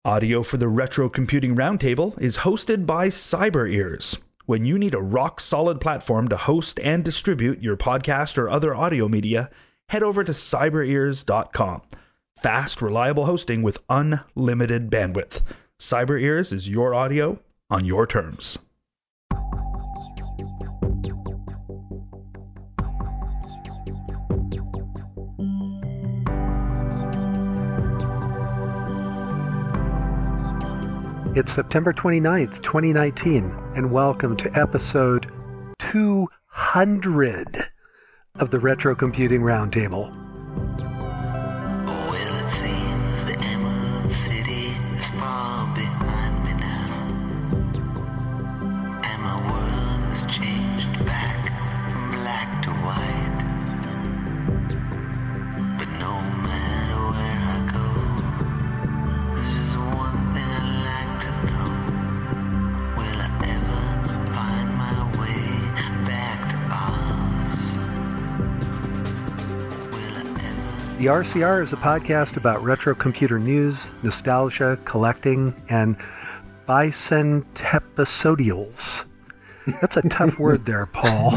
Audio for the Retro Computing Roundtable is hosted by CyberEars. When you need a rock-solid platform to host and distribute your podcast or other audio media, head over to cyberears.com. Fast, reliable hosting with unlimited bandwidth. CyberEars is your audio on your terms. It's September 29th, 2019, and welcome to episode 200 of the Retro Computing Roundtable. Well, it seems the Emerald City is far behind me now, and my world has changed back from black to white. But no matter where I go, there's just one thing I like to know. Will I ever find my way back to Oz? Will I ever... The RCR is a podcast about retro computer news, nostalgia, collecting, and bicentepisodials. That's a tough word there, Paul.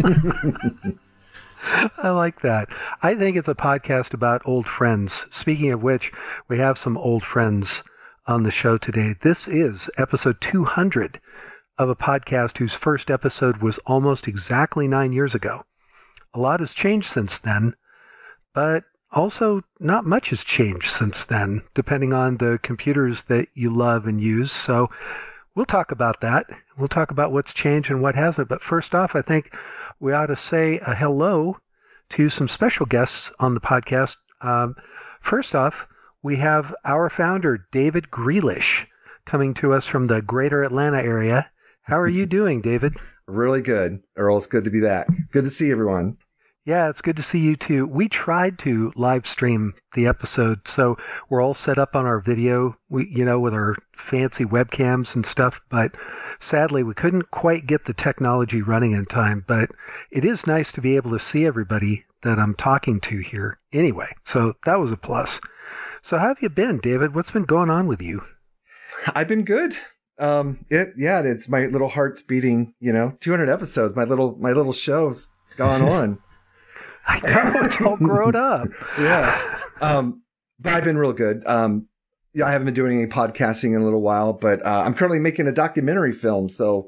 I like that. I think it's a podcast about old friends. Speaking of which, we have some old friends on the show today. This is episode 200 of a podcast whose first episode was almost exactly 9 years ago. A lot has changed since then, but also not much has changed since then, depending on the computers that you love and use. So we'll talk about that. We'll talk about what's changed and what hasn't. But first off, I think we ought to say a hello to some special guests on the podcast. First off, we have our founder, David Grealish, coming to us from the greater Atlanta area. How are you doing, David? Really good, Earl. It's good to be back. Good to see everyone. Yeah, it's good to see you too. We tried to live stream the episode, so we're all set up on our video, with our fancy webcams and stuff, but sadly we couldn't quite get the technology running in time. But it is nice to be able to see everybody that I'm talking to here anyway, so that was a plus. So how have you been, David? What's been going on with you? I've been good. It's my little heart's beating, 200 episodes. My little show's gone on. I know, it's all grown up. Yeah. But I've been real good. I haven't been doing any podcasting in a little while, but I'm currently making a documentary film, so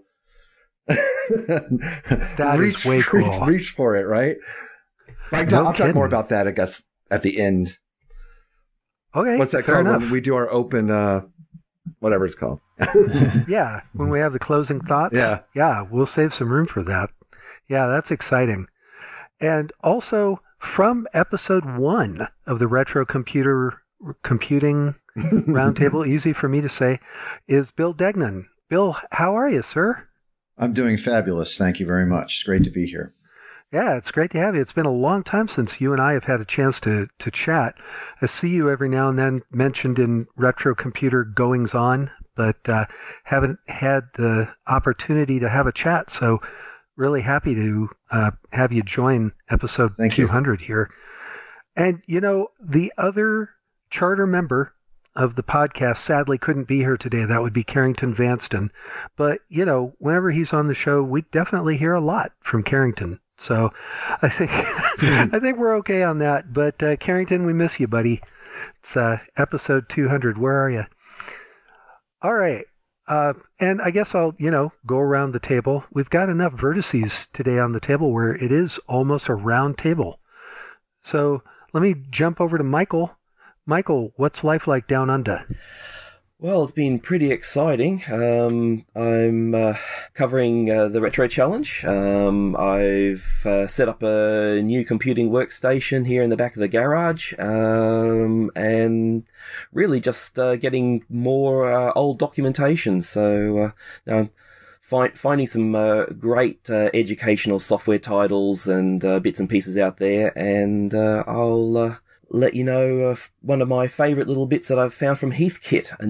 that is way cool. Reach for it, right? I'll talk more about that, I guess, at the end. Okay. What's that called? When we do our open, whatever it's called. Yeah, when we have the closing thoughts. Yeah, we'll save some room for that. Yeah, that's exciting. And also, from episode 1 of the Retro Computing Roundtable, easy for me to say, is Bill Degnan. Bill, how are you, sir? I'm doing fabulous. Thank you very much. It's great to be here. Yeah, it's great to have you. It's been a long time since you and I have had a chance to chat. I see you every now and then mentioned in Retro Computer Goings On, but haven't had the opportunity to have a chat, so really happy to have you join episode 200 here. And, the other charter member of the podcast sadly couldn't be here today. That would be Carrington Vanston. But, whenever he's on the show, we definitely hear a lot from Carrington. So I think I think we're okay on that. But, Carrington, we miss you, buddy. It's episode 200. Where are you? All right. And I guess I'll, go around the table. We've got enough vertices today on the table where it is almost a round table. So let me jump over to Michael. Michael, what's life like down under? Well, it's been pretty exciting. I'm covering the Retro Challenge. I've set up a new computing workstation here in the back of the garage, and really just getting more old documentation. So now I'm finding some great educational software titles and bits and pieces out there, and I'll let you know one of my favourite little bits that I've found from Heathkit, a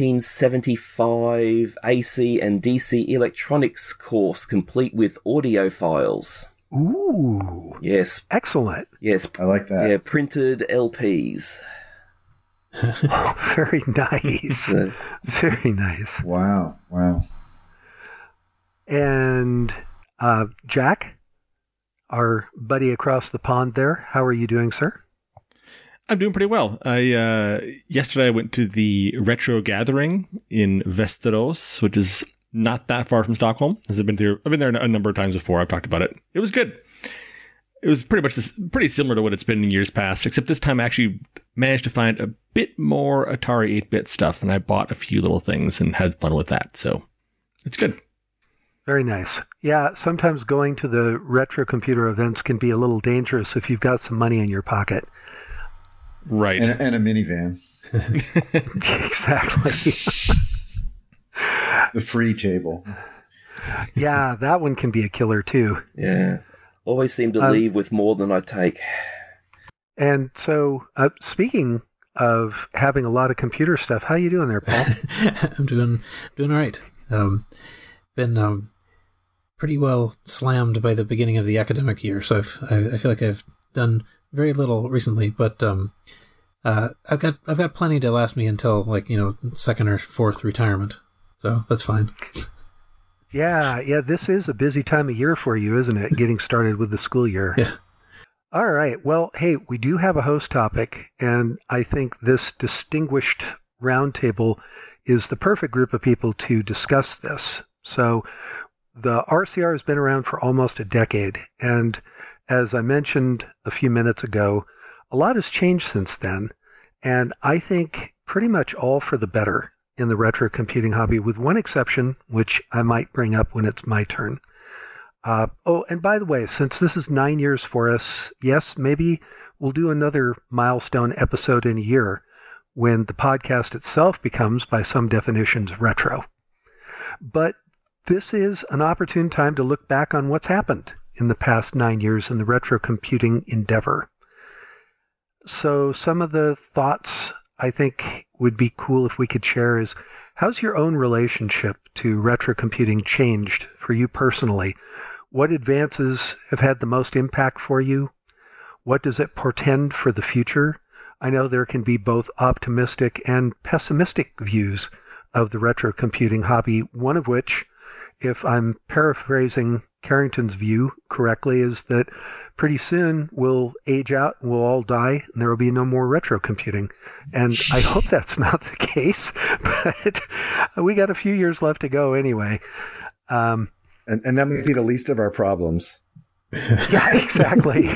1975 AC and DC electronics course complete with audio files. Ooh. Yes. Excellent. Yes. I like that. Yeah, printed LPs. Very nice. So, Very nice. Wow. And Jack, our buddy across the pond there, how are you doing, sir? I'm doing pretty well. Yesterday I went to the Retro Gathering in Västerås, which is not that far from Stockholm. I've been there a number of times before. I've talked about it. It was good. It was pretty similar to what it's been in years past, except this time I actually managed to find a bit more Atari 8-bit stuff, and I bought a few little things and had fun with that. So it's good. Very nice. Yeah, sometimes going to the retro computer events can be a little dangerous if you've got some money in your pocket. Right. And a minivan. Exactly. The free table. Yeah, that one can be a killer too. yeah. Always seem to leave with more than I take. And so, speaking of having a lot of computer stuff, how you doing there, Paul? I'm doing all right. Been pretty well slammed by the beginning of the academic year, so I feel like I've done very little recently, but I've got plenty to last me until second or fourth retirement, so that's fine. Yeah, this is a busy time of year for you, isn't it? Getting started with the school year. Yeah. All right. Well, hey, we do have a host topic, and I think this distinguished roundtable is the perfect group of people to discuss this. So the RCR has been around for almost a decade, and as I mentioned a few minutes ago, a lot has changed since then, and I think pretty much all for the better in the retro computing hobby, with one exception, which I might bring up when it's my turn. And by the way, since this is 9 years for us, yes, maybe we'll do another milestone episode in a year when the podcast itself becomes, by some definitions, retro. But this is an opportune time to look back on what's happened in the past 9 years in the retro computing endeavor. So some of the thoughts I think would be cool if we could share is, how's your own relationship to retro computing changed for you personally? What advances have had the most impact for you? What does it portend for the future? I know there can be both optimistic and pessimistic views of the retro computing hobby, one of which, if I'm paraphrasing Carrington's view correctly, is that pretty soon we'll age out, we'll all die, and there will be no more retro computing. And I hope that's not the case, but we got a few years left to go anyway. And that might be the least of our problems. Yeah, exactly.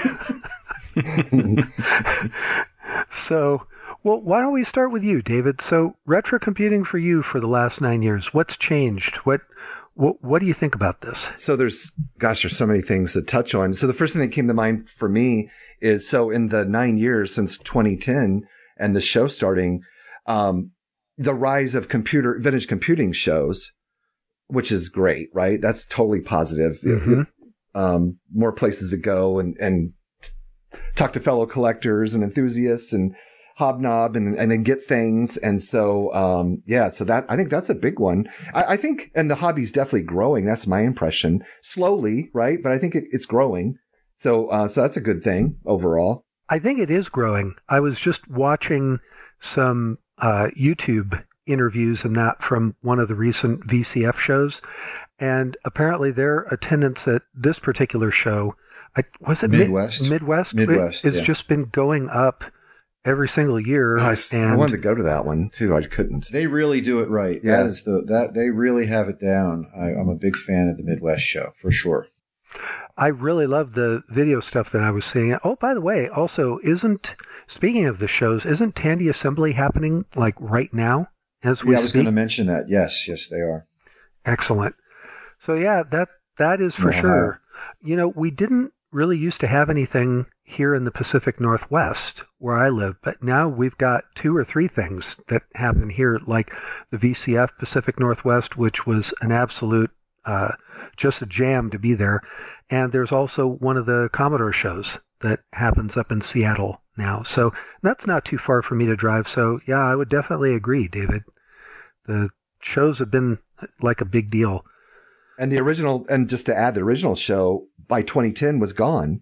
So, well, why don't we start with you, David? So, retro computing for you for the last 9 years, what's changed? What do you think about this? So there's so many things to touch on. So the first thing that came to mind for me is, so in the 9 years since 2010 and the show starting, the rise of vintage computing shows, which is great, right? That's totally positive. Mm-hmm. More places to go and talk to fellow collectors and enthusiasts and hobnob and then get things. And so, so that, I think that's a big one. I think, and the hobby's definitely growing. That's my impression. Slowly, right? But I think it's growing. So that's a good thing overall. I think it is growing. I was just watching some YouTube interviews and that from one of the recent VCF shows. And apparently their attendance at this particular show, was it Midwest? Midwest? Midwest, It's yeah. just been going up every single year. I and wanted to go to that one too. I couldn't. They really do it right. Yeah. That they really have it down. I'm a big fan of the Midwest show for sure. I really love the video stuff that I was seeing. Oh, by the way, also, speaking of the shows, isn't Tandy Assembly happening like right now as we Yeah, I was speak? going to mention that. Yes, they are. Excellent. So yeah, that is for Ohio. sure. You know, we didn't really used to have anything here in the Pacific Northwest where I live, but now we've got 2 or 3 things that happen here, like the VCF Pacific Northwest, which was an absolute just a jam to be there. And there's also one of the Commodore shows that happens up in Seattle now. So that's not too far for me to drive. So yeah, I would definitely agree, David. The shows have been like a big deal. And the original, and just to add, the original show by 2010 was gone.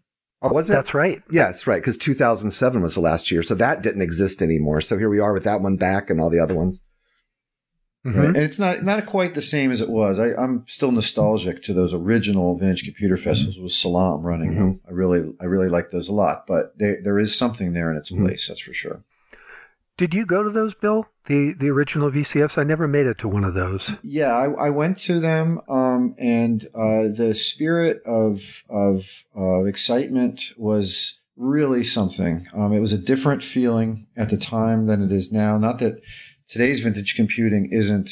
Oh, was it? That's right. Yeah, that's right, because 2007 was the last year, so that didn't exist anymore. So here we are with that one back and all the other ones. Mm-hmm. Right. And it's not quite the same as it was. I'm still nostalgic to those original Vintage Computer Festivals with Salam running them. I really like those a lot. But there is something there in its place, that's for sure. Did you go to those, Bill? The original VCFs? I never made it to one of those. Yeah, I went to them, and the spirit of excitement was really something. It was a different feeling at the time than it is now. Not that today's vintage computing isn't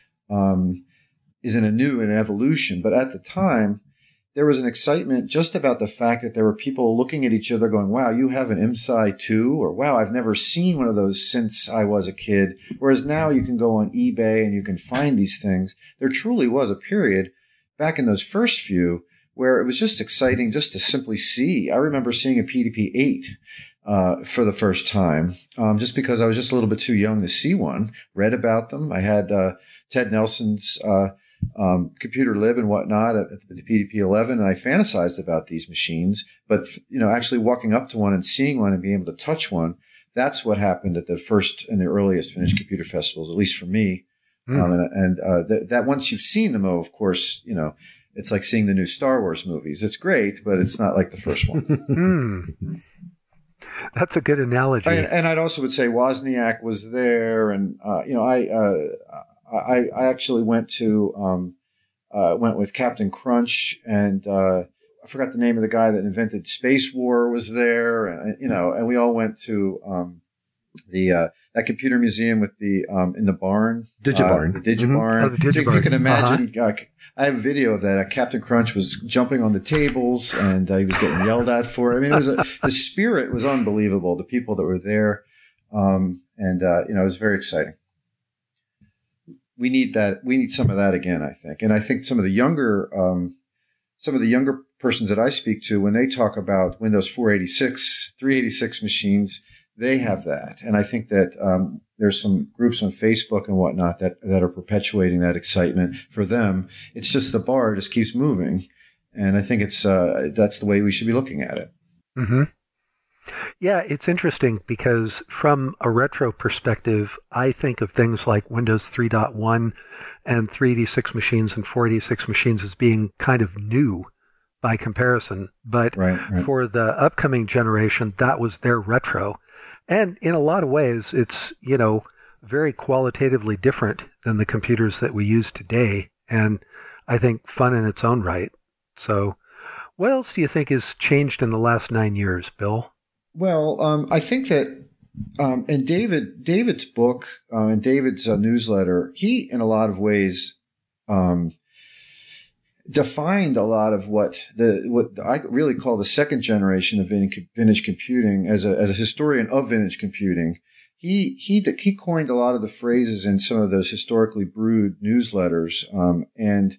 an evolution, but at the time there was an excitement just about the fact that there were people looking at each other going, wow, you have an IMSI too? Or wow, I've never seen one of those since I was a kid. Whereas now you can go on eBay and you can find these things. There truly was a period back in those first few where it was just exciting just to simply see. I remember seeing a PDP-8 for the first time, just because I was just a little bit too young to see one, read about them. I had Ted Nelson's computer lib and whatnot at the PDP-11, and I fantasized about these machines. But actually walking up to one and seeing one and being able to touch one, that's what happened at the first and the earliest Vintage Computer Festivals, at least for me. That once you've seen them, of course, it's like seeing the new Star Wars movies. It's great, but it's not like the first one. That's a good analogy. And I'd also would say Wozniak was there, and I actually went with Captain Crunch, and I forgot the name of the guy that invented Space War was there, and we all went to that computer museum with the in the barn, Digibarn. The Digibarn. Oh, the Digibarn. So you can imagine. I have a video of that. Captain Crunch was jumping on the tables, and he was getting yelled at for it. I mean, the spirit was unbelievable. The people that were there, it was very exciting. We need that. We need some of that again, I think. And I think some of the younger persons that I speak to, when they talk about Windows 486, 386 machines, they have that. And I think that there's some groups on Facebook and whatnot that are perpetuating that excitement for them. It's just the bar just keeps moving, and I think it's that's the way we should be looking at it. Mm-hmm. Yeah, it's interesting because from a retro perspective, I think of things like Windows 3.1 and 386 machines and 486 machines as being kind of new by comparison. But right. For the upcoming generation, that was their retro. And in a lot of ways, it's, very qualitatively different than the computers that we use today. And I think fun in its own right. So what else do you think has changed in the last 9 years, Bill? Well, I think that in David's book and David's newsletter, he, in a lot of ways, defined a lot of what I really call the second generation of vintage computing. As a historian of vintage computing, he coined a lot of the phrases in some of those historically brewed newsletters, and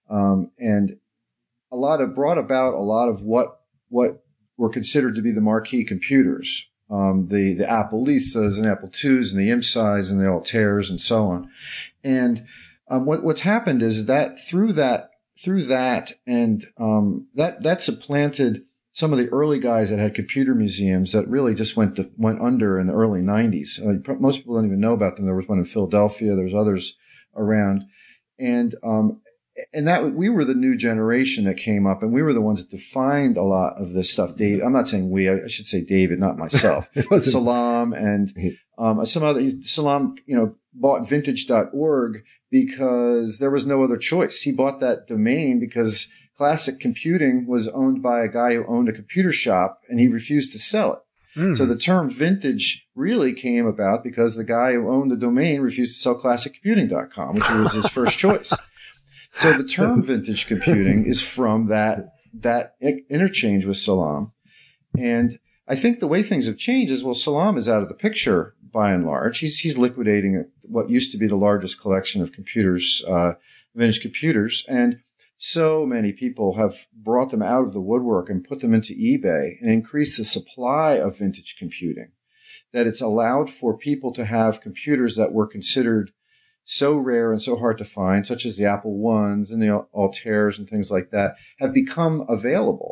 brought about a lot of what were considered to be the marquee computers, the Apple Lisas and Apple IIs and the IMSIs and the Altairs and so on. And what's happened is that through that and that supplanted some of the early guys that had computer museums that really just went under in the early 90s. Most people don't even know about them. There was one in Philadelphia. There's others around, and that we were the new generation that came up, and we were the ones that defined a lot of this stuff. Dave, I'm not saying we. I should say David, not myself. Salam and some other. Salam, bought Vintage.org because there was no other choice. He bought that domain because Classic Computing was owned by a guy who owned a computer shop, and he refused to sell it. So the term vintage really came about because the guy who owned the domain refused to sell ClassicComputing.com, which was his first choice. So the term vintage computing is from that interchange with Salam. And I think the way things have changed is, Salam is out of the picture by and large. He's liquidating what used to be the largest collection of computers, vintage computers. And so many people have brought them out of the woodwork and put them into eBay and increased the supply of vintage computing, that it's allowed for people to have computers that were considered so rare and so hard to find, such as the Apple I's and the Altairs and things like that, have become available.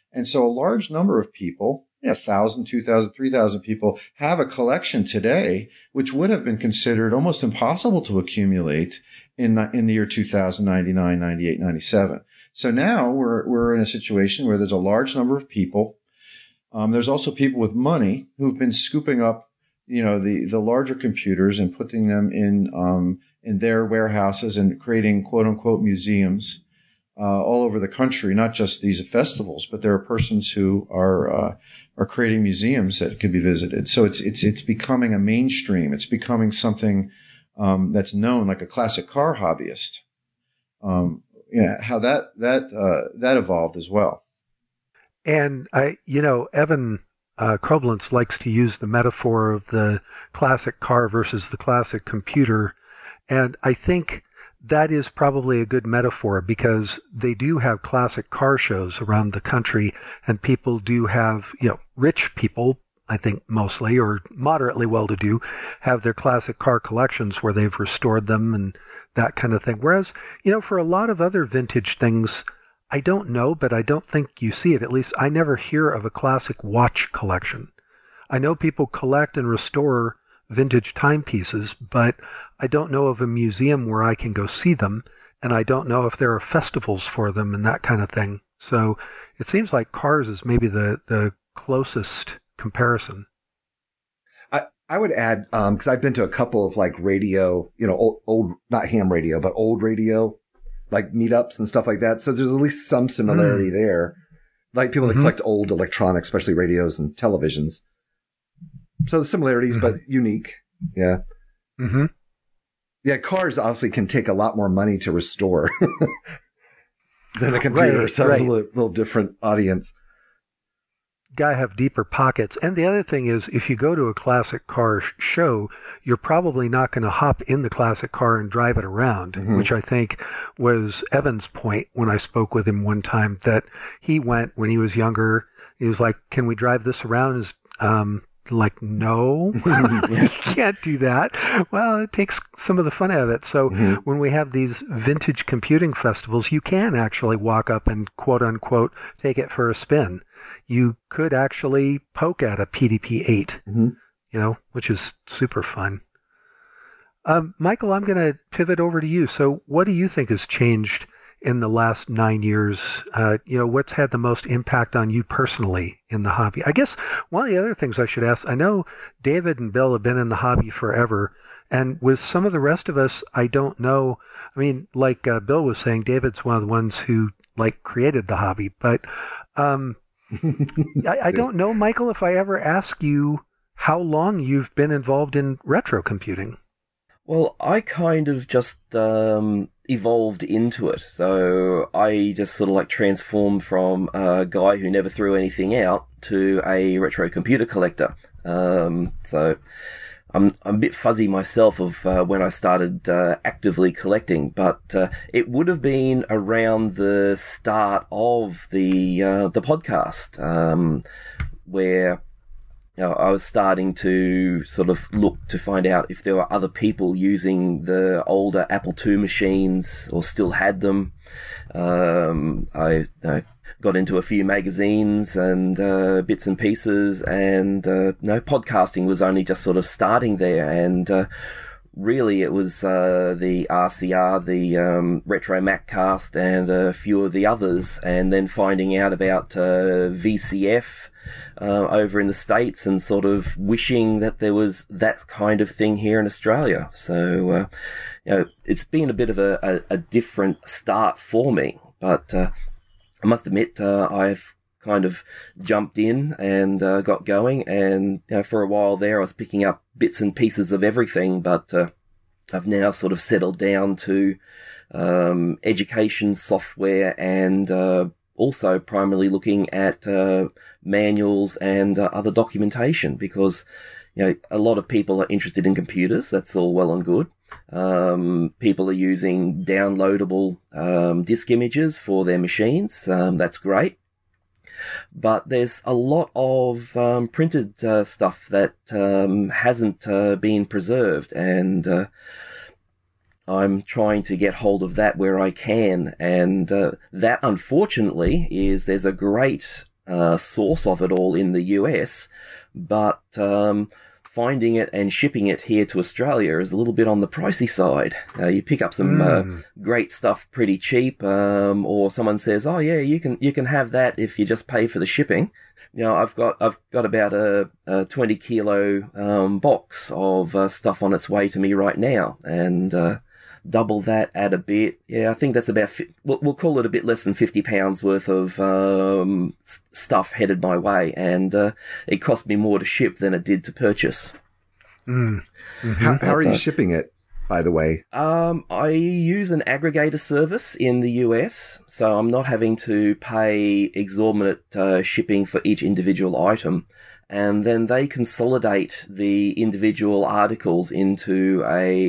And so a large number of people, 1,000, 2,000, 3,000 people have a collection today, which would have been considered almost impossible to accumulate in the year 2000, 99, 98, 97. So now we're in a situation where there's a large number of people. There's also people with money who've been scooping up, the larger computers and putting them in their warehouses and creating quote unquote museums all over the country. Not just these festivals, but there are persons who are creating museums that could be visited. So it's becoming a mainstream. It's becoming something that's known, like a classic car hobbyist. How that evolved as well. And Evan Koblentz likes to use the metaphor of the classic car versus the classic computer, and I think that is probably a good metaphor because they do have classic car shows around the country, and people do have, rich people, I think mostly, or moderately well-to-do, have their classic car collections where they've restored them and that kind of thing. Whereas, for a lot of other vintage things, I don't know, but I don't think you see it. At least I never hear of a classic watch collection. I know people collect and restore vintage timepieces, but I don't know of a museum where I can go see them, and I don't know if there are festivals for them and that kind of thing. So it seems like cars is maybe the closest comparison. I would add, because I've been to a couple of like radio, old, not ham radio, but old radio, like meetups and stuff like that. So there's at least some similarity there. Like people that collect old electronics, especially radios and televisions. So the similarities, but unique. Yeah. Mm-hmm. Yeah, cars obviously can take a lot more money to restore than a computer. So it's a little different audience. Got to have deeper pockets. And the other thing is, if you go to a classic car show, you're probably not going to hop in the classic car and drive it around, which I think was Evan's point when I spoke with him one time, that he went when he was younger. He was like, can we drive this around? Like, no, you can't do that. Well, it takes some of the fun out of it. So when we have these vintage computing festivals, you can actually walk up and quote unquote take it for a spin. You could actually poke at a PDP-8, which is super fun. Michael, I'm going to pivot over to you. So what do you think has changed in the last 9 years? What's had the most impact on you personally in the hobby? I guess one of the other things I should ask, I know David and Bill have been in the hobby forever, and with some of the rest of us, I don't know. I mean, like Bill was saying, David's one of the ones who created the hobby, but I don't know, Michael, if I ever ask you how long you've been involved in retro computing. Well, I kind of just evolved into it. So I just sort of transformed from a guy who never threw anything out to a retro computer collector. So I'm a bit fuzzy myself of when I started actively collecting, but it would have been around the start of the podcast, where I was starting to sort of look to find out if there were other people using the older Apple II machines or still had them. I got into a few magazines and bits and pieces, and podcasting was only just sort of starting there, and really it was the RCR, the Retro Maccast, and a few of the others, and then finding out about VCF over in the States, and sort of wishing that there was that kind of thing here in Australia. So it's been a bit of a different start for me, but I must admit, I've kind of jumped in and got going, and for a while there I was picking up bits and pieces of everything, but I've now sort of settled down to education software, and also primarily looking at manuals and other documentation, because a lot of people are interested in computers. That's all well and good. People are using downloadable disk images for their machines. That's great. But there's a lot of printed stuff that hasn't been preserved, and I'm trying to get hold of that where I can. And that, unfortunately, there's a great source of it all in the US, but finding it and shipping it here to Australia is a little bit on the pricey side. You pick up some great stuff pretty cheap, or someone says, "Oh yeah, you can have that if you just pay for the shipping." You know, I've got about a 20 kilo box of stuff on its way to me right now, and double that, add a bit. Yeah, I think that's about, we'll call it a bit less than 50 pounds worth of stuff headed my way, and it cost me more to ship than it did to purchase. How are you shipping it, by the way? I use an aggregator service in the US, so I'm not having to pay exorbitant shipping for each individual item. And then they consolidate the individual articles into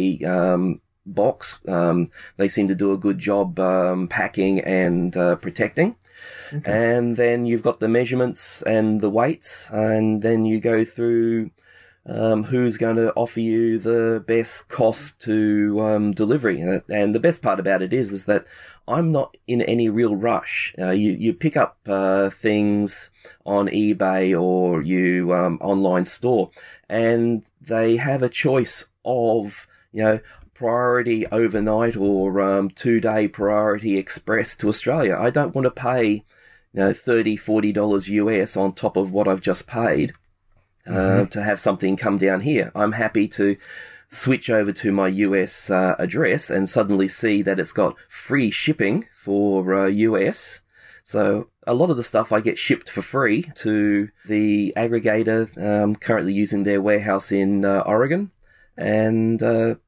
a box. They seem to do a good job packing and protecting. Okay. And then you've got the measurements and the weights, and then you go through who's going to offer you the best cost to delivery. And the best part about it is that I'm not in any real rush. You pick up things on eBay or you online store, and they have a choice of, you know, priority overnight or 2-day priority express to Australia. I don't want to pay, you know, $30-$40 US on top of what I've just paid to have something come down here. I'm happy to switch over to my US address and suddenly see that it's got free shipping for US. So a lot of the stuff I get shipped for free to the aggregator, currently using their warehouse in Oregon, and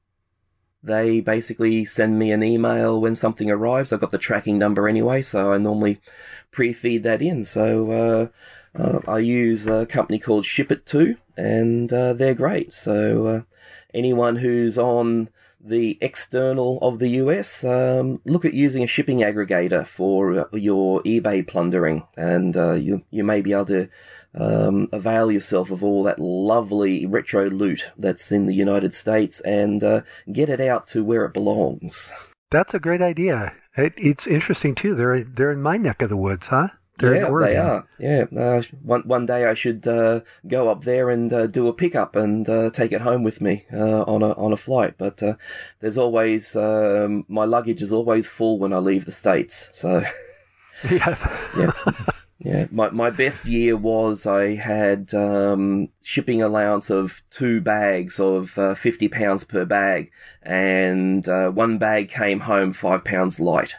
they basically send me an email when something arrives. I've got the tracking number anyway, so I normally pre-feed that in. So I use a company called ShipIt2, and they're great. So anyone who's on the external of the US, look at using a shipping aggregator for your eBay plundering, and you may be able to avail yourself of all that lovely retro loot that's in the United States and get it out to where it belongs. That's a great idea. It's interesting too. They're in my neck of the woods, huh? They're in Oregon. They are. Yeah, one day I should go up there and do a pickup and take it home with me on a flight. But there's always my luggage is always full when I leave the States. So yeah. Yeah, my best year was I had shipping allowance of 2 bags of 50 pounds per bag, and one bag came home 5 pounds light.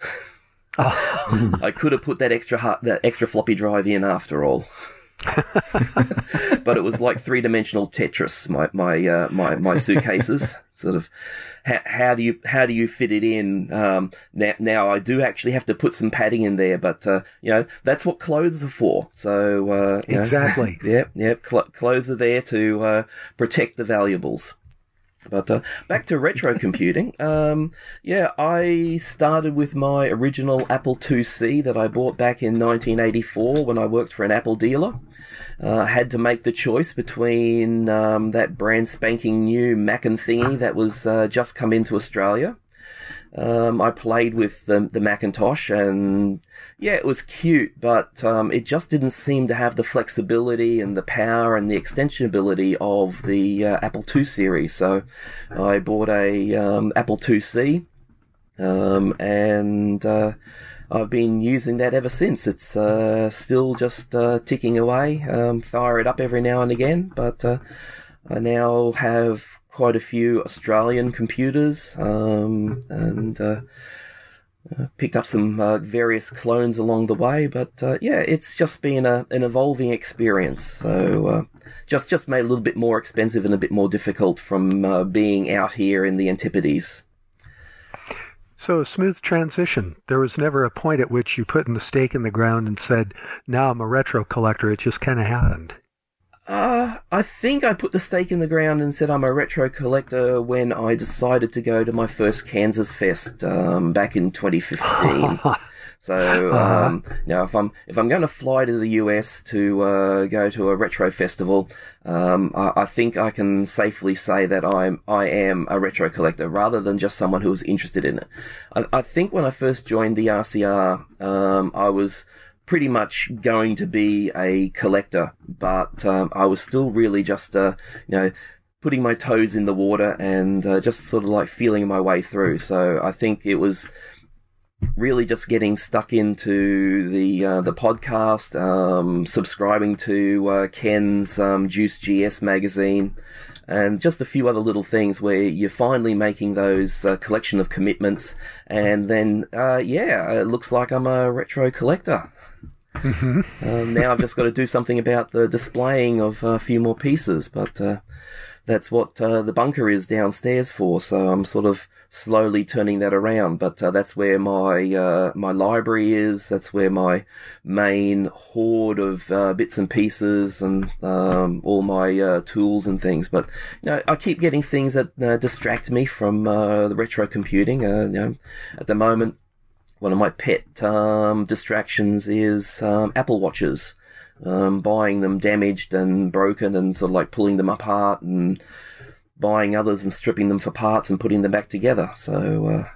I could have put that extra floppy drive in after all. But it was like 3-dimensional Tetris, my suitcases. Sort of, how do you fit it in? Now I do actually have to put some padding in there, but you know, that's what clothes are for. So exactly. Clothes are there to protect the valuables. But back to retro computing. I started with my original Apple IIc that I bought back in 1984 when I worked for an Apple dealer. I had to make the choice between that brand spanking new Mackin thingy that was just come into Australia. I played with the Macintosh, and yeah, it was cute, but it just didn't seem to have the flexibility and the power and the extensionability of the Apple II series. So I bought a Apple IIc, and I've been using that ever since. It's still just ticking away. Fire it up every now and again, but I now have quite a few Australian computers, and picked up some various clones along the way. But it's just been an evolving experience. So just made it a little bit more expensive and a bit more difficult from being out here in the Antipodes. So a smooth transition. There was never a point at which you put in the stake in the ground and said, now I'm a retro collector. It just kind of happened. I think I put the stake in the ground and said I'm a retro collector when I decided to go to my first Kansas Fest back in 2015. So if I'm going to fly to the US to go to a retro festival, I think I can safely say that I am a retro collector rather than just someone who was interested in it. I think when I first joined the RCR, I was pretty much going to be a collector, but I was still really just, putting my toes in the water and just sort of like feeling my way through. So I think it was really just getting stuck into the podcast, subscribing to Ken's Juice GS magazine, and just a few other little things where you're finally making those collection of commitments, and then it looks like I'm a retro collector. Mm-hmm. Now I've just got to do something about the displaying of a few more pieces, but that's what the bunker is downstairs for, so I'm sort of slowly turning that around. But that's where my library is. That's where my main hoard of bits and pieces and all my tools and things. But I keep getting things that distract me from the retro computing. At the moment, one of my pet distractions is Apple Watches. Buying them damaged and broken and sort of like pulling them apart and buying others and stripping them for parts and putting them back together. So,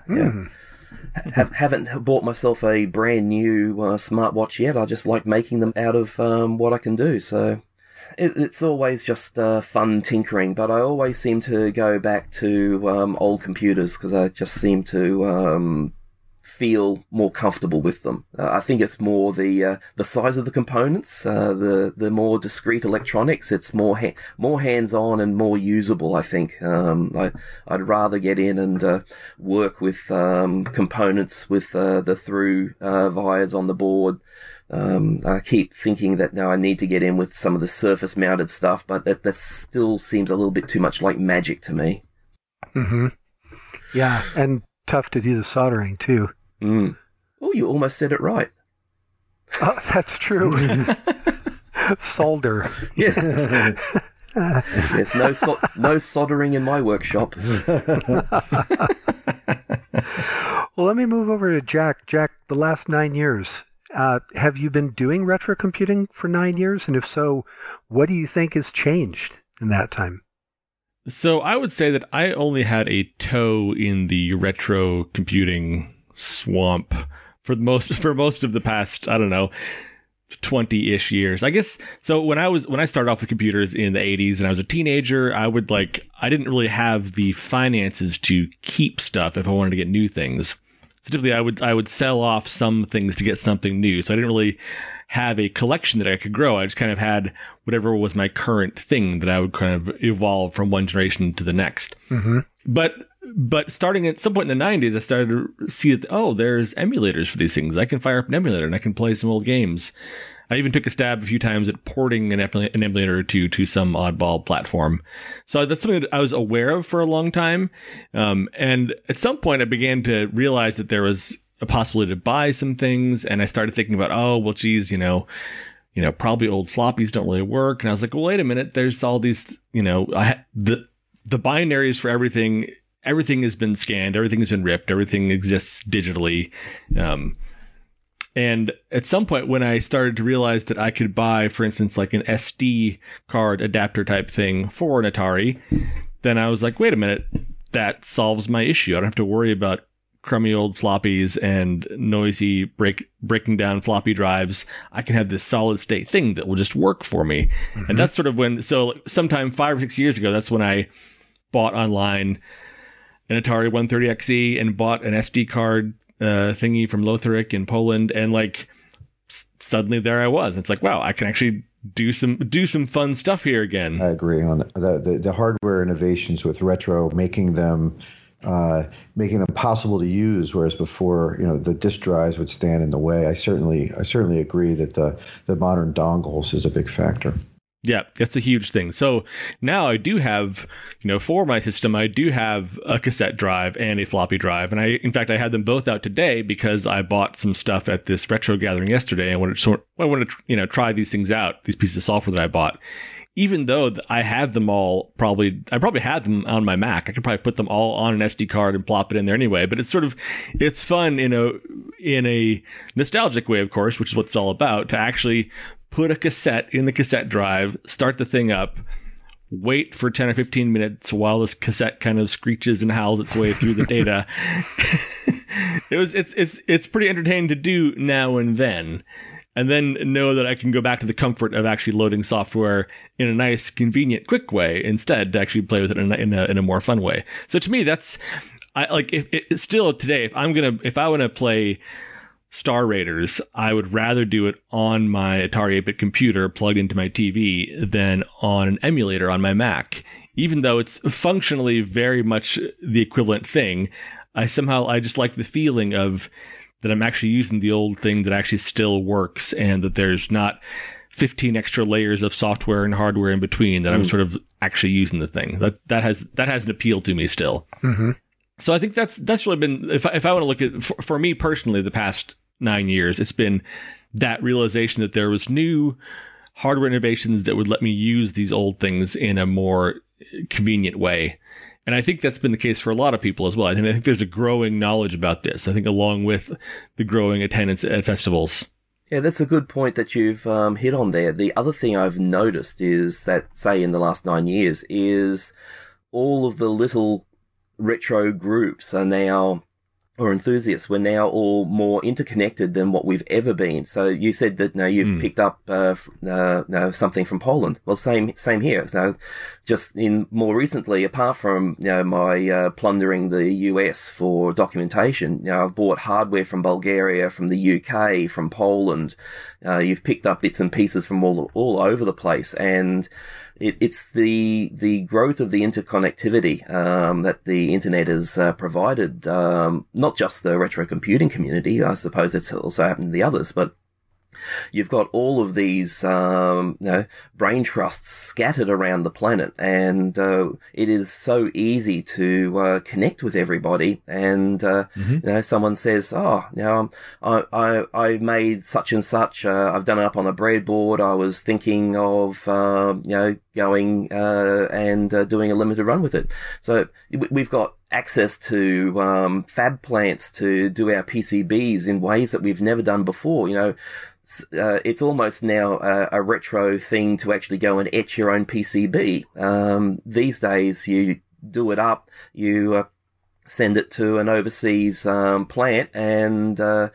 haven't bought myself a brand new smartwatch yet. I just like making them out of what I can do. So it's always just fun tinkering, but I always seem to go back to old computers because I just seem to feel more comfortable with them. I think it's more the size of the components, the more discrete electronics. It's more hands-on and more usable, I think. I'd rather get in and work with components with the through vias on the board. I keep thinking that now I need to get in with some of the surface-mounted stuff, but that still seems a little bit too much like magic to me. Mm-hmm. Yeah, and tough to do the soldering, too. Mm. Oh, you almost said it right. Oh, that's true. Solder. Yes. Yes, no soldering in my workshop. Well, let me move over to Jack. Jack, the last 9 years, have you been doing retro computing for 9 years? And if so, what do you think has changed in that time? So I would say that I only had a toe in the retro computing swamp for most of the past, 20-ish years, I guess. So when I started off with computers in the 80s and I was a teenager, I didn't really have the finances to keep stuff if I wanted to get new things. So typically I would sell off some things to get something new. So I didn't really have a collection that I could grow. I just kind of had whatever was my current thing that I would kind of evolve from one generation to the next. Mm-hmm. But starting at some point in the 90s, I started to see that, there's emulators for these things. I can fire up an emulator and I can play some old games. I even took a stab a few times at porting an emulator to some oddball platform. So that's something that I was aware of for a long time. And at some point, I began to realize that there was a possibility to buy some things. And I started thinking about, probably old floppies don't really work. And I was like, well, wait a minute. There's all these, the binaries for everything. Everything has been scanned. Everything has been ripped. Everything exists digitally. And at some point when I started to realize that I could buy, for instance, like an SD card adapter type thing for an Atari, then I was like, wait a minute, that solves my issue. I don't have to worry about crummy old floppies and noisy breaking down floppy drives. I can have this solid state thing that will just work for me. Mm-hmm. And that's sort of sometime 5 or 6 years ago, that's when I bought online an Atari 130XE and bought an SD card thingy from Lotharic in Poland, and suddenly there I was. It's like, wow, I can actually do some fun stuff here again. I agree on the hardware innovations with retro, making them possible to use, whereas before, the disk drives would stand in the way. I certainly agree that the modern dongles is a big factor. Yeah, that's a huge thing. So now I do have, for my system, I do have a cassette drive and a floppy drive. And in fact, I had them both out today because I bought some stuff at this retro gathering yesterday. I wanted to try these things out, these pieces of software that I bought. Even though I have them all, I probably had them on my Mac. I could probably put them all on an SD card and plop it in there anyway. But it's fun in a nostalgic way, of course, which is what it's all about, to actually put a cassette in the cassette drive, start the thing up, wait for 10 or 15 minutes while this cassette kind of screeches and howls its way through the data. It's pretty entertaining to do now and then. and then know that I can go back to the comfort of actually loading software in a nice, convenient, quick way instead to actually play with it in a more fun way. So to me, if still today, if I want to play Star Raiders, I would rather do it on my Atari 8-bit computer plugged into my TV than on an emulator on my Mac. Even though it's functionally very much the equivalent thing, I just like the feeling of that I'm actually using the old thing that actually still works, and that there's not 15 extra layers of software and hardware in between, that I'm sort of actually using the thing. That has an appeal to me still. Mm-hmm. So I think that's really been, if I want to look at, for me personally, the past 9 years, it's been that realization that there was new hardware innovations that would let me use these old things in a more convenient way. And I think that's been the case for a lot of people as well. I think there's a growing knowledge about this, I think, along with the growing attendance at festivals. Yeah, that's a good point that you've hit on there. The other thing I've noticed is that, say, in the last 9 years, is all of the little retro groups are now, or enthusiasts, we're now all more interconnected than what we've ever been. So you said that now you've picked up something from Poland. Well, same here. So just in more recently, apart from my plundering the US for documentation, I've bought hardware from Bulgaria, from the UK, from Poland. You've picked up bits and pieces from all over the place, and it's the growth of the interconnectivity that the internet has provided, not just the retro computing community. I suppose it's also happened to the others, but you've got all of these brain trusts scattered around the planet, and it is so easy to connect with everybody. And someone says, I made such and such, I've done it up on a breadboard, I was thinking of going and doing a limited run with it. So we've got access to fab plants to do our PCBs in ways that we've never done before. It's almost now a retro thing to actually go and etch your own PCB. These days, you do it up, you send it to an overseas plant, and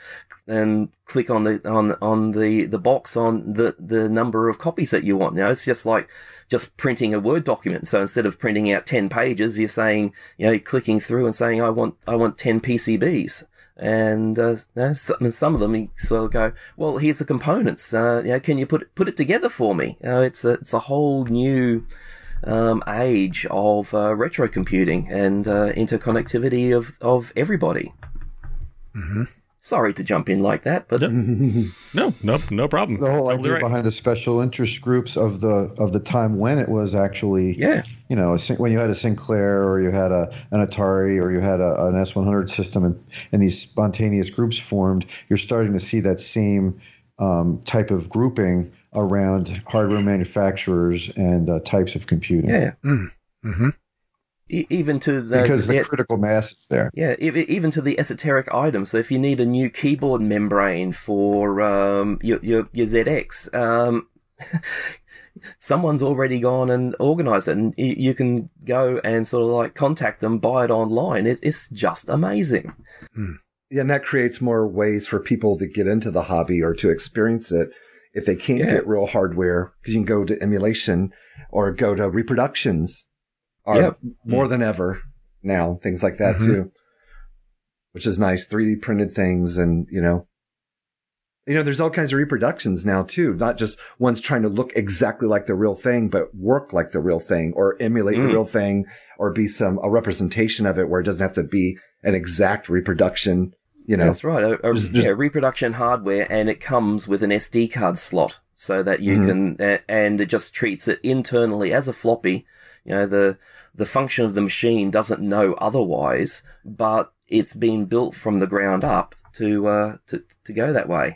click on the box on the number of copies that you want. It's just like just printing a Word document. So instead of printing out 10 pages, you're saying, clicking through and saying, I want 10 PCBs. And some of them you sort of go, well, here's the components. Can you put it together for me? It's a whole new age of retro computing and interconnectivity of everybody. Mm-hmm. Sorry to jump in like that, but no problem. The whole Totally idea right. behind the special interest groups of the time when it was actually, when you had a Sinclair or you had an Atari or you had an S100 system and these spontaneous groups formed, you're starting to see that same type of grouping around hardware manufacturers and types of computing. Yeah. Mm-hmm. Even to because the critical mass is there. Yeah, even to the esoteric items. So if you need a new keyboard membrane for your ZX, someone's already gone and organised it, and you can go and sort of like contact them, buy it online. It's just amazing. Yeah, and that creates more ways for people to get into the hobby or to experience it if they can't get real hardware, because you can go to emulation or go to reproductions. Are more than ever now, things like that too, which is nice. 3D printed things, and there's all kinds of reproductions now too. Not just ones trying to look exactly like the real thing, but work like the real thing, or emulate the real thing, or be a representation of it where it doesn't have to be an exact reproduction. That's right. Reproduction hardware, and it comes with an SD card slot, so that you can, and it just treats it internally as a floppy. The function of the machine doesn't know otherwise, but it's been built from the ground up to go that way.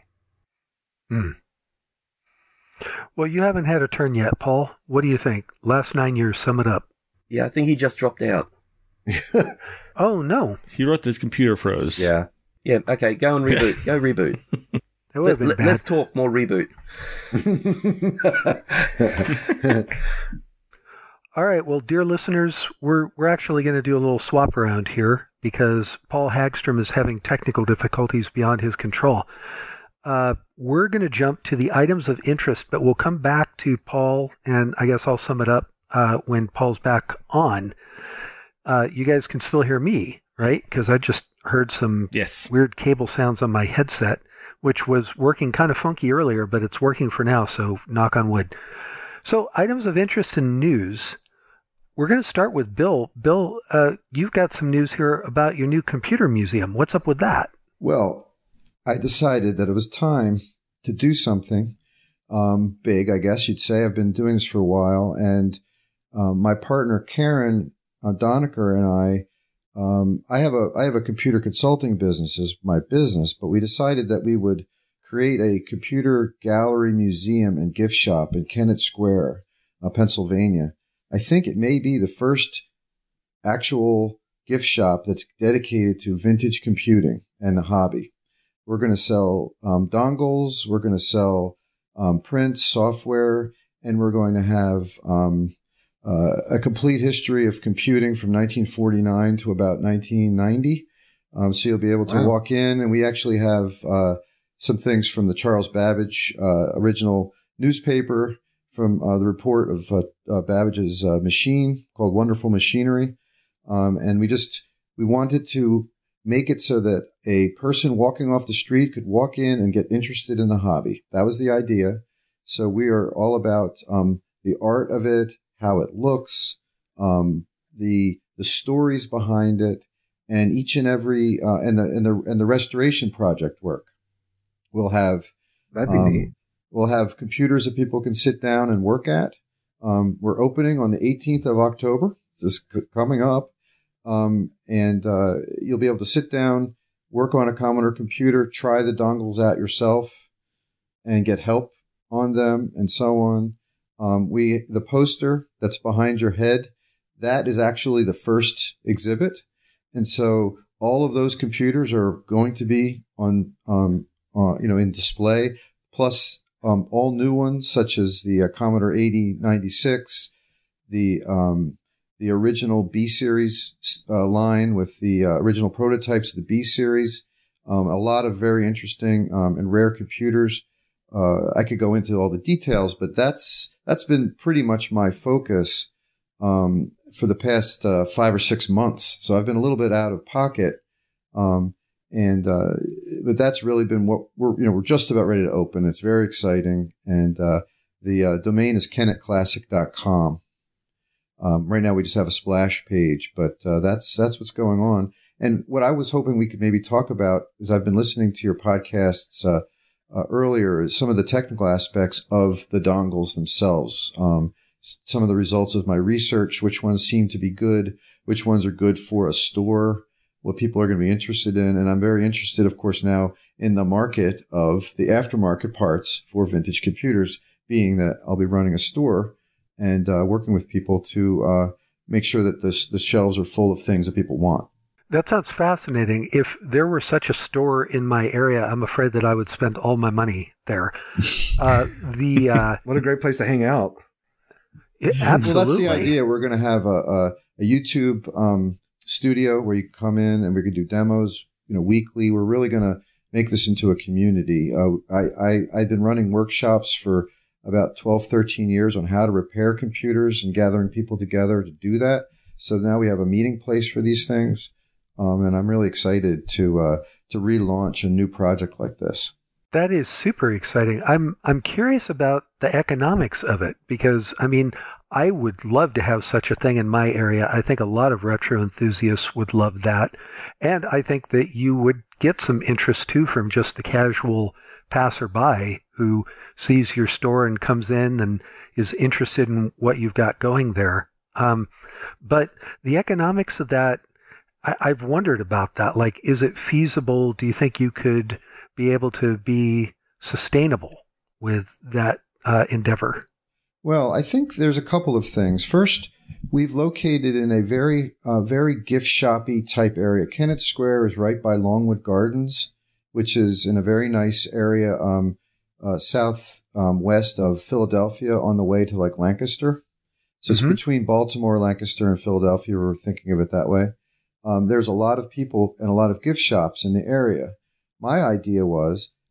Well, you haven't had a turn yet, Paul. What do you think? Last 9 years, sum it up. Yeah, I think he just dropped out. Oh, no. He wrote this computer froze. Yeah. Yeah, okay, go and reboot. Go reboot. That would have been bad. Let's talk more reboot. All right, well, dear listeners, we're actually going to do a little swap around here because Paul Hagstrom is having technical difficulties beyond his control. we're going to jump to the items of interest, but we'll come back to Paul, and I guess I'll sum it up when Paul's back on. You guys can still hear me, right? Because I just heard some weird cable sounds on my headset, which was working kind of funky earlier, but it's working for now, so knock on wood. So items of interest in news. We're going to start with Bill. Bill, you've got some news here about your new computer museum. What's up with that? Well, I decided that it was time to do something big, I guess you'd say. I've been doing this for a while, and my partner Karen Donaker and I have a computer consulting business as my business, but we decided that we would create a computer gallery museum and gift shop in Kennett Square, Pennsylvania. I think it may be the first actual gift shop that's dedicated to vintage computing and the hobby. We're going to sell dongles, we're going to sell prints, software, and we're going to have a complete history of computing from 1949 to about 1990. So you'll be able to walk in, and we actually have some things from the Charles Babbage original newspaper, from the report of Babbage's machine called Wonderful Machinery. And we wanted to make it so that a person walking off the street could walk in and get interested in the hobby. That was the idea. So we are all about the art of it, how it looks, the stories behind it, and each and every and the restoration project work. We'll have that'd be neat. We'll have computers that people can sit down and work at. We're opening on the 18th of October. This is coming up. And you'll be able to sit down, work on a Commodore computer, try the dongles out yourself, and get help on them, and so on. The poster that's behind your head, that is actually the first exhibit. And so all of those computers are going to be on in display, plus all new ones, such as the Commodore 8096, the original B series line with the original prototypes of the B series, a lot of very interesting and rare computers. I could go into all the details, but that's been pretty much my focus for the past 5 or 6 months. So I've been a little bit out of pocket, but that's really been what we're just about ready to open. It's very exciting, and the domain is kennettclassic.com. Right now we just have a splash page, but that's what's going on. And what I was hoping we could maybe talk about is I've been listening to your podcasts earlier, is some of the technical aspects of the dongles themselves. Some of the results of my research, which ones seem to be good, which ones are good for a store, what people are going to be interested in. And I'm very interested, of course, now in the market of the aftermarket parts for vintage computers, being that I'll be running a store and working with people to make sure that the shelves are full of things that people want. That sounds fascinating. If there were such a store in my area, I'm afraid that I would spend all my money there. What a great place to hang out. Absolutely. Well, that's the idea. We're going to have a YouTube studio where you can come in and we can do demos, weekly. We're really going to make this into a community. I've been running workshops for about 12, 13 years on how to repair computers and gathering people together to do that. So now we have a meeting place for these things. And I'm really excited to relaunch a new project like this. That is super exciting. I'm curious about the economics of it, because I would love to have such a thing in my area. I think a lot of retro enthusiasts would love that, and I think that you would get some interest too from just the casual passerby who sees your store and comes in and is interested in what you've got going there. But the economics of that, I've wondered about that. Like, is it feasible? Do you think you could be able to be sustainable with that endeavor? Well, I think there's a couple of things. First, we've located in a very gift shoppy type area. Kennett Square is right by Longwood Gardens, which is in a very nice area south west of Philadelphia, on the way to like Lancaster. So it's between Baltimore, Lancaster, and Philadelphia. We're thinking of it that way. There's a lot of people and a lot of gift shops in the area. My idea was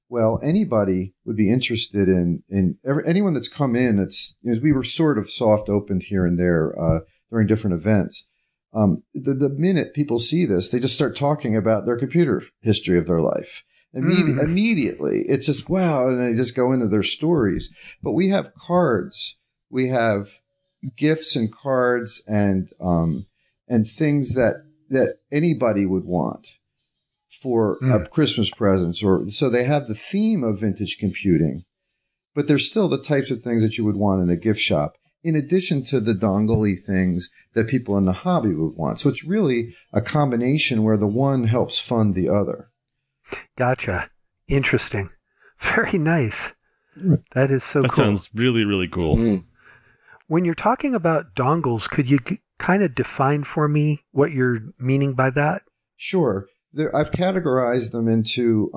Well, anybody would be interested in anyone that's come in. We were sort of soft opened here and there during different events. The minute people see this, they just start talking about their computer history of their life. Immediately, it's just wow, and they just go into their stories. But we have cards, we have gifts and cards, and things that anybody would want for Christmas presents, or so they have the theme of vintage computing, but there's still the types of things that you would want in a gift shop, in addition to the dongle-y things that people in the hobby would want. So it's really a combination where the one helps fund the other. Gotcha. Interesting. Very nice. That is so that cool. That sounds really, really cool. When you're talking about dongles, could you kind of define for me what you're meaning by that? Sure. I've categorized them into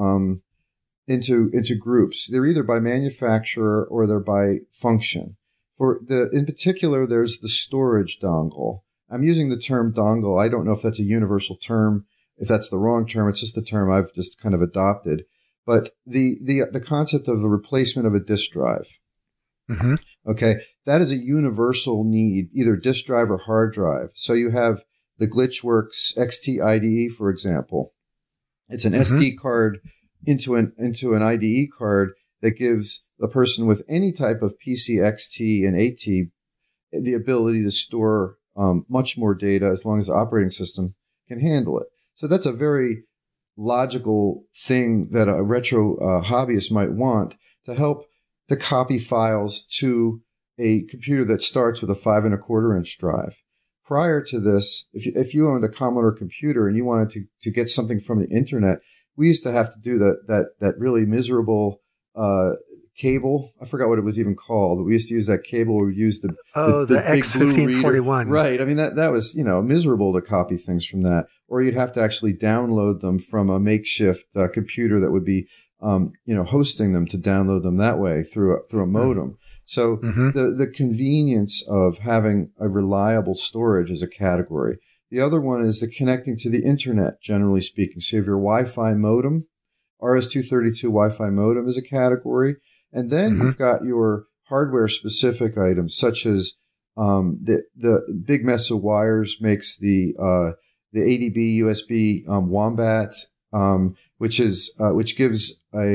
groups. They're either by manufacturer or they're by function. In particular, there's the storage dongle. I'm using the term dongle. I don't know if that's a universal term, if that's the wrong term. It's just a term I've just kind of adopted. But the concept of the replacement of a disk drive. Mm-hmm. Okay, that is a universal need, either disk drive or hard drive. So you have the Glitchworks XT IDE, for example. It's an SD card into an IDE card that gives the person with any type of PC, XT, and AT the ability to store much more data as long as the operating system can handle it. So that's a very logical thing that a retro hobbyist might want to help to copy files to a computer that starts with a 5 1/4 inch drive. Prior to this, if you owned a Commodore computer and you wanted to get something from the internet, we used to have to do that really miserable cable. I forgot what it was even called. We used to use that cable. We used the big blue reader. Right. I mean, that was, miserable to copy things from that. Or you'd have to actually download them from a makeshift computer that would be, hosting them to download them that way through a modem. So the convenience of having a reliable storage is a category. The other one is the connecting to the internet, generally speaking. So you have your Wi-Fi modem, RS-232 Wi-Fi modem is a category. And then you've got your hardware-specific items, such as the Big Mess of Wires makes the ADB USB Wombat, which gives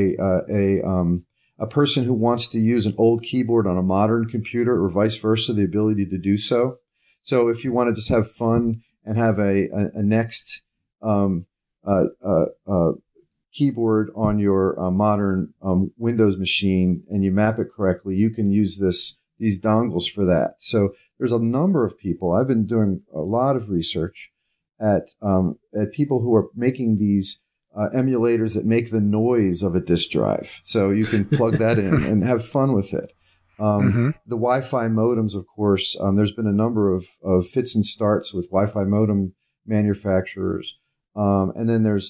a person who wants to use an old keyboard on a modern computer or vice versa the ability to do so. So if you want to just have fun and have a next keyboard on your modern Windows machine and you map it correctly, you can use these dongles for that. So there's a number of people. I've been doing a lot of research at people who are making these emulators that make the noise of a disk drive. So you can plug that in and have fun with it. The Wi-Fi modems, of course, there's been a number of fits and starts with Wi-Fi modem manufacturers. And then there's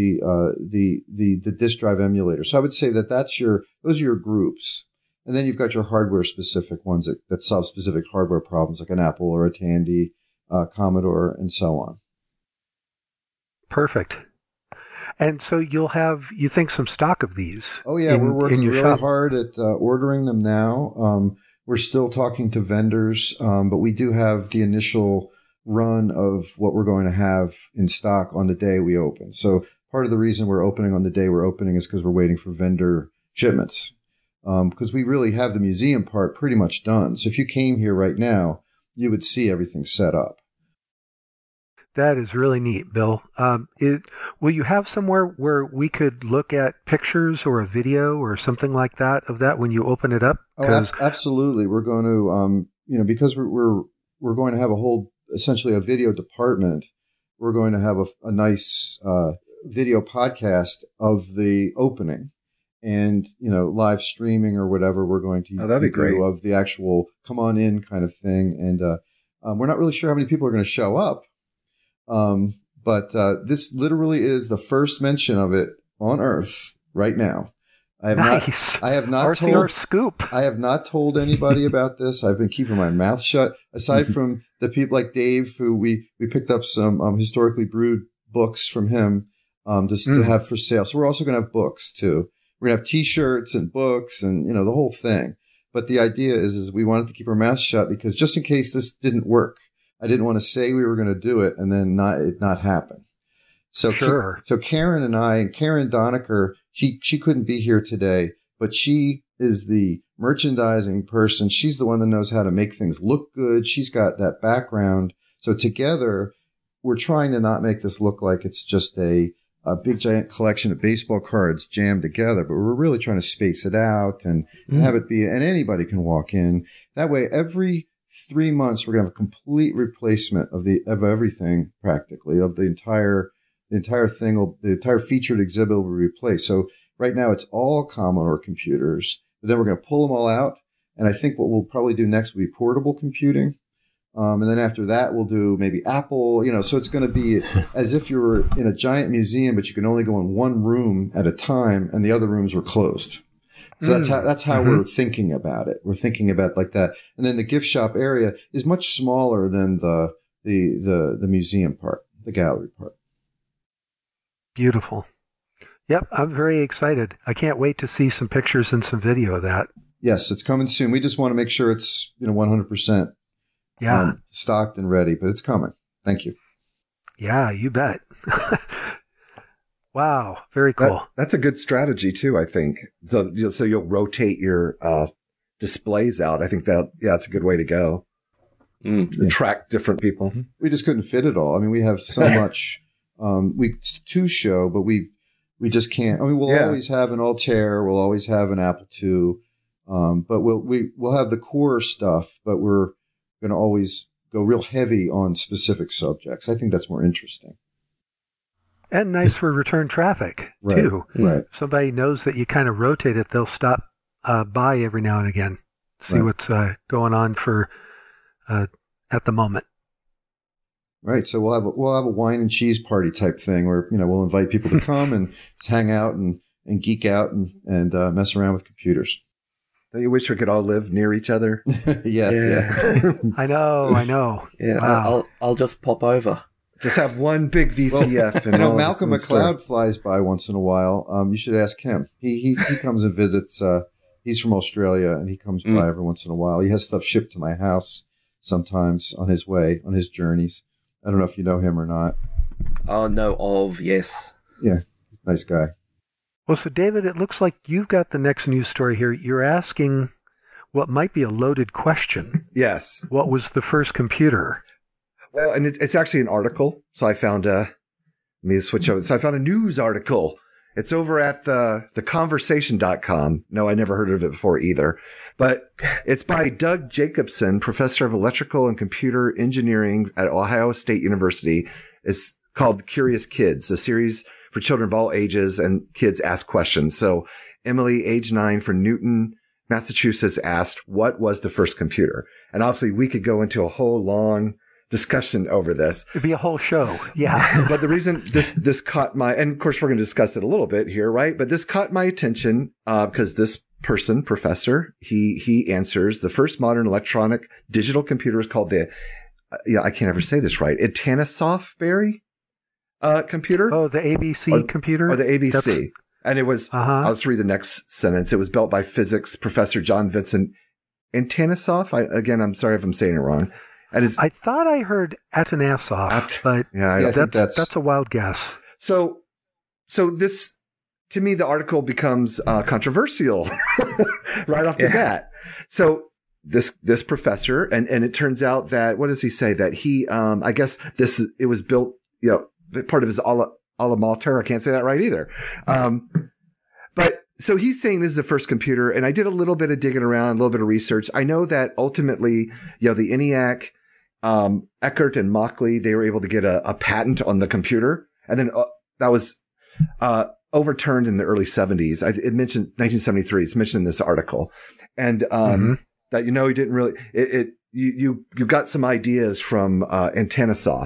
the disk drive emulator. So I would say those are your groups. And then you've got your hardware specific ones that solve specific hardware problems, like an Apple or a Tandy, Commodore, and so on. Perfect. And so you'll have, you think, some stock of these? Oh yeah, we're working really hard at ordering them now. We're still talking to vendors, but we do have the initial run of what we're going to have in stock on the day we open. So part of the reason we're opening on the day we're opening is because we're waiting for vendor shipments. Because we really have the museum part pretty much done. So if you came here right now, you would see everything set up. That is really neat, Bill. Will you have somewhere where we could look at pictures or a video or something like that of that when you open it up? Oh, absolutely. We're going to, because we're going to have essentially a video department. We're going to have a nice video podcast of the opening, and live streaming or whatever we're going to that'd be great. Of the actual come on in kind of thing. And we're not really sure how many people are going to show up. But this literally is the first mention of it on Earth right now. I have not RCR scoop. I have not told anybody about this. I've been keeping my mouth shut. Aside from the people like Dave, who we picked up some historically brewed books from him to have for sale. So we're also going to have books too. we're gonna have T-shirts and books and the whole thing. But the idea is we wanted to keep our mouths shut because just in case this didn't work, I didn't want to say we were going to do it and then not happen. So Sure. So Karen and I, and Karen Doniker, she couldn't be here today, but she is the merchandising person. She's the one that knows how to make things look good. She's got that background. So together, we're trying to not make this look like it's just a big giant collection of baseball cards jammed together, but we're really trying to space it out and have it be, and anybody can walk in. That way, every 3 months, we're going to have a complete replacement of everything practically, of the entire thing, the entire featured exhibit will be replaced. So right now it's all Commodore computers, but then we're going to pull them all out. And I think what we'll probably do next will be portable computing. And then after that, we'll do maybe Apple, so it's going to be as if you were in a giant museum, but you can only go in one room at a time and the other rooms were closed. So that's how we're thinking about it. We're thinking about it like that. And then the gift shop area is much smaller than the museum part, the gallery part. Beautiful. Yep, I'm very excited. I can't wait to see some pictures and some video of that. Yes, it's coming soon. We just want to make sure it's 100% stocked and ready, but it's coming. Thank you. Yeah, you bet. Wow, very cool. That's a good strategy too, I think. So you'll rotate your displays out. I think it's a good way to go. Attract different people. We just couldn't fit it all. I mean, we have so much to show, but we just can't. I mean, we'll always have an Altair, we'll always have an Apple II, but we'll have the core stuff, but we're going to always go real heavy on specific subjects. I think that's more interesting. And nice for return traffic, too. Right. Somebody knows that you kind of rotate it. They'll stop by every now and again, see what's going on for at the moment. Right. So we'll have a wine and cheese party type thing where, we'll invite people to come and hang out and geek out and mess around with computers. Don't you wish we could all live near each other? Yeah. I know. Yeah, Wow. I'll just pop over. Just have one big VCF. Well, Malcolm McLeod flies by once in a while. You should ask him. He comes and visits. He's from Australia, and he comes by every once in a while. He has stuff shipped to my house sometimes on his journeys. I don't know if you know him or not. Know of, yes. Yeah, nice guy. Well, so David, it looks like you've got the next news story here. You're asking what might be a loaded question. Yes. What was the first computer? Well, and it's actually an article. So I found let me switch over. So I found a news article. It's over at theconversation.com. No, I never heard of it before either. But it's by Doug Jacobson, professor of electrical and computer engineering at Ohio State University. It's called Curious Kids, a series for children of all ages, and kids ask questions. So Emily, age 9, from Newton, Massachusetts, asked, what was the first computer? And obviously we could go into a whole long discussion over this. It'd be a whole show. Yeah. But the reason this caught my, and of course we're going to discuss it a little bit here, right? But this caught my attention because this professor, he answers the first modern electronic digital computer is called I can't ever say this right, Atanasoff Berry computer. Oh, the ABC computer? Or the ABC. And it was, I'll just read the next sentence. It was built by physics professor John Vincent Atanasoff. Again, I'm sorry if I'm saying it wrong. And I thought I heard Atanasoff, but that's a wild guess. So this, to me, the article becomes controversial right off the bat. So this professor, and it turns out that, what does he say? That he, I guess it was built, part of his alma mater. I can't say that right either. But so he's saying this is the first computer, and I did a little bit of digging around, a little bit of research. I know that ultimately, the ENIAC, Eckert and Mauchly, they were able to get a patent on the computer, and then that was overturned in the early 70s. It mentioned 1973. It's mentioned in this article, and that he didn't really. You got some ideas from Atanasoff.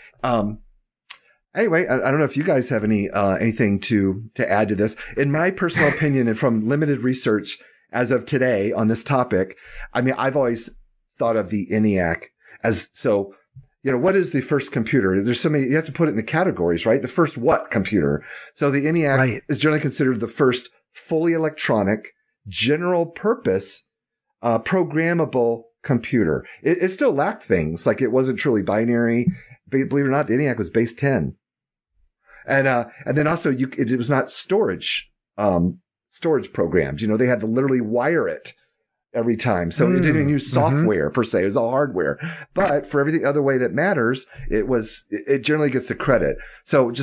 Anyway, I don't know if you guys have anything to add to this. In my personal opinion, and from limited research as of today on this topic, I mean, I've always thought of the ENIAC as so. What is the first computer? There's so many. You have to put it in the categories, right? The first what computer? So the ENIAC is generally considered the first fully electronic, general purpose, programmable computer. It still lacked things, like it wasn't truly binary. Believe it or not, the ENIAC was base 10. And then also it was not storage programs. They had to literally wire it every time. So it didn't even use software per se. It was all hardware. But for everything other way that matters, it generally gets the credit. So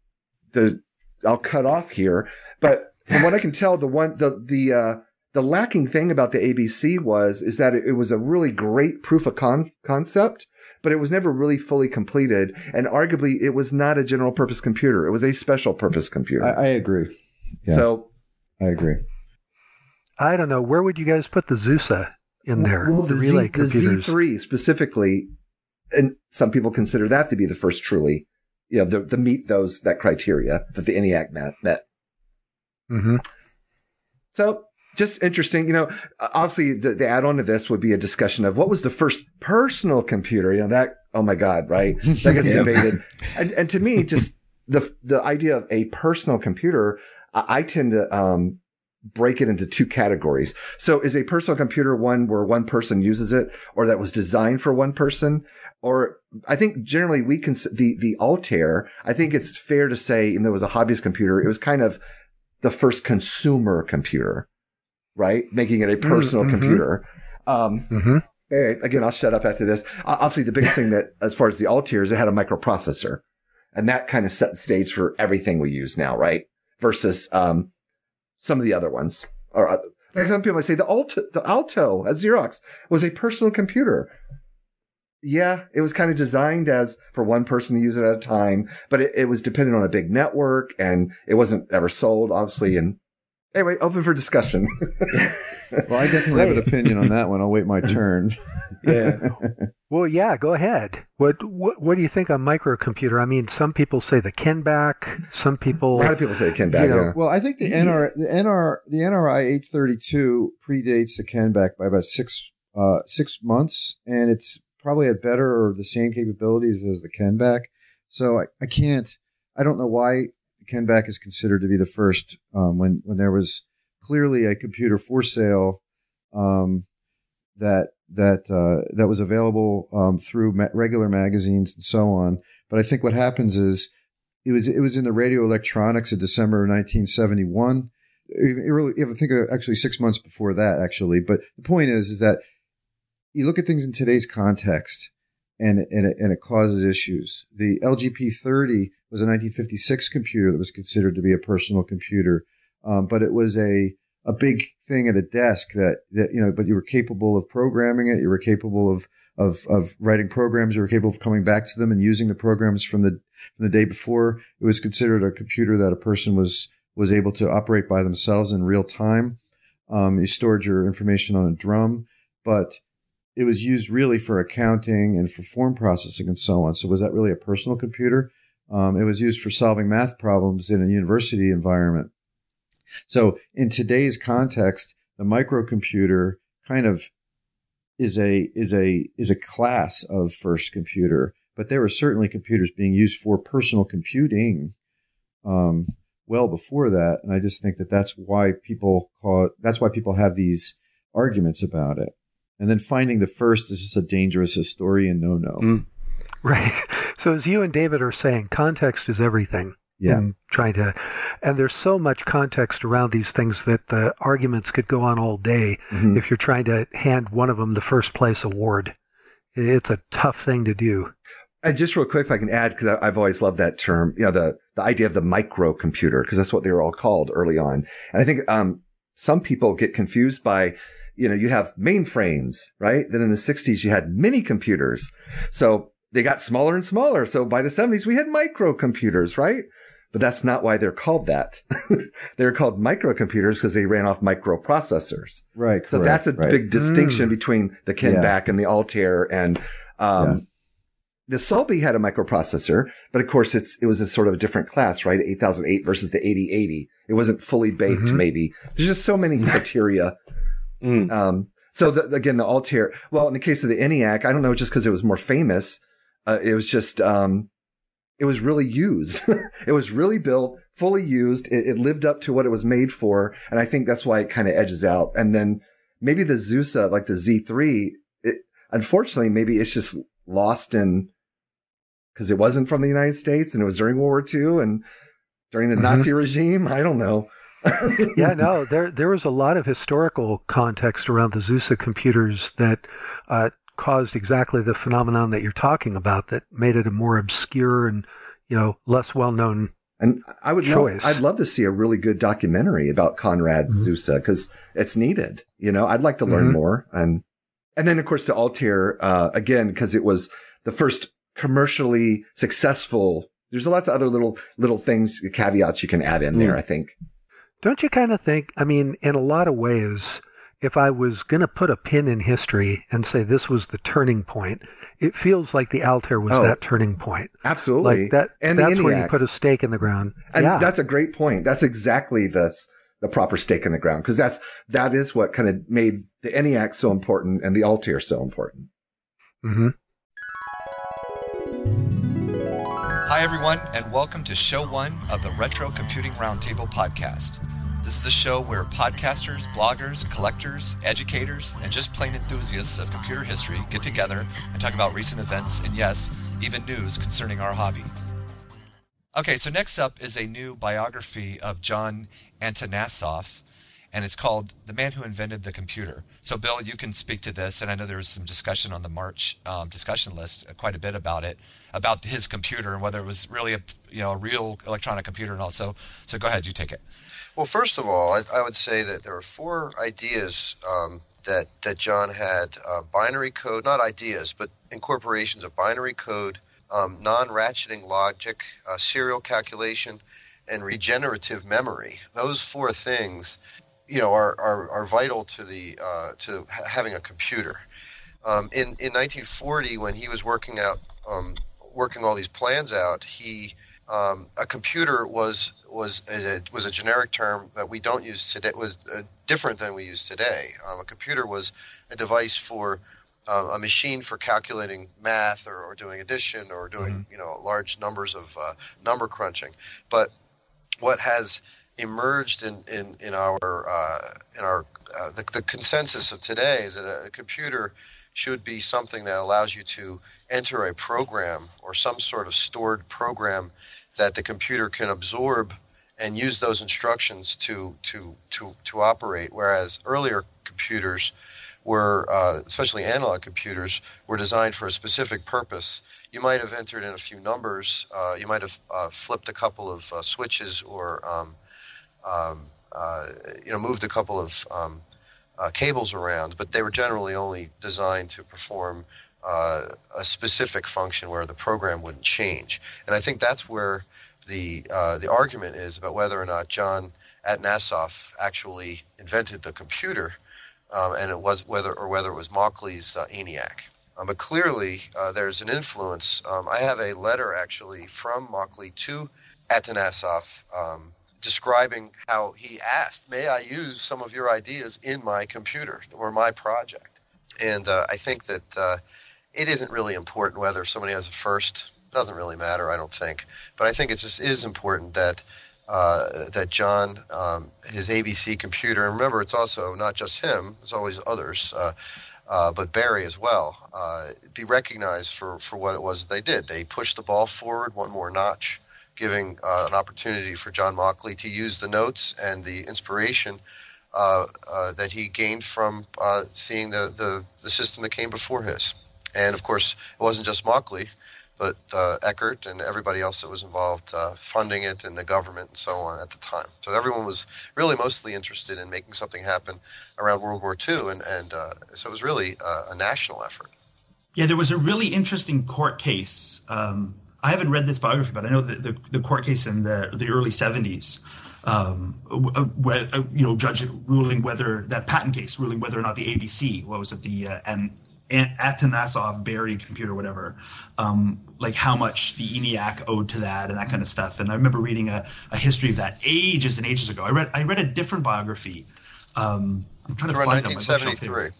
I'll cut off here. But from what I can tell, the lacking thing about the ABC is that it was a really great proof of concept, but it was never really fully completed. And arguably, it was not a general purpose computer. It was a special purpose computer. I agree. Yeah. So I agree. I don't know. Where would you guys put the Zusa in there? Well, the relay computers. The Z3 specifically, and some people consider that to be the first truly, to meet that criteria that the ENIAC met. Mm-hmm. So just interesting. Obviously the add-on to this would be a discussion of what was the first personal computer. That, oh my God, right? That gets debated. And to me, just the idea of a personal computer, I tend to break it into two categories. So is a personal computer one where one person uses it, or that was designed for one person? Or I think generally the Altair, I think it's fair to say, even though it was a hobbyist computer, it was kind of the first consumer computer, right? Making it a personal computer. Again, I'll shut up after this. Obviously, the biggest thing that, as far as the Altair, is it had a microprocessor. And that kind of set the stage for everything we use now, right? Versus some of the other ones. Or like some people might say the Alto at Xerox was a personal computer. Yeah, it was kind of designed as for one person to use it at a time, but it was dependent on a big network, and it wasn't ever sold, obviously. And anyway, open for discussion. Well, I definitely have an opinion on that one. I'll wait my turn. Yeah. Well, yeah, go ahead. What do you think on microcomputer? I mean, some people say the Kenback. Some people. A lot of people say the Kenback. Yeah. Well, I think the NRI 832 predates the Kenback by about 6 months, and it's probably had better or the same capabilities as the Kenback. So I don't know why the Kenback is considered to be the first when there was clearly a computer for sale that was available through regular magazines and so on. But I think what happens is it was in the Radio Electronics in December of 1971. I think actually 6 months before that, actually. But the point is that you look at things in today's context, and it causes issues. The LGP30 was a 1956 computer that was considered to be a personal computer, but it was a big thing at a desk but you were capable of programming it. You were capable of writing programs. You were capable of coming back to them and using the programs from the day before. It was considered a computer that a person was able to operate by themselves in real time. You stored your information on a drum, but it was used really for accounting and for form processing and so on. So was that really a personal computer? It was used for solving math problems in a university environment. So in today's context, the microcomputer kind of is a class of first computer, but there were certainly computers being used for personal computing well before that, and I just think that's why people have these arguments about it. And then finding the first is just a dangerous historian no-no. Right. So as you and David are saying, context is everything. Yeah. And there's so much context around these things that the arguments could go on all day if you're trying to hand one of them the first place award. It's a tough thing to do. And just real quick, if I can add, because I've always loved that term, the idea of the microcomputer, because that's what they were all called early on. And I think some people get confused by, you have mainframes, right? Then in the 60s, you had mini computers. So they got smaller and smaller. So by the 70s, we had microcomputers, right? But that's not why they're called that. They're called microcomputers because they ran off microprocessors. Right. So that's a big distinction between the Kenback and the Altair. And the Sulby had a microprocessor, but of course it was a sort of a different class, right? 8008 versus the 8080. It wasn't fully baked, maybe. There's just so many criteria. So again, the Altair. Well, in the case of the ENIAC, I don't know, just because it was more famous. It was just it was really used. It was really built, fully used. It lived up to what it was made for, and I think that's why it kind of edges out. And then maybe the Zusa, like the Z3, unfortunately, maybe it's just lost in because it wasn't from the United States and it was during World War II and during the Nazi regime. I don't know. Yeah, no, there was a lot of historical context around the Zusa computers that caused exactly the phenomenon that you're talking about, that made it a more obscure and, less well-known and I would choice. I'd love to see a really good documentary about Conrad Zusa, because it's needed. I'd like to learn more. And then, of course, the Altair, again, because it was the first commercially successful. There's lots of other little things, caveats you can add in there, I think. Don't you kind of think, in a lot of ways, if I was going to put a pin in history and say this was the turning point, it feels like the Altair was that turning point. Absolutely. Like that, and that's where you put a stake in the ground. And that's a great point. That's exactly the proper stake in the ground, because that is what kind of made the ENIAC so important and the Altair so important. Mm-hmm. Hi, everyone, and welcome to Show 1 of the Retro Computing Roundtable podcast. This is the show where podcasters, bloggers, collectors, educators, and just plain enthusiasts of computer history get together and talk about recent events and, yes, even news concerning our hobby. Okay, so next up is a new biography of John Atanasoff, and it's called The Man Who Invented the Computer. So, Bill, you can speak to this, and I know there was some discussion on the March discussion list, quite a bit about it, about his computer and whether it was really a real electronic computer and all. So go ahead, you take it. Well, first of all, I would say that there are 4 ideas that John had: binary code, not ideas, but incorporations of binary code, non-ratcheting logic, serial calculation, and regenerative memory. Those 4 things, are vital to having a computer. In 1940, when he was working all these plans out, a computer was a generic term that we don't use today. It was different than we use today. A computer was a device for a machine for calculating math or doing addition or doing large numbers of number crunching. But what has emerged in our the consensus of today is that a computer should be something that allows you to enter a program or some sort of stored program that the computer can absorb and use those instructions to operate. Whereas earlier computers were, especially analog computers, were designed for a specific purpose. You might have entered in a few numbers. You might have flipped a couple of switches or moved a couple of cables around, but they were generally only designed to perform a specific function where the program wouldn't change. And I think that's where the argument is about whether or not John Atanasoff actually invented the computer, and it was whether it was Mauchly's ENIAC. But clearly, there's an influence. I have a letter actually from Mauchly to Atanasoff, describing how he asked, may I use some of your ideas in my computer or my project? And I think that it isn't really important whether somebody has a first. It doesn't really matter, I don't think. But I think it just is important that that John, his ABC computer, and remember, it's also not just him, there's always others, but Barry as well, be recognized for what it was they did. They pushed the ball forward one more notch, giving an opportunity for John Mauchly to use the notes and the inspiration that he gained from seeing the system that came before his. And, of course, it wasn't just Mauchly, but Eckert and everybody else that was involved funding it, and the government and so on at the time. So everyone was really mostly interested in making something happen around World War II, and so it was really a national effort. Yeah, there was a really interesting court case. I haven't read this biography, but I know that the court case in the early 70s, where, judge ruling whether that patent case ruling whether or not the ABC, what was it, the Atanasoff Berry computer, whatever, like how much the ENIAC owed to that and that kind of stuff. And I remember reading a history of that ages and ages ago. I read a different biography. I'm trying to find 1973.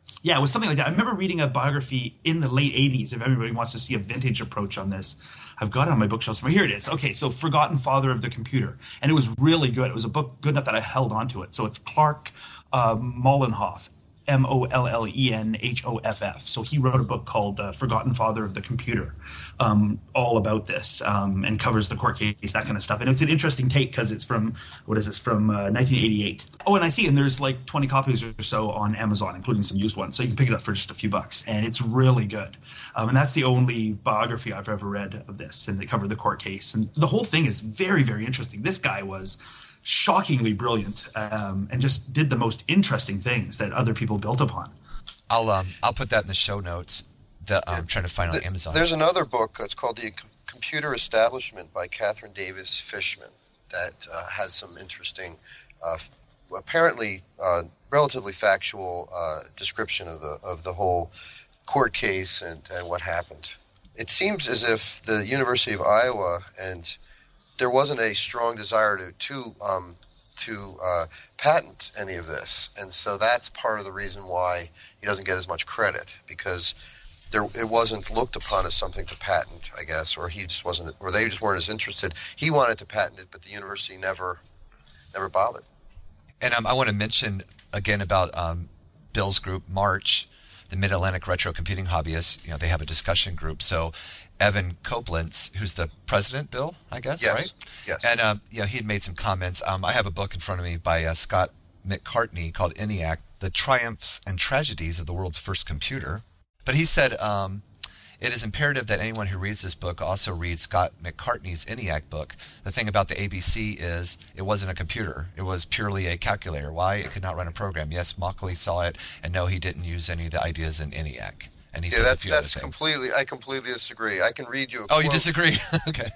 Yeah, it was something like that. I remember reading a biography in the late 80s. If everybody wants to see a vintage approach on this, I've got it on my bookshelf somewhere. Here it is. Okay, so Forgotten Father of the Computer. And it was really good. It was a book good enough that I held onto it. So it's Clark Mollenhoff, Mollenhoff. So he wrote a book called Forgotten Father of the Computer, all about this, and covers the court case, that kind of stuff. And it's an interesting take because it's from, 1988. Oh, and I see, and there's like 20 copies or so on Amazon, including some used ones. So you can pick it up for just a few bucks, and it's really good. And that's the only biography I've ever read of this, and they covered the court case. And the whole thing is very, very interesting. This guy was shockingly brilliant, and just did the most interesting things that other people built upon. I'll put that in the show notes. I'm trying to find on Amazon. There's another book. It's called The Computer Establishment by Catherine Davis Fishman that has some interesting, apparently relatively factual description of the whole court case and what happened. It seems as if the University of Iowa and there wasn't a strong desire to patent any of this, and so that's part of the reason why he doesn't get as much credit, because it wasn't looked upon as something to patent, I guess, or he just wasn't, or they just weren't as interested. He wanted to patent it, but the university never bothered. And I want to mention again about Bill's group, March, the Mid-Atlantic Retro Computing Hobbyists. They have a discussion group. So Evan Koblenz, who's the president, Bill, I guess, yes. Right? Yes. And he had made some comments. I have a book in front of me by Scott McCartney called ENIAC, The Triumphs and Tragedies of the World's First Computer. But he said, it is imperative that anyone who reads this book also reads Scott McCartney's ENIAC book. The thing about the ABC is it wasn't a computer. It was purely a calculator. Why? It could not run a program. Yes, Mauchly saw it, and no, he didn't use any of the ideas in ENIAC. And he said a few other things. I completely disagree. I can read you a quote. Oh, you disagree? Okay.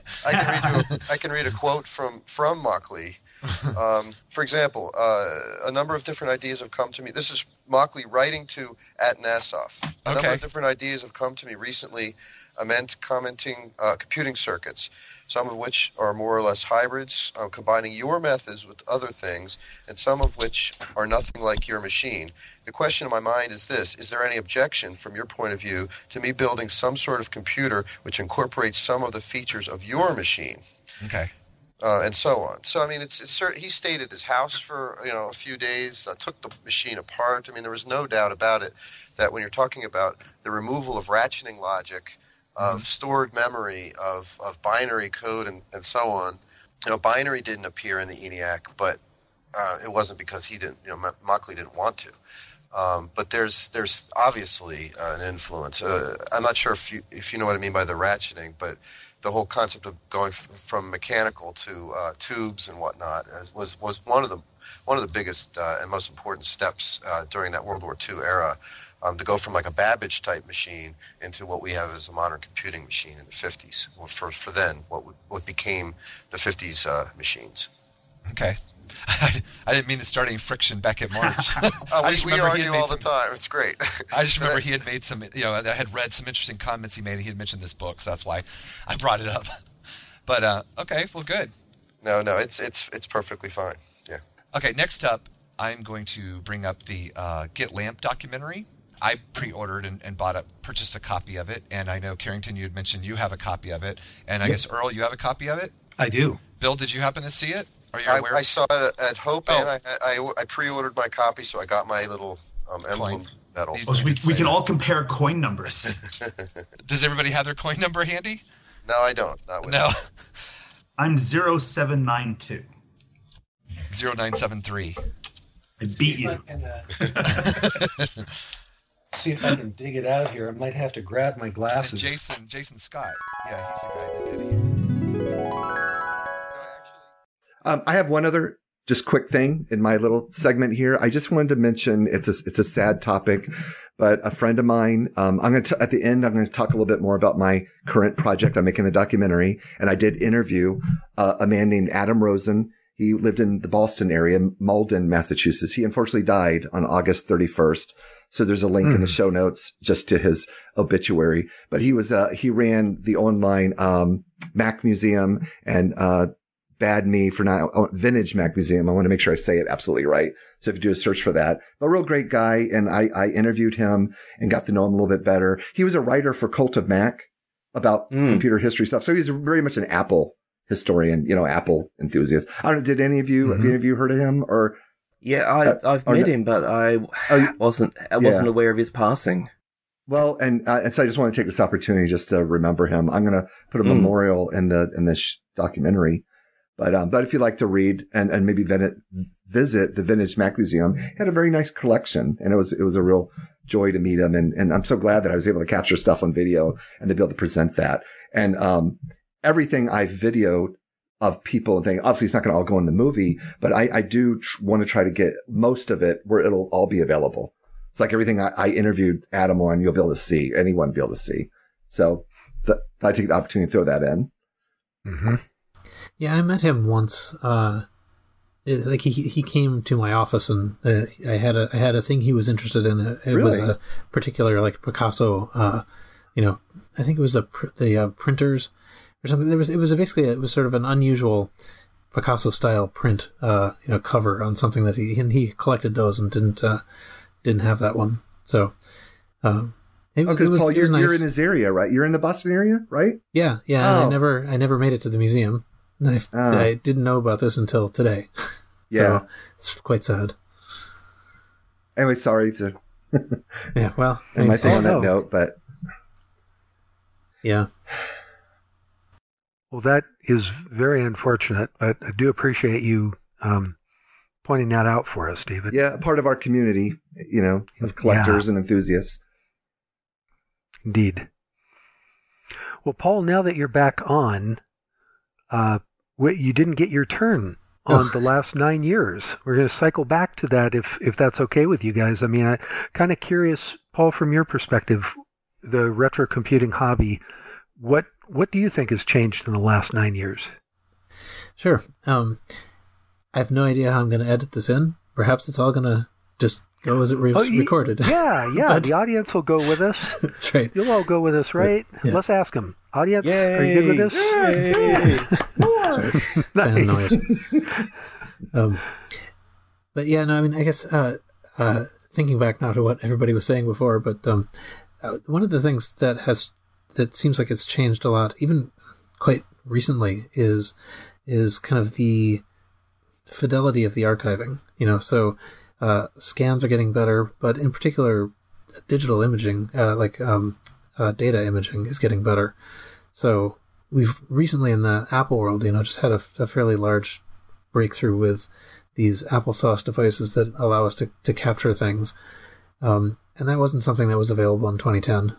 I can read a quote from Mauchly. For example, a number of different ideas have come to me. This is Mauchly writing to at Nassau. A number of different ideas have come to me recently, commenting computing circuits, some of which are more or less hybrids, combining your methods with other things, and some of which are nothing like your machine. The question in my mind is this: is there any objection, from your point of view, to me building some sort of computer which incorporates some of the features of your machine? Okay. And so on. So, I mean, he stayed at his house for, a few days, took the machine apart. I mean, there was no doubt about it that when you're talking about the removal of ratcheting logic, of stored memory, of binary code and so on, binary didn't appear in the ENIAC, but it wasn't because he didn't, Mauchly didn't want to. But there's obviously an influence. I'm not sure if you know what I mean by the ratcheting, but the whole concept of going from mechanical to tubes and whatnot was one of the biggest and most important steps during that World War II era, to go from like a Babbage type machine into what we have as a modern computing machine in the 50s. Well, for then, what became the 50s machines. Okay. I didn't mean to start any friction back at March. We argue all the time. It's great. I just remember he had made some, I had read some interesting comments he made, and he had mentioned this book, so that's why I brought it up. But, okay, well, good. No, it's perfectly fine. Yeah. Okay, next up, I'm going to bring up the Get Lamp documentary. I pre-ordered and purchased a copy of it, and I know, Carrington, you had mentioned you have a copy of it, and I guess, Earl, you have a copy of it? I do. Bill, did you happen to see it? Are you aware? I saw it at Hope, and I pre-ordered my copy, so I got my little emblem medal. We can all compare coin numbers. Does everybody have their coin number handy? No, I don't. Not with No. me. I'm 0792. 0973. I beat you. See if I can dig it out here. I might have to grab my glasses. Jason Scott. Yeah, he's the guy that did it. I have one other just quick thing in my little segment here. I just wanted to mention it's a sad topic, but a friend of mine. At the end I'm going to talk a little bit more about my current project. I'm making a documentary, and I did interview a man named Adam Rosen. He lived in the Boston area, Malden, Massachusetts. He unfortunately died on August 31st. So there's a link in the show notes just to his obituary. But he ran the online Mac Museum and bad me for not Vintage Mac Museum. I want to make sure I say it absolutely right. So if you do a search for that, a real great guy. And I interviewed him and got to know him a little bit better. He was a writer for Cult of Mac about computer history stuff. So he's very much an Apple historian, Apple enthusiast. I don't know. Did any of you, have any of you heard of him or? Yeah, I've met him, but I wasn't aware of his passing. Well, and so I just want to take this opportunity just to remember him. I'm going to put a memorial in this documentary. But if you'd like to read and maybe visit the Vintage Mac Museum, he had a very nice collection, and it was a real joy to meet him. And I'm so glad that I was able to capture stuff on video and to be able to present that. And everything I videoed of people and things, obviously it's not going to all go in the movie, but I do want to try to get most of it where it'll all be available. It's like everything I interviewed Adam on, you'll be able to see, anyone will be able to see. So I take the opportunity to throw that in. Mm-hmm. Yeah, I met him once. He came to my office, and I had a thing he was interested in. It Really? was a particular Picasso. I think it was the printers or something. It was basically sort of an unusual Picasso style print, cover on something that he collected those and didn't have that one. So. Paul, you're nice. in his area, right? You're in the Boston area, right? Yeah. Oh. And I never made it to the museum. I didn't know about this until today. Yeah. So it's quite sad. Anyway, sorry to. Yeah, well. I might think on that note, but. Yeah. Well, that is very unfortunate, but I do appreciate you pointing that out for us, David. Yeah, part of our community, of collectors and enthusiasts. Indeed. Well, Paul, now that you're back on, you didn't get your turn on the last 9 years. We're going to cycle back to that if that's okay with you guys. I mean, I'm kind of curious, Paul, from your perspective, the retro computing hobby, what do you think has changed in the last 9 years? Sure. I have no idea how I'm going to edit this in. Perhaps it's all going to just go as it was recorded. Yeah. The audience will go with us. That's right. You'll all go with us, right? Yeah. Let's ask them. Audience, Yay. are you good with this? Sorry. Fan of noise. But yeah, no, I mean, I guess thinking back now to what everybody was saying before, but one of the things that seems like it's changed a lot, even quite recently, is kind of the fidelity of the archiving. So scans are getting better, but in particular, digital imaging, data imaging, is getting better. So we've recently in the Apple world, just had a fairly large breakthrough with these applesauce devices that allow us to capture things. And that wasn't something that was available in 2010.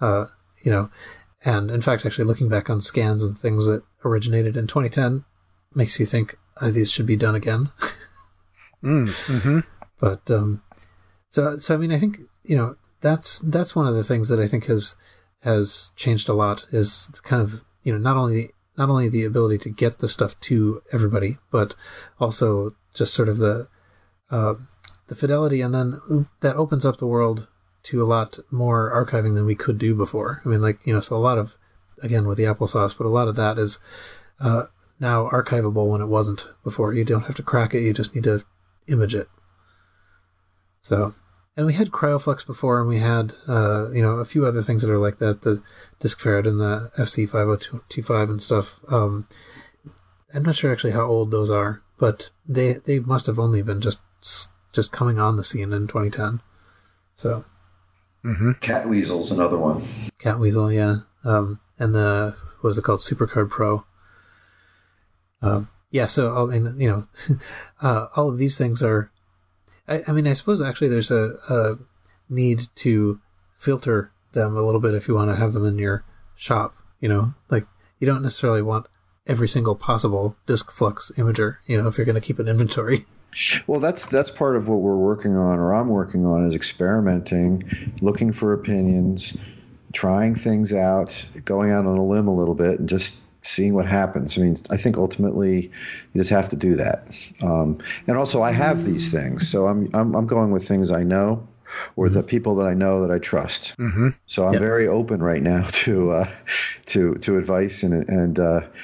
And in fact, actually looking back on scans and things that originated in 2010 makes you think these should be done again. Mm-hmm. But so I mean, I think that's one of the things that I think has changed a lot, is kind of not only the ability to get the stuff to everybody, but also just sort of the fidelity, and then that opens up the world to a lot more archiving than we could do before. I mean, so a lot of, again with the applesauce, but a lot of that is now archivable when it wasn't before. You don't have to crack it; you just need to image it. So, and we had CryoFlux before, and we had a few other things that are like that, the DiskFerret and the SC5025 and stuff. I'm not sure actually how old those are, but they must have only been just coming on the scene in 2010. So, Catweasel's another one. Catweasel, yeah, and the what is it called, SuperCard Pro. Yeah, so I mean, all of these things are. I mean, I suppose actually there's a need to filter them a little bit if you want to have them in your shop. Like you don't necessarily want every single possible DiskFlux imager. If you're going to keep an inventory. Well, that's part of what we're working on, or I'm working on, is experimenting, looking for opinions, trying things out, going out on a limb a little bit, and just seeing what happens. I mean, I think ultimately you just have to do that. And also, I have these things, so I'm going with things I know. the people that I know that I trust. Mm-hmm. So I'm very open right now to advice and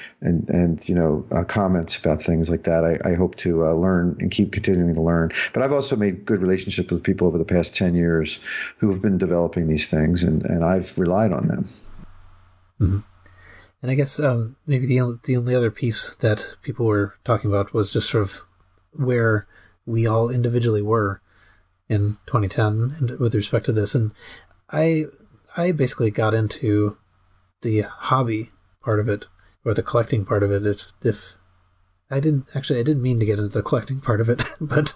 comments about things like that. I hope to learn and keep continuing to learn. But I've also made good relationships with people over the past 10 years who have been developing these things, and I've relied on them. Mm-hmm. And I guess maybe the only other piece that people were talking about was just sort of where we all individually were in 2010 and with respect to this. And I basically got into the hobby part of it, or the collecting part of it. If I didn't mean to get into the collecting part of it, but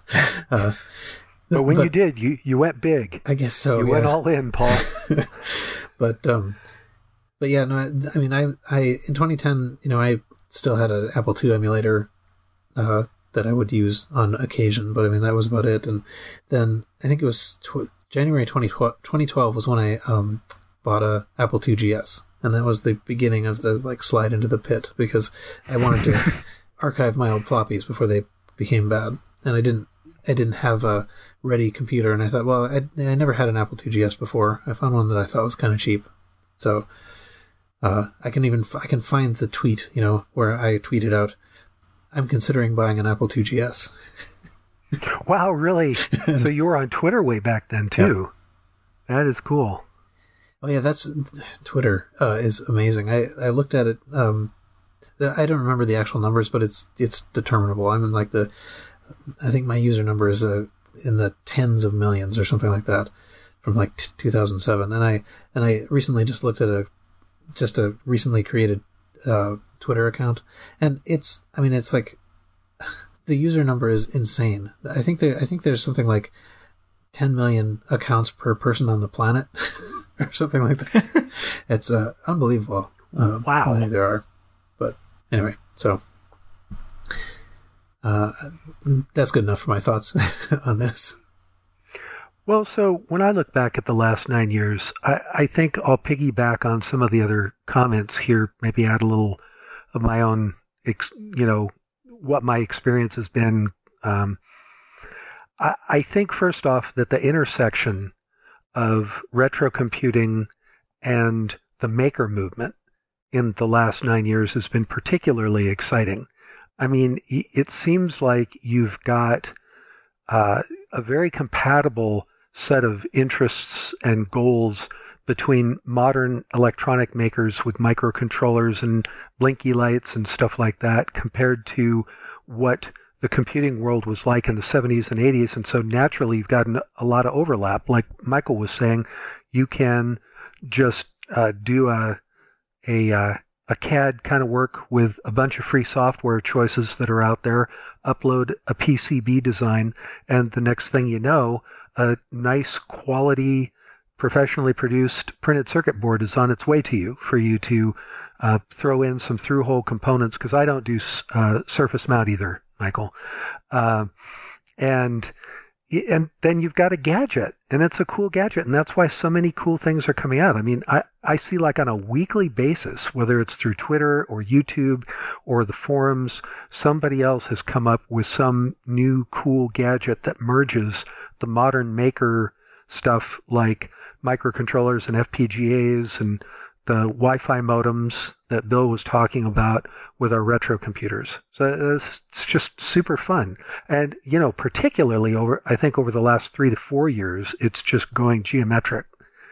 when you did, you went big. I guess so. You went all in, Paul. But yeah, no. I mean, I in 2010, I still had an Apple II emulator that I would use on occasion, but I mean that was about it. And then I think it was January 2012 was when I bought a Apple II GS, and that was the beginning of the slide into the pit, because I wanted to archive my old floppies before they became bad, and I didn't have a ready computer, and I thought, well, I never had an Apple II GS before. I found one that I thought was kind of cheap, so I can find the tweet, where I tweeted out, I'm considering buying an Apple II GS. Wow, really? So you were on Twitter way back then, too. Yeah. That is cool. Oh, yeah, Twitter is amazing. I looked at it. I don't remember the actual numbers, but it's determinable. I'm in I think my user number is in the tens of millions or something like that from 2007. And I recently just looked at a recently created Twitter account, and it's like the user number is insane. I think there's something like 10 million accounts per person on the planet or something like that. It's unbelievable. Wow. How many there are. But anyway, so that's good enough for my thoughts on this. Well, so when I look back at the last 9 years, I think I'll piggyback on some of the other comments here, maybe add a little of my own, what my experience has been. I think, first off, that the intersection of retro computing and the maker movement in the last 9 years has been particularly exciting. I mean, it seems like you've got a very compatible set of interests and goals between modern electronic makers with microcontrollers and blinky lights and stuff like that compared to what the computing world was like in the 70s and 80s. And so naturally you've gotten a lot of overlap. Like Michael was saying, you can just do a CAD kind of work with a bunch of free software choices that are out there, upload a PCB design, and the next thing you know, a nice quality, professionally produced printed circuit board is on its way to you for you to throw in some through-hole components, because I don't do surface mount either, Michael. And then you've got a gadget, and it's a cool gadget, and that's why so many cool things are coming out. I mean, I see on a weekly basis, whether it's through Twitter or YouTube or the forums, somebody else has come up with some new cool gadget that merges the modern maker stuff like microcontrollers and FPGAs and the Wi-Fi modems that Bill was talking about with our retro computers. So it's just super fun. And, particularly I think over the last 3 to 4 years, it's just going geometric.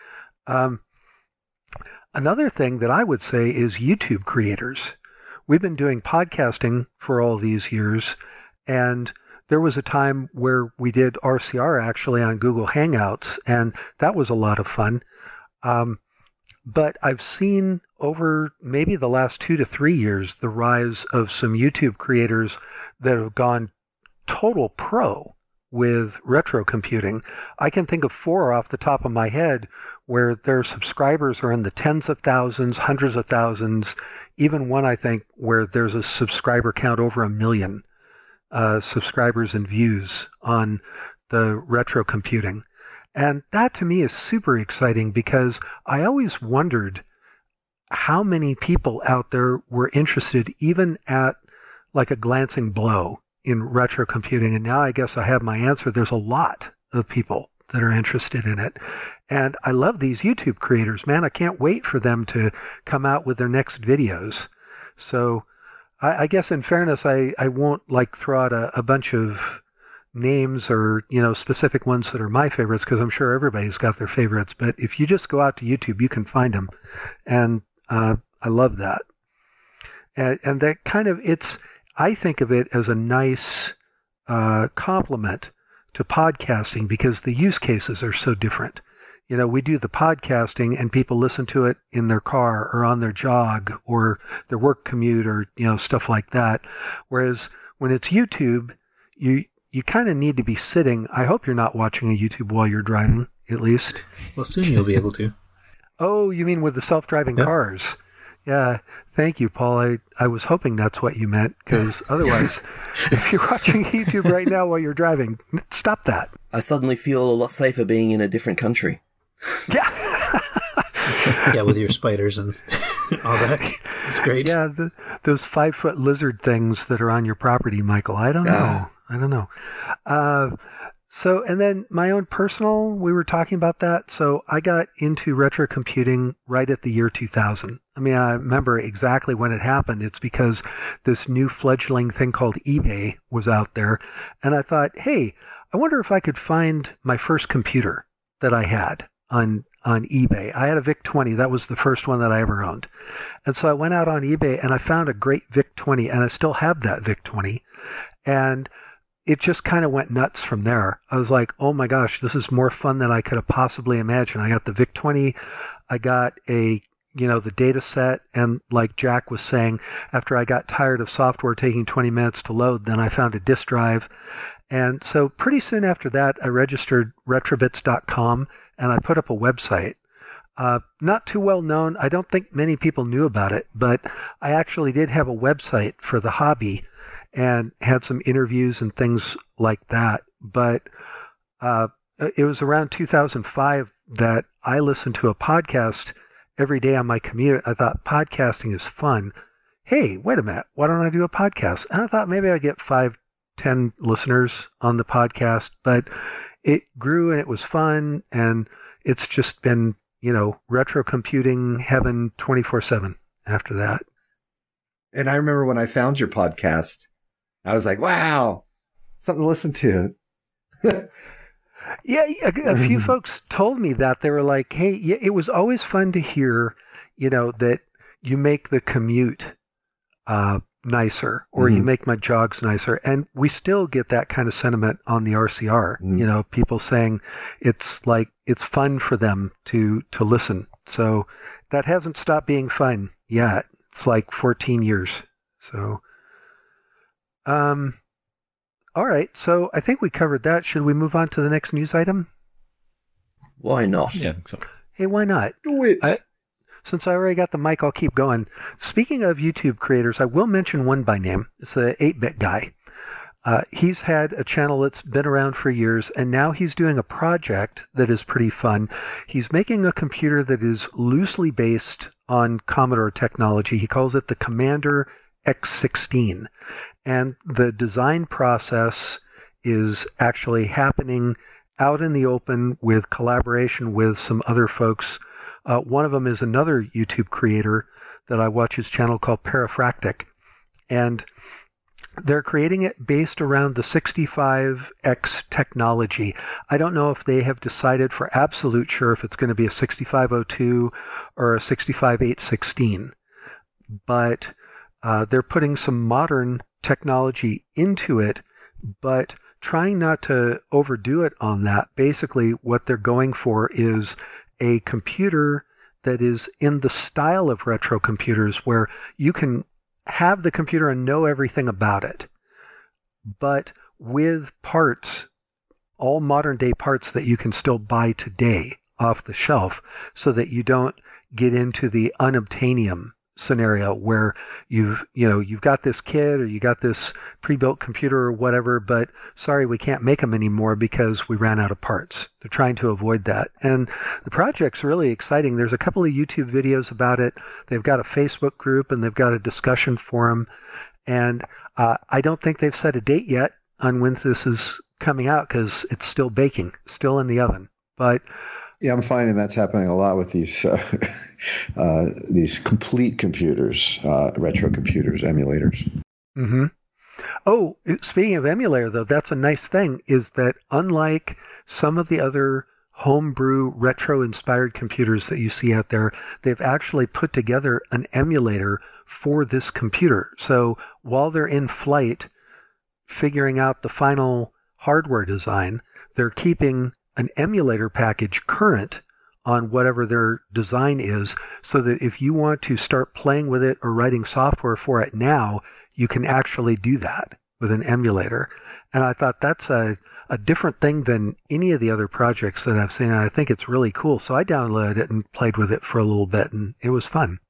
Another thing that I would say is YouTube creators. We've been doing podcasting for all these years, and there was a time where we did RCR actually on Google Hangouts, and that was a lot of fun. But I've seen over maybe the last 2 to 3 years the rise of some YouTube creators that have gone total pro with retro computing. I can think of 4 off the top of my head where their subscribers are in the tens of thousands, hundreds of thousands, even one I think where there's a subscriber count over 1 million subscribers and views on the retro computing. And that to me is super exciting, because I always wondered how many people out there were interested even at a glancing blow in retro computing. And now I guess I have my answer. There's a lot of people that are interested in it. And I love these YouTube creators, man. I can't wait for them to come out with their next videos. So I guess in fairness, I won't like throw out a bunch of names or, specific ones that are my favorites, because I'm sure everybody's got their favorites. But if you just go out to YouTube, you can find them. And I love that. And that kind of, I think of it as a nice complement to podcasting, because the use cases are so different. We do the podcasting and people listen to it in their car or on their jog or their work commute or, stuff like that. Whereas when it's YouTube, you kind of need to be sitting. I hope you're not watching a YouTube while you're driving, at least. Well, soon you'll be able to. Oh, you mean with the self-driving cars? Yeah. Thank you, Paul. I was hoping that's what you meant, because otherwise, if you're watching YouTube right now while you're driving, stop that. I suddenly feel a lot safer being in a different country. Yeah. Yeah, with your spiders and all that. It's great. Yeah, those 5-foot lizard things that are on your property, Michael. I don't know. So, and then my own personal, we were talking about that. So I got into retro computing right at the year 2000. I mean, I remember exactly when it happened. It's because this new fledgling thing called eBay was out there. And I thought, hey, I wonder if I could find my first computer that I had on eBay. I had a VIC-20. That was the first one that I ever owned. And so I went out on eBay and I found a great VIC-20, and I still have that VIC-20. And it just kind of went nuts from there. I was like, oh my gosh, this is more fun than I could have possibly imagined. I got the VIC-20. I got the data set. And like Jack was saying, after I got tired of software taking 20 minutes to load, then I found a disk drive. And so pretty soon after that, I registered retrobits.com and I put up a website. Not too well known. I don't think many people knew about it, but I actually did have a website for the hobby and had some interviews and things like that. But it was around 2005 that I listened to a podcast every day on my commute. I thought podcasting is fun. Hey, wait a minute. Why don't I do a podcast? And I thought maybe I'd get 5-10 listeners on the podcast, but it grew and it was fun, and it's just been, retro computing heaven 24/7 after that. And I remember when I found your podcast, I was like, wow, something to listen to. Yeah, a few folks told me that. They were like, hey, it was always fun to hear, that you make the commute nicer, or you make my jogs nicer. And we still get that kind of sentiment on the RCR. People saying it's fun for them to listen. So that hasn't stopped being fun yet. It's like 14 years. So, all right. So I think we covered that. Should we move on to the next news item? Why not? Yeah, I think so. Hey, why not? Do it. Since I already got the mic, I'll keep going. Speaking of YouTube creators, I will mention one by name. It's the 8-Bit Guy. He's had a channel that's been around for years, and now he's doing a project that is pretty fun. He's making a computer that is loosely based on Commodore technology. He calls it the Commander X16. And the design process is actually happening out in the open with collaboration with some other folks. One of them is another YouTube creator that I watch his channel called Parafractic. And they're creating it based around the 65X technology. I don't know if they have decided for absolute sure if it's going to be a 6502 or a 65816. But they're putting some modern technology into it, but trying not to overdo it on that. Basically, what they're going for is a computer that is in the style of retro computers, where you can have the computer and know everything about it, but with parts, all modern day parts that you can still buy today off the shelf, so that you don't get into the unobtainium scenario where you've got this kit or you got this pre-built computer or whatever, but sorry, we can't make them anymore because we ran out of parts. They're trying to avoid that. And the project's really exciting. There's a couple of YouTube videos about it. They've got a Facebook group and they've got a discussion forum. And I don't think they've set a date yet on when this is coming out because it's still baking, still in the oven. But yeah, I'm finding that's happening a lot with these complete computers, retro computers, emulators. Mm-hmm. Oh, speaking of emulator, though, that's a nice thing, is that unlike some of the other homebrew retro-inspired computers that you see out there, they've actually put together an emulator for this computer. So while they're in flight figuring out the final hardware design, they're keeping an emulator package current on whatever their design is, so that if you want to start playing with it or writing software for it now, you can actually do that with an emulator. And I thought that's a different thing than any of the other projects that I've seen, and I think it's really cool. So I downloaded it and played with it for a little bit, and it was fun.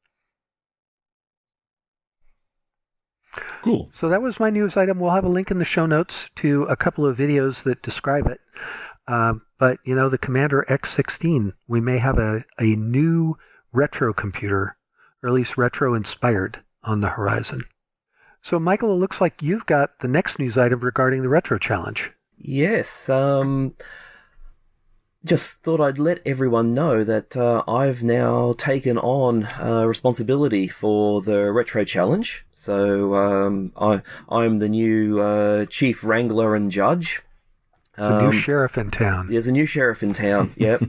Cool. So that was my news item. We'll have a link in the show notes to a couple of videos that describe it. But, the Commander X16, we may have a new retro computer, or at least retro-inspired, on the horizon. So, Michael, it looks like you've got the next news item regarding the Retro Challenge. Yes. Just thought I'd let everyone know that I've now taken on responsibility for the Retro Challenge. So I'm the new chief wrangler and judge. There's a new sheriff in town. There's a new sheriff in town, yep.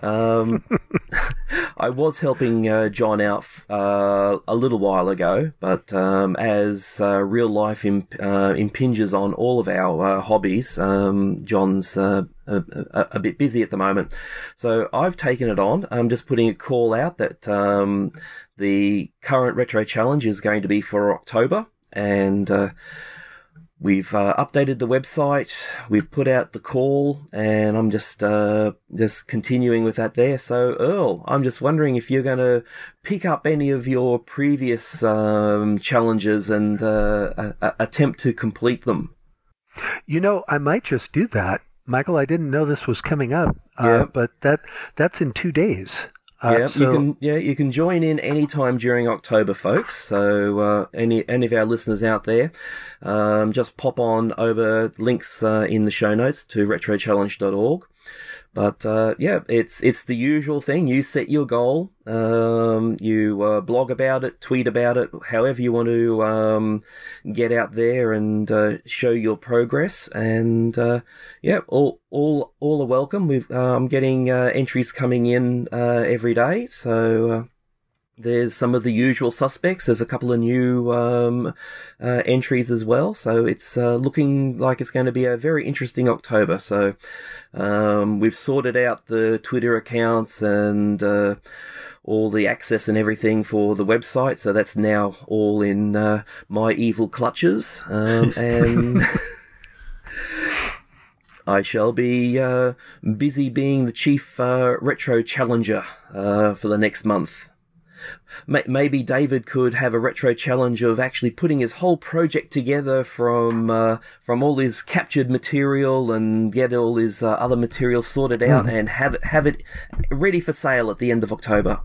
I was helping John out a little while ago, but as real life impinges on all of our hobbies, John's a bit busy at the moment. So I've taken it on. I'm just putting a call out that the current Retro Challenge is going to be for October, and we've updated the website, we've put out the call, and I'm just continuing with that there. So, Earl, I'm just wondering if you're going to pick up any of your previous challenges and attempt to complete them. I might just do that. Michael, I didn't know this was coming up, but that's in 2 days. You can join in any time during October, folks. So any of our listeners out there, just pop on over links in the show notes to retrochallenge.org. But it's the usual thing. You set your goal, you blog about it, tweet about it, however you want to get out there and show your progress. And all are welcome. I'm getting entries coming in every day, so. There's some of the usual suspects. There's a couple of new entries as well. So it's looking like it's going to be a very interesting October. So we've sorted out the Twitter accounts and all the access and everything for the website. So that's now all in my evil clutches. And I shall be busy being the chief retro challenger for the next month. Maybe David could have a retro challenge of actually putting his whole project together from all his captured material and get all his other material sorted out and have it ready for sale at the end of October.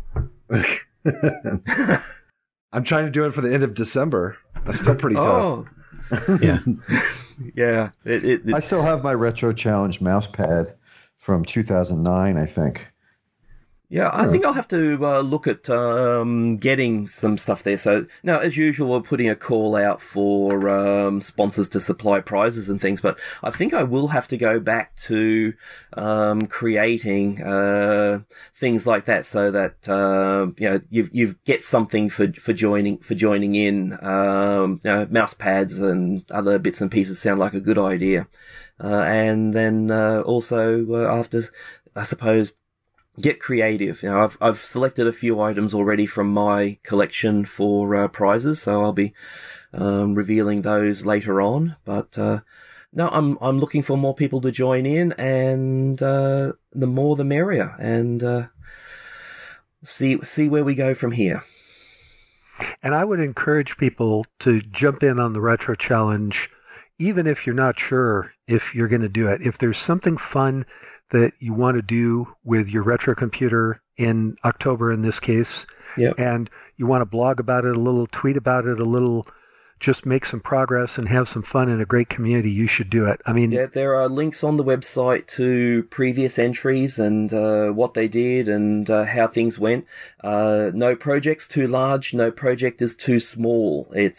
I'm trying to do it for the end of December. That's still pretty tough. Yeah. Yeah. I still have my Retro Challenge mouse pad from 2009, I think. Yeah, I think I'll have to look at getting some stuff there. So, now, as usual, we're putting a call out for sponsors to supply prizes and things, but I think I will have to go back to creating things like that so that you get something for joining in. Mouse pads and other bits and pieces sound like a good idea, and then also after, I suppose, get creative. I've selected a few items already from my collection for prizes, so I'll be revealing those later on. But no, I'm looking for more people to join in, and the more the merrier, and see where we go from here. And I would encourage people to jump in on the Retro Challenge, even if you're not sure if you're going to do it. If there's something fun that you want to do with your retro computer in October in this case, and you want to blog about it a little, tweet about it a little, just make some progress and have some fun in a great community, you should do it. I mean, yeah, there are links on the website to previous entries and what they did and how things went. No project's too large, no project is too small. It's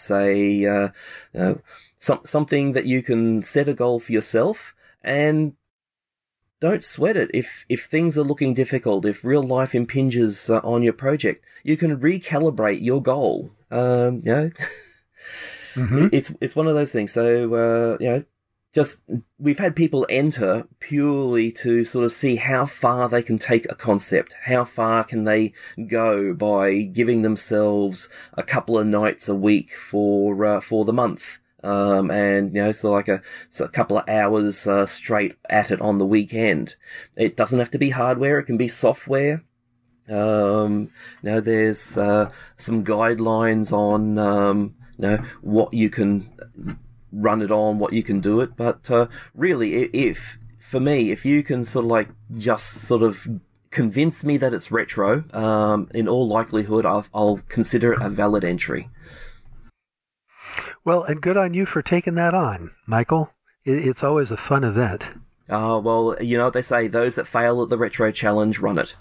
something that you can set a goal for yourself and don't sweat it. If things are looking difficult, if real life impinges on your project, you can recalibrate your goal. It's one of those things. So just we've had people enter purely to sort of see how far they can take a concept, how far can they go by giving themselves a couple of nights a week for the month. So like a couple of hours straight at it on the weekend. It doesn't have to be hardware; it can be software. There's some guidelines on what you can run it on, what you can do it. But really, if you can sort of like just sort of convince me that it's retro, in all likelihood, I'll consider it a valid entry. Well, and good on you for taking that on, Michael. It's always a fun event. Well, you know what they say, those that fail at the Retro Challenge run it.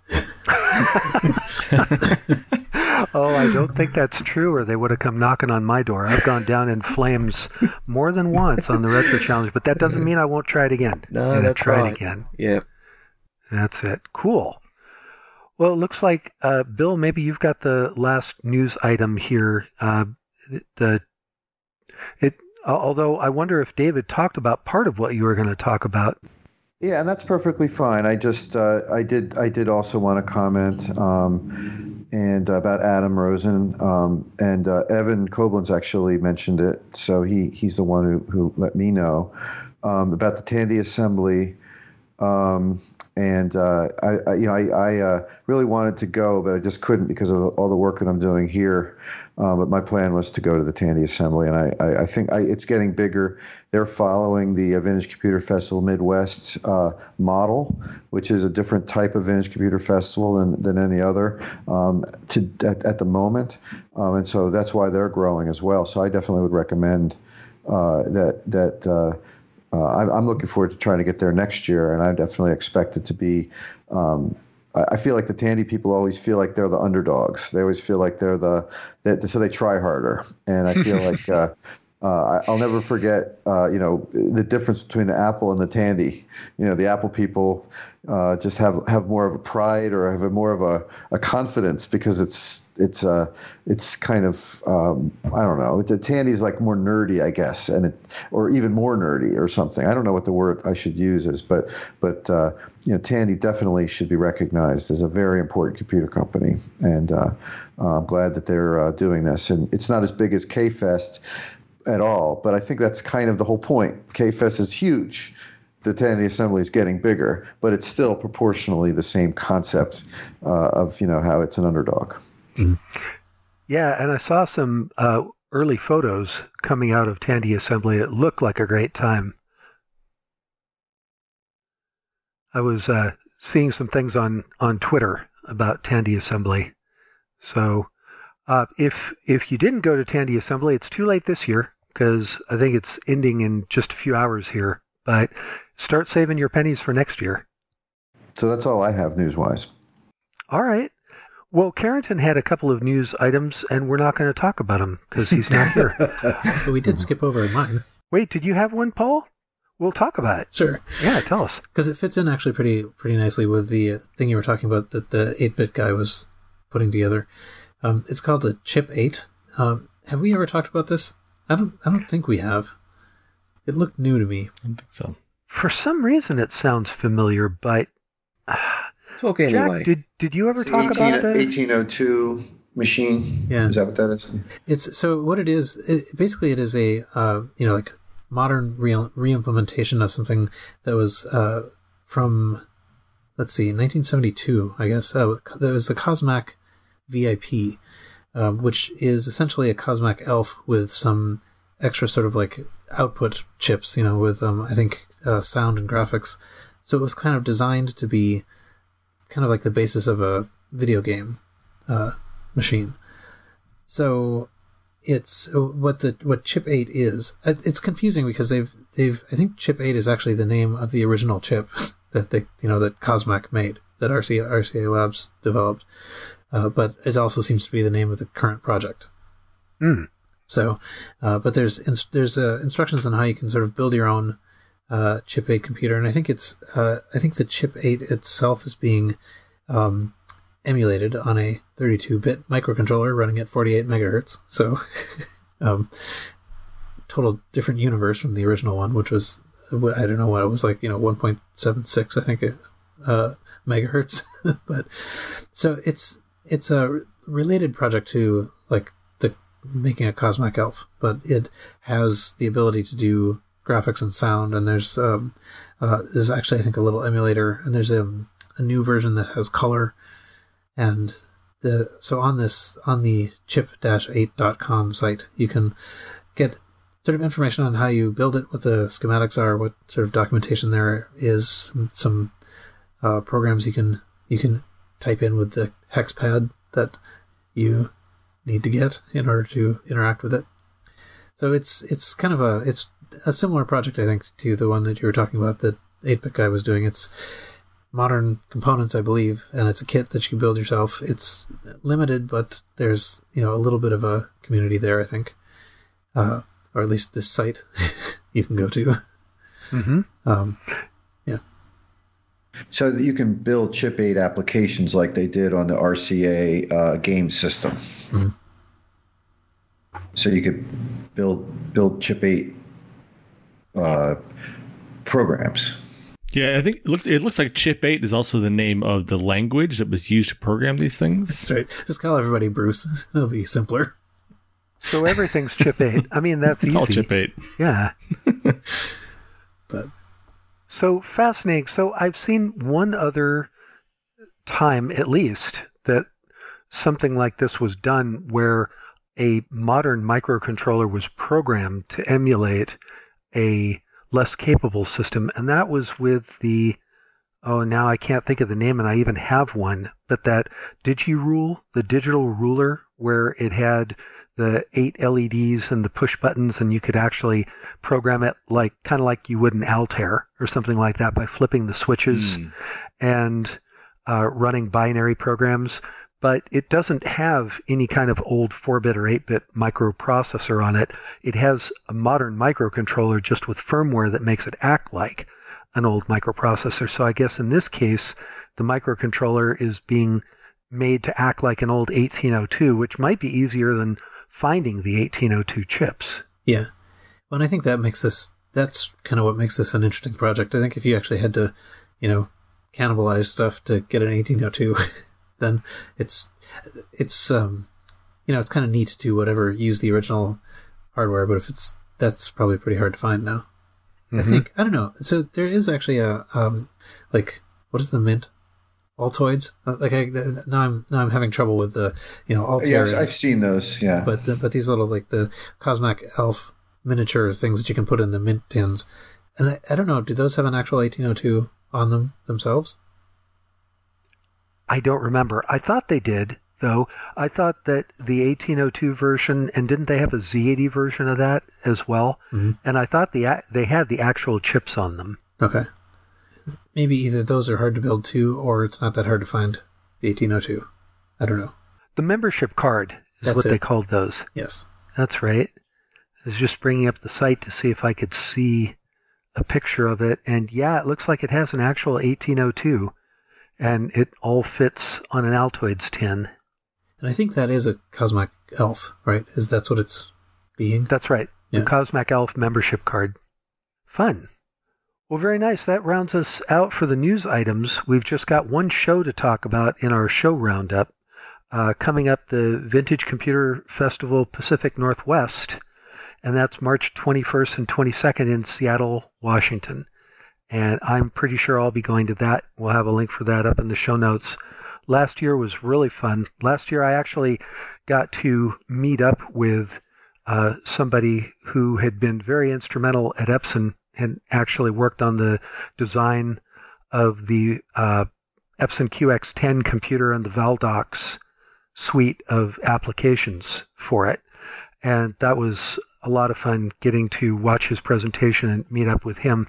Oh, I don't think that's true, or they would have come knocking on my door. I've gone down in flames more than once on the Retro Challenge, but that doesn't mean I won't try it again. No, that's try right. it again. Yeah. That's it. Cool. Well, it looks like, Bill, maybe you've got the last news item here. Although I wonder if David talked about part of what you were going to talk about. Yeah, and that's perfectly fine. I just I did also want to comment and about Adam Rosen and Evan Koblenz actually mentioned it, so he's the one who let me know about the Tandy Assembly. I really wanted to go, but I just couldn't because of all the work that I'm doing here. But my plan was to go to the Tandy Assembly, and I think it's getting bigger. They're following the Vintage Computer Festival Midwest model, which is a different type of Vintage Computer Festival than any other at the moment. And so that's why they're growing as well. So I definitely would recommend that I'm looking forward to trying to get there next year, and I definitely expect it to be. I feel like the Tandy people always feel like they're the underdogs. They always feel like so they try harder, and I feel like I'll never forget, the difference between the Apple and the Tandy. The Apple people just have more of a pride or have more of a confidence because it's kind of I don't know. The Tandy's like more nerdy, I guess, or even more nerdy or something. I don't know what the word I should use is, but Tandy definitely should be recognized as a very important computer company, and I'm glad that they're doing this. And it's not as big as K-Fest at all, but I think that's kind of the whole point. K-Fest is huge. The Tandy Assembly is getting bigger, but it's still proportionally the same concept of how it's an underdog. Yeah, and I saw some early photos coming out of Tandy Assembly. It looked like a great time. I was seeing some things on Twitter about Tandy Assembly. So if you didn't go to Tandy Assembly, it's too late this year because I think it's ending in just a few hours here. But start saving your pennies for next year. So that's all I have news-wise. All right. Well, Carrington had a couple of news items, and we're not going to talk about them because he's not here. But we did skip over mine. Wait, did you have one, Paul? We'll talk about it. Sure. Yeah, tell us. Because it fits in actually pretty nicely with the thing you were talking about that the 8-bit guy was putting together. It's called the Chip 8. Have we ever talked about this? I don't think we have. It looked new to me. I don't think so. For some reason, it sounds familiar, but Talk anyway. Jack, did you ever talk about the 1802 machine? Yeah. Is that what that is? It's so what it is. Basically, it is a like modern re-implementation of something that was from 1972, I guess. That was the Cosmac VIP, which is essentially a Cosmac ELF with some extra sort of like output chips, with I think sound and graphics. So it was kind of designed to be kind of like the basis of a video game machine. So it's what Chip 8 is. It's confusing because they've I think Chip 8 is actually the name of the original chip that that Cosmac made, that RCA Labs developed, but it also seems to be the name of the current project. So, but there's instructions on how you can sort of build your own Chip 8 computer, and I think the Chip 8 itself is being emulated on a 32-bit microcontroller running at 48 megahertz. So, total different universe from the original one, which was, I don't know what it was like, 1.76, I think, megahertz. But so it's a related project to like making a Cosmac Elf, but it has the ability to do graphics and sound, and there's actually, I think, a little emulator, and there's a new version that has color, and so on the chip-8.com site, you can get sort of information on how you build it, what the schematics are, what sort of documentation there is, some programs you can type in with the hexpad that you need to get in order to interact with it. So it's kind of a similar project, I think, to the one that you were talking about that 8-Bit Guy was doing. It's modern components, I believe, and it's a kit that you can build yourself. It's limited, but there's a little bit of a community there, I think, or at least this site you can go to. Yeah. So that you can build Chip 8 applications like they did on the RCA game system. Mm-hmm. So you could build Chip 8 programs. Yeah, I think it looks like Chip 8 is also the name of the language that was used to program these things. That's right. Just call everybody Bruce. It'll be simpler. So everything's Chip 8. I mean, that's easy. All Chip 8. Yeah. But so fascinating. So I've seen one other time, at least, that something like this was done where a modern microcontroller was programmed to emulate a less capable system, and that was with now I can't think of the name, and I even have one, but that DigiRule, the digital ruler, where it had the 8 LEDs and the push buttons, and you could actually program it kind of like you would an Altair or something like that by flipping the switches and running binary programs. But it doesn't have any kind of old 4-bit or 8-bit microprocessor on it. It has a modern microcontroller just with firmware that makes it act like an old microprocessor. So I guess in this case, the microcontroller is being made to act like an old 1802, which might be easier than finding the 1802 chips. Yeah. Well, and I think that's kind of what makes this an interesting project. I think if you actually had to, cannibalize stuff to get an 1802, then it's kind of neat to use the original hardware, but that's probably pretty hard to find now. Mm-hmm. I think, I don't know. So there is actually a what is the Mint? Altoids? Now I'm having trouble with the Altair. Yes, I've seen those. Yeah. But these little the Cosmac Elf miniature things that you can put in the Mint tins, and I don't know. Do those have an actual 1802 on them themselves? I don't remember. I thought they did, though. I thought that the 1802 version, and didn't they have a Z80 version of that as well? Mm-hmm. And I thought they had the actual chips on them. Okay. Maybe either those are hard to build too, or it's not that hard to find the 1802. I don't know. The membership card is what they called those. Yes. That's right. I was just bringing up the site to see if I could see a picture of it. And yeah, it looks like it has an actual 1802. And it all fits on an Altoids tin. And I think that is a Cosmac Elf, right? That's what it's being? That's right. Yeah. The Cosmac Elf membership card. Fun. Well, very nice. That rounds us out for the news items. We've just got one show to talk about in our show roundup. Coming up, the Vintage Computer Festival Pacific Northwest, and that's March 21st and 22nd in Seattle, Washington. And I'm pretty sure I'll be going to that. We'll have a link for that up in the show notes. Last year was really fun. Last year I actually got to meet up with somebody who had been very instrumental at Epson and actually worked on the design of the Epson QX10 computer and the Valdocs suite of applications for it. and that was a lot of fun getting to watch his presentation and meet up with him.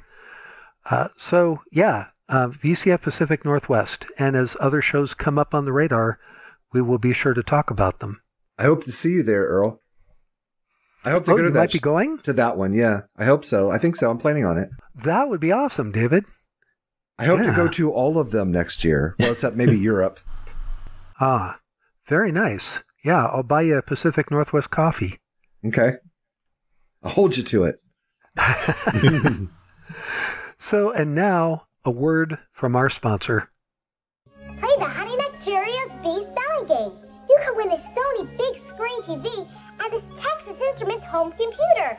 VCF Pacific Northwest, and as other shows come up on the radar, we will be sure to talk about them. I hope to see you there, Earl. I hope to go to might be going to that one. Yeah, I hope so. I think so. I'm planning on it. That would be awesome, David. I hope to go to all of them next year. Well, except maybe Europe. Ah, very nice. Yeah, I'll buy you a Pacific Northwest coffee. Okay. I'll hold you to it. So, and now, a word from our sponsor. Play the Honey Nut Cheerios Bee Spelling Game. You can win a Sony Big Screen TV and this Texas Instruments home computer.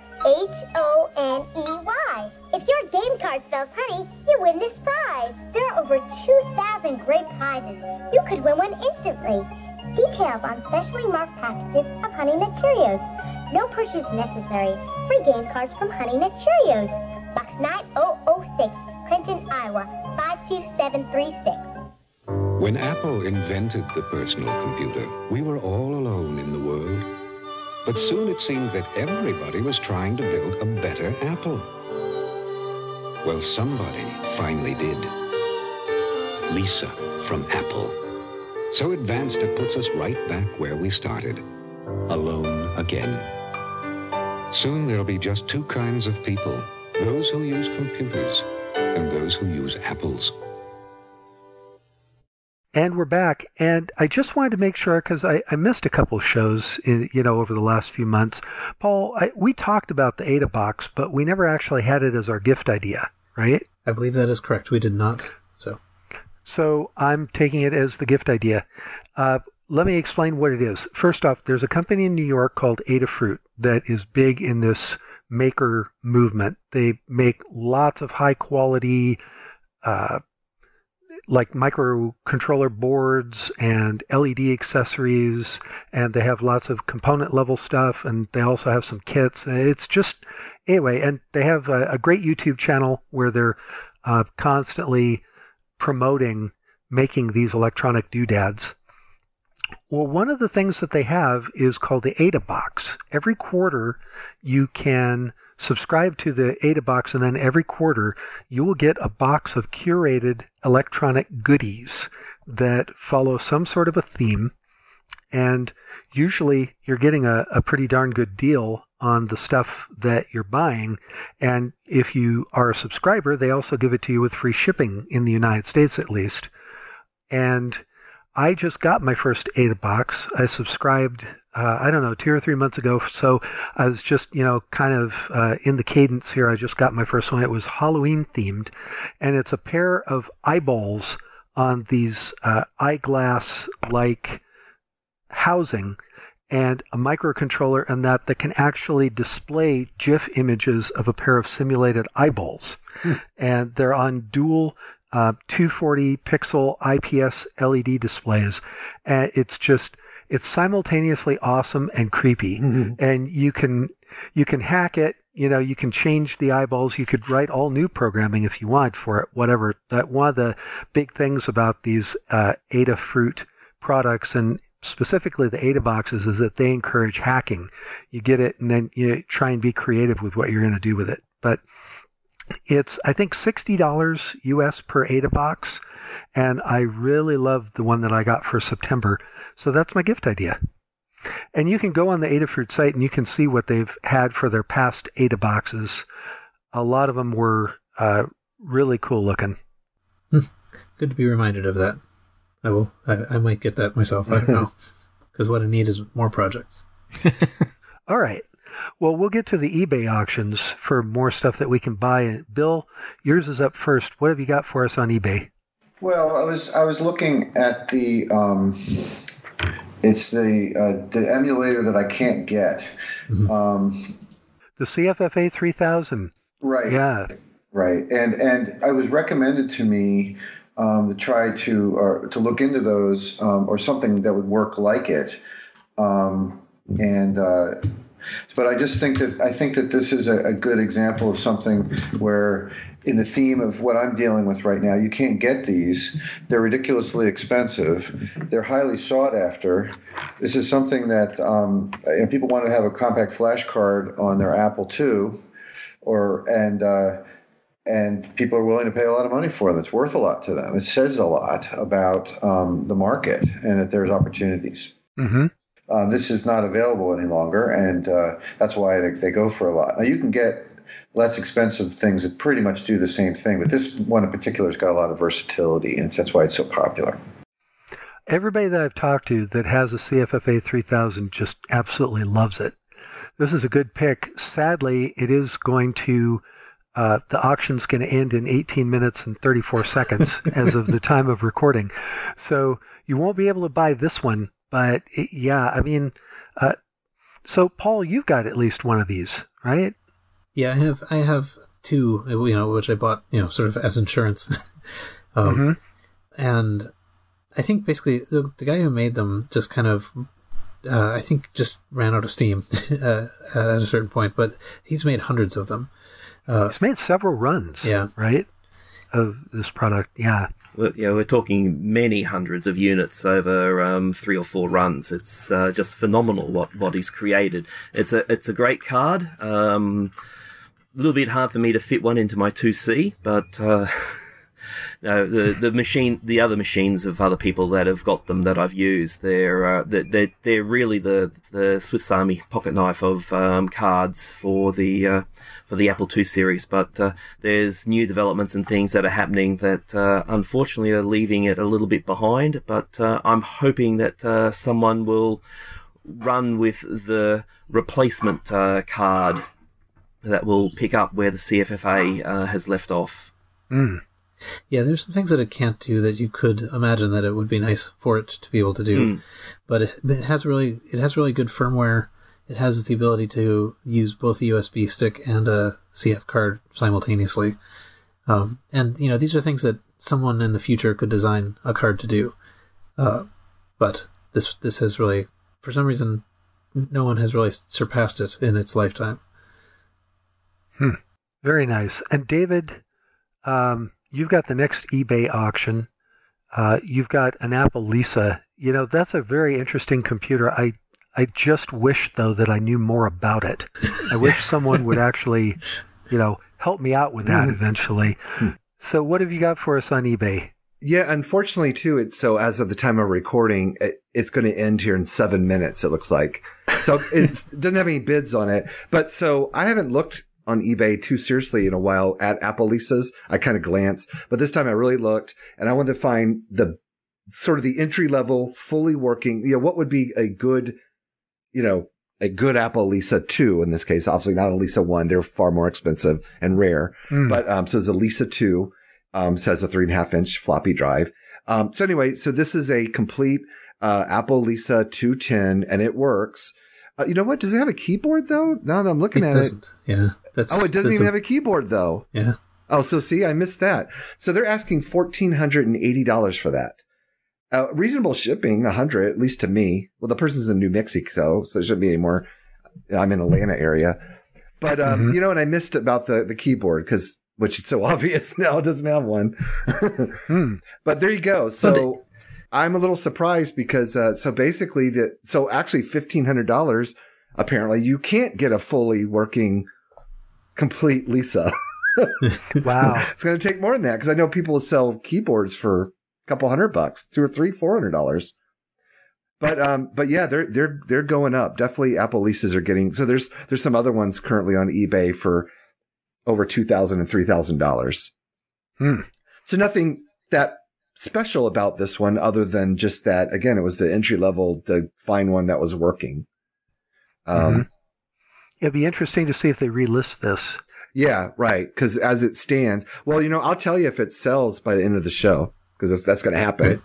Honey. If your game card spells honey, you win this prize. There are over 2,000 great prizes. You could win one instantly. Details on specially marked packages of Honey Nut Cheerios. No purchase necessary. Free game cards from Honey Nut Cheerios. Box 9006, Clinton, Iowa, 52736. When Apple invented the personal computer, we were all alone in the world. But soon it seemed that everybody was trying to build a better Apple. Well, somebody finally did. Lisa from Apple. So advanced it puts us right back where we started. Alone again. Soon there'll be just two kinds of people. Those who use computers and those who use apples. And we're back, and I just wanted to make sure, because I missed a couple of shows, over the last few months. Paul, we talked about the AdaBox, but we never actually had it as our gift idea, right? I believe that is correct. We did not. So I'm taking it as the gift idea. Let me explain what it is. First off, there's a company in New York called Adafruit that is big in this maker movement. They make lots of high-quality like microcontroller boards and LED accessories, and they have lots of component level stuff, and they also have some kits. It's just, anyway, and they have a great YouTube channel where they're constantly promoting making these electronic doodads. Well, one of the things that they have is called the AdaBox. Every quarter you can subscribe to the AdaBox, and then every quarter you will get a box of curated electronic goodies that follow some sort of a theme, and usually you're getting a pretty darn good deal on the stuff that you're buying. And if you are a subscriber, they also give it to you with free shipping in the United States at least. And I just got my first AdaBox. I subscribed, 2 or 3 months ago. So I was just, kind of in the cadence here. I just got my first one. It was Halloween themed. And it's a pair of eyeballs on these eyeglass-like housing and a microcontroller and that can actually display GIF images of a pair of simulated eyeballs. And they're on dual 240 pixel IPS LED displays. And it's simultaneously awesome and creepy. Mm-hmm. And you can hack it. You can change the eyeballs. You could write all new programming if you want for it, whatever. That one of the big things about these Adafruit products, and specifically the AdaBoxes, is that they encourage hacking. You get it, and then you try and be creative with what you're going to do with it. But it's, I think, $60 US per AdaBox, and I really love the one that I got for September. So that's my gift idea. And you can go on the Adafruit site and you can see what they've had for their past AdaBoxes. A lot of them were really cool looking. Good to be reminded of that. I might get that myself. I don't know. Because what I need is more projects. All right. Well, we'll get to the eBay auctions for more stuff that we can buy. Bill, yours is up first. What have you got for us on eBay? Well, I was looking at the it's the emulator that I can't get. Mm-hmm. The CFFA 3000. Right. Yeah. Right. And I was recommended to me to try to look into those or something that would work like it. But I just think that this is a good example of something where, in the theme of what I'm dealing with right now, you can't get these. They're ridiculously expensive. They're highly sought after. This is something that people want to have a compact flash card on their Apple II, and people are willing to pay a lot of money for them. It's worth a lot to them. It says a lot about the market and that there's opportunities. Mm-hmm. This is not available any longer, and that's why they go for a lot. Now, you can get less expensive things that pretty much do the same thing, but this one in particular has got a lot of versatility, and that's why it's so popular. Everybody that I've talked to that has a CFFA 3000 just absolutely loves it. This is a good pick. Sadly, it is going to the auction's going to end in 18 minutes and 34 seconds as of the time of recording. So you won't be able to buy this one, but so Paul, you've got at least one of these, right? Yeah, I have two, which I bought, sort of as insurance. And I think basically the guy who made them just kind of, I think just ran out of steam at a certain point, but he's made hundreds of them. He's made several runs, right, of this product, yeah. Well, we're talking many hundreds of units over 3 or 4 runs. It's just phenomenal what he's created. It's a great card. A little bit hard for me to fit one into my 2C, but the other machines of other people that have got them that I've used, they're really the Swiss Army pocket knife of cards for the Apple II series. But there's new developments and things that are happening that unfortunately are leaving it a little bit behind. But I'm hoping that someone will run with the replacement card that will pick up where the CFFA has left off. Mm. Yeah, there's some things that it can't do that you could imagine that it would be nice for it to be able to do. But it has really good firmware. It has the ability to use both a USB stick and a CF card simultaneously. And these are things that someone in the future could design a card to do. But this has really, for some reason, no one has really surpassed it in its lifetime. Very nice. And David, you've got the next eBay auction. You've got an Apple Lisa. That's a very interesting computer. I just wish, though, that I knew more about it. I wish someone would actually, help me out with that eventually. So what have you got for us on eBay? Yeah, unfortunately, too, so as of the time of recording, it's going to end here in 7 minutes, it looks like. So it doesn't have any bids on it. But so I haven't looked on eBay too seriously in a while at Apple Lisas. I kind of glanced, but this time I really looked, and I wanted to find the sort of the entry level, fully working, what would be a good Apple Lisa 2 in this case. Obviously not a Lisa 1. They're far more expensive and rare. But so it's a Lisa 2. Says a 3.5-inch floppy drive. So anyway, so this is a complete Apple Lisa 210, and it works. You know what? Does it have a keyboard, though? Now that I'm looking at it. Yeah. It doesn't even have a keyboard, though. Yeah. Oh, so see, I missed that. So they're asking $1,480 for that. Reasonable shipping, $100, at least to me. Well, the person's in New Mexico, so it shouldn't be any more. I'm in Atlanta area. But, and I missed about the keyboard, which is so obvious now. It doesn't have one. But there you go. So I'm a little surprised because basically actually $1,500, apparently you can't get a fully working complete Lisa. Wow. It's going to take more than that because I know people sell keyboards for a couple $100, $200 or $300, $400. But yeah, they're going up. Definitely Apple Lisas are getting. So there's some other ones currently on eBay for over $2,000 and $3,000. So nothing that special about this one other than just that, again, it was the entry level to find one that was working. It'd be interesting to see if they relist this. Yeah, right. Because as it stands, well, I'll tell you if it sells by the end of the show because that's going to happen.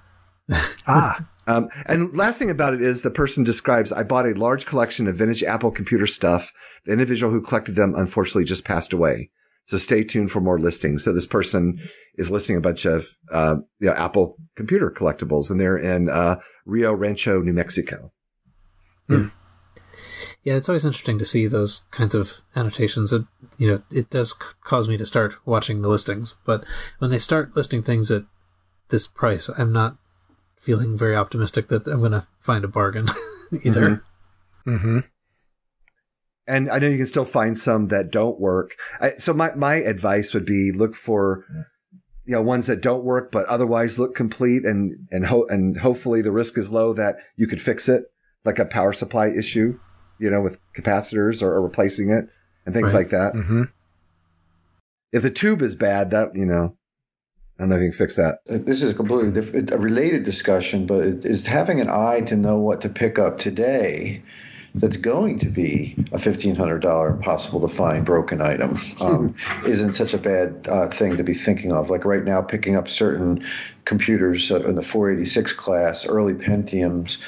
And last thing about it is the person describes, I bought a large collection of vintage Apple computer stuff. The individual who collected them unfortunately just passed away. So stay tuned for more listings. So this person is listing a bunch of Apple computer collectibles, and they're in Rio Rancho, New Mexico. Yeah, it's always interesting to see those kinds of annotations. It does cause me to start watching the listings, but when they start listing things at this price, I'm not feeling very optimistic that I'm going to find a bargain either. Mm-hmm. And I know you can still find some that don't work. So my advice would be look for ones that don't work but otherwise look complete, and hopefully the risk is low that you could fix it, like a power supply issue, with capacitors or replacing it and things like that. Mm-hmm. If the tube is bad, that I don't know if you can fix that. This is a completely different, a related discussion, but it is having an eye to know what to pick up today that's going to be a $1,500 impossible to find broken item isn't such a bad thing to be thinking of. Like right now, picking up certain computers in the 486 class, early Pentiums,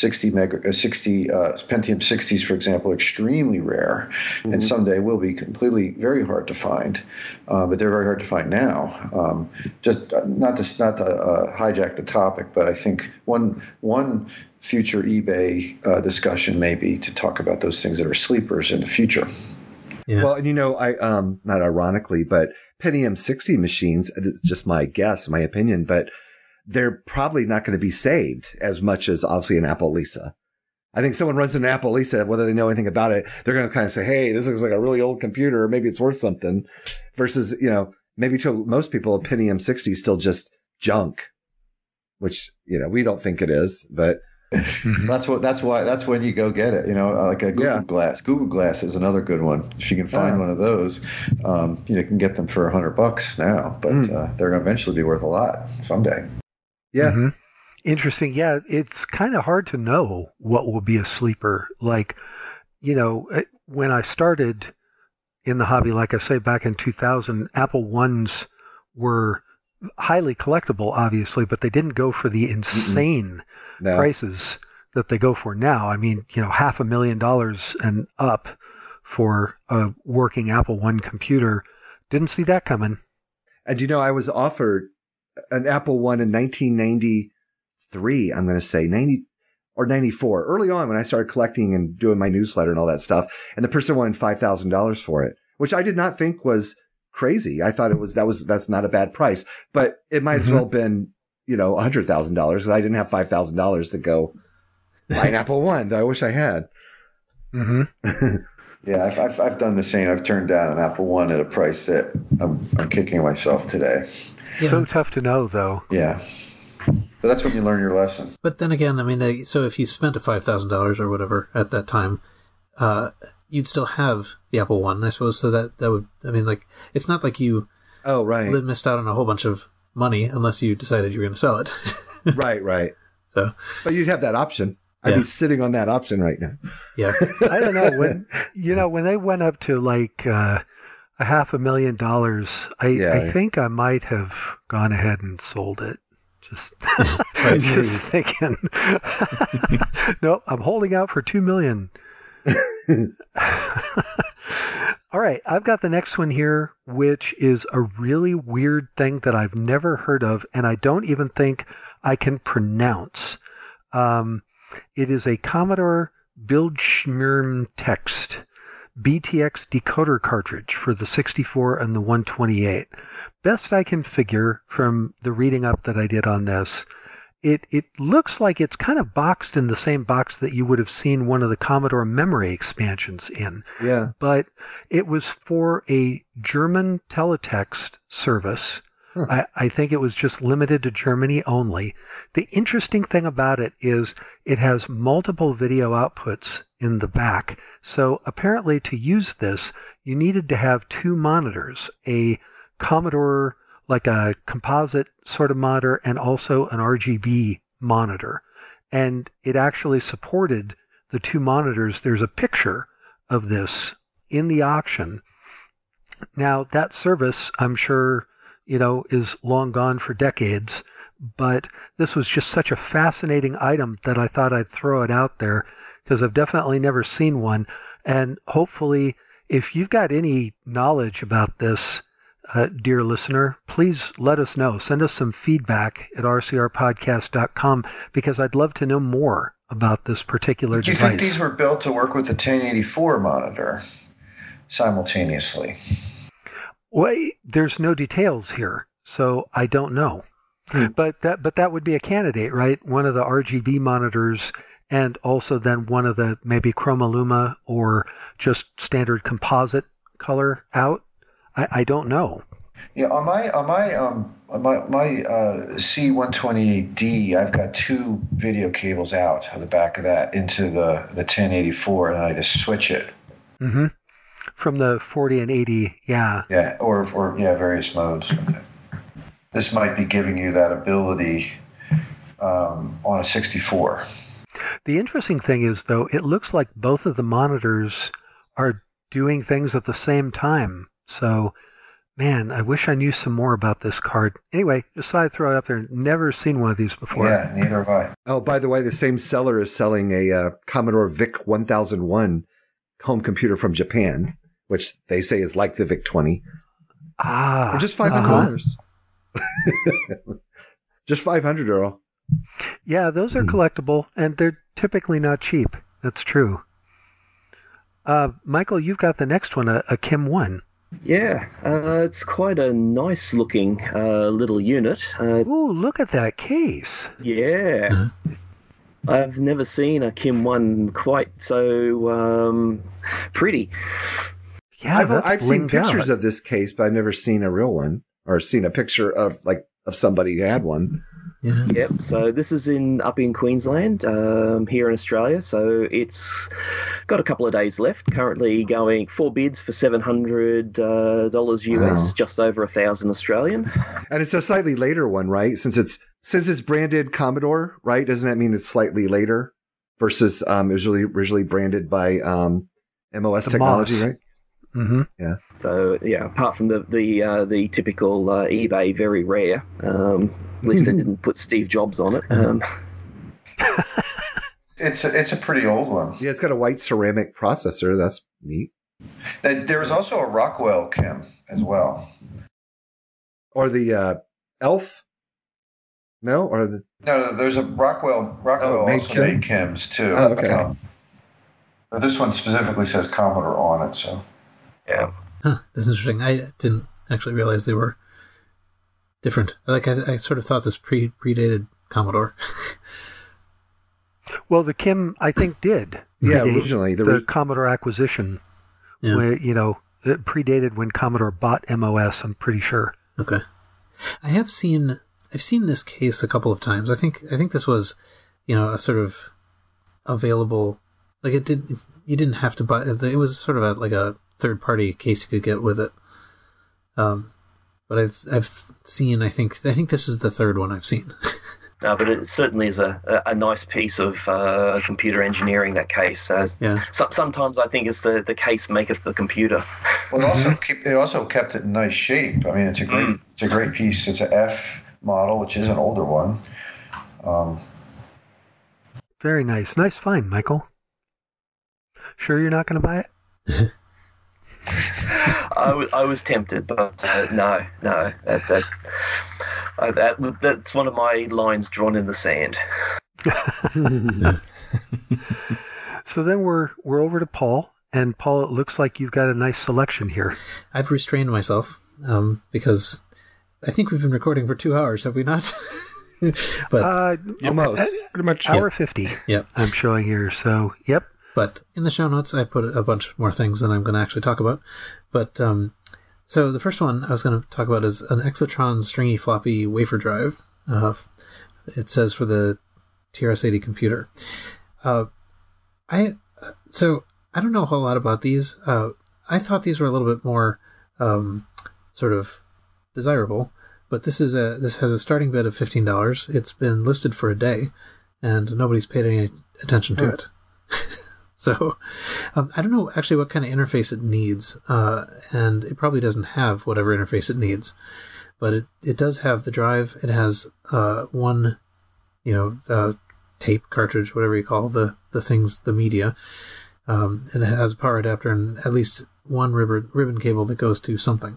Pentium 60s, for example, are extremely rare, and someday will be completely very hard to find. But they're very hard to find now. Just not to hijack the topic, but I think one future eBay discussion maybe to talk about those things that are sleepers in the future. Yeah. Well, I not ironically, but Pentium 60 machines, it's just my guess, my opinion, but they're probably not going to be saved as much as obviously an Apple Lisa. I think someone runs an Apple Lisa, whether they know anything about it, they're going to kind of say, hey, this looks like a really old computer, maybe it's worth something, versus, maybe to most people, a Pentium 60 is still just junk, which, we don't think it is, but that's when you go get it, like a Google Glass. Google Glass is another good one. If you can find one of those, you can get them for $100 now, but they're going to eventually be worth a lot someday. Yeah. Mm-hmm. Interesting. Yeah, it's kind of hard to know what will be a sleeper. Like, when I started in the hobby, like I say, back in 2000, Apple Ones were highly collectible, obviously, but they didn't go for the insane prices that they go for now. I mean, $500,000 and up for a working Apple One computer. Didn't see that coming. And I was offered an Apple One in 1993, I'm going to say 90 or 94, early on when I started collecting and doing my newsletter and all that stuff. And the person wanted $5,000 for it, which I did not think was crazy. I thought that's not a bad price, but it might as well been, $100,000 because I didn't have $5,000 to go buy an Apple One that I wish I had. Mm-hmm. Yeah, I've done the same. I've turned down an Apple One at a price that I'm kicking myself today. Yeah. So tough to know, though. Yeah. But that's when you learn your lesson. But then again, I mean, so if you spent $5,000 or whatever at that time, you'd still have the Apple One, I suppose. So that would, I mean, like, it's not like you missed out on a whole bunch of money unless you decided you were going to sell it. Right. So, but you'd have that option. I'd be sitting on that option right now. Yeah. I don't know. When they went up to like $500,000, I think I might have gone ahead and sold it. Just thinking. No, I'm holding out for $2 million. All right, I've got the next one here, which is a really weird thing that I've never heard of, and I don't even think I can pronounce. It is a Commodore Bildschirm Text BTX decoder cartridge for the 64 and the 128. Best I can figure from the reading up that I did on this, it looks like it's kind of boxed in the same box that you would have seen one of the Commodore memory expansions in. Yeah. But it was for a German teletext service. I think it was just limited to Germany only. The interesting thing about it is it has multiple video outputs in the back. So apparently to use this, you needed to have two monitors, a Commodore, like a composite sort of monitor, and also an RGB monitor. And it actually supported the two monitors. There's a picture of this in the auction. Now, that service, I'm sure, is long gone for decades, but this was just such a fascinating item that I thought I'd throw it out there because I've definitely never seen one. And hopefully, if you've got any knowledge about this, dear listener, please let us know. Send us some feedback at rcrpodcast.com because I'd love to know more about this particular Do you device. think these were built to work with the 1084 monitor simultaneously? Well, there's no details here, so I don't know. But that would be a candidate, right? One of the RGB monitors, and also then one of the maybe Chroma Luma or just standard composite color out. I don't know. Yeah, on my C128D, I've got 2 video cables out on the back of that into the 1084, and I just switch it. Mm-hmm. From the 40 and 80, yeah. Yeah, or various modes. This might be giving you that ability on a 64. The interesting thing is, though, it looks like both of the monitors are doing things at the same time. So, man, I wish I knew some more about this card. Anyway, just thought I'd throw it up there. Never seen one of these before. Yeah, neither have I. Oh, by the way, the same seller is selling a Commodore VIC 1001 home computer from Japan, which they say is like the VIC 20. For just $500. Just $500, Earl. Yeah, those are collectible, and they're typically not cheap. That's true. Michael, you've got the next one, a Kim 1. Yeah, it's quite a nice looking little unit. Ooh, look at that case. Yeah. I've never seen a Kim 1 quite so pretty. Yeah, I've seen pictures of this case, but I've never seen a real one or seen a picture of somebody who had one. Yeah. Yep. So this is up in Queensland, here in Australia. So it's got a couple of days left. Currently going 4 bids for $700 US, Wow. just over 1,000 Australian. And it's a slightly later one, right? Since it's branded Commodore, right? Doesn't that mean it's slightly later versus it was originally branded by MOS Technology, right? Mm-hmm. Yeah. So yeah, apart from the typical eBay very rare, at least they didn't put Steve Jobs on it. It's a pretty old one. Yeah, it's got a white ceramic processor. That's neat. There was also a Rockwell Kim as well. Or the Elf? No, or the No, there's a Rockwell also made Kims too. Oh, okay. But this one specifically says Commodore on it, so. Yeah. Huh, that's interesting. I didn't actually realize they were different. I sort of thought this predated Commodore. Well, the Kim, I think, did. Yeah, predate originally. The Commodore acquisition, where, it predated when Commodore bought MOS, I'm pretty sure. Okay. I've seen this case a couple of times. I think this was, a sort of available, you didn't have to buy, it was sort of a third-party case you could get with it. But I've seen, I think this is the third one I've seen. No, but it certainly is a nice piece of computer engineering, that case. Yeah. Sometimes I think it's the case maketh the computer. Well, it also kept it in nice shape. I mean, it's a great piece. It's an F model, which is an older one. Very nice. Nice find, Michael. Sure you're not going to buy it? I was tempted, but no. That's one of my lines drawn in the sand. So then we're over to Paul, and Paul, it looks like you've got a nice selection here. I've restrained myself because I think we've been recording for 2 hours, have we not? But almost. Pretty much. Hour 50. Yep. I'm showing here. So, yep. But in the show notes, I put a bunch more things than I'm going to actually talk about. But so the first one I was going to talk about is an Exotron stringy floppy wafer drive. It says for the TRS-80 computer. I don't know a whole lot about these. I thought these were a little bit more sort of desirable, but this has a starting bid of $15. It's been listed for a day, and nobody's paid any attention to it. So I don't know actually what kind of interface it needs, and it probably doesn't have whatever interface it needs, but it does have the drive. It has one, tape cartridge, whatever you call the things, the media, and it has a power adapter and at least one ribbon cable that goes to something.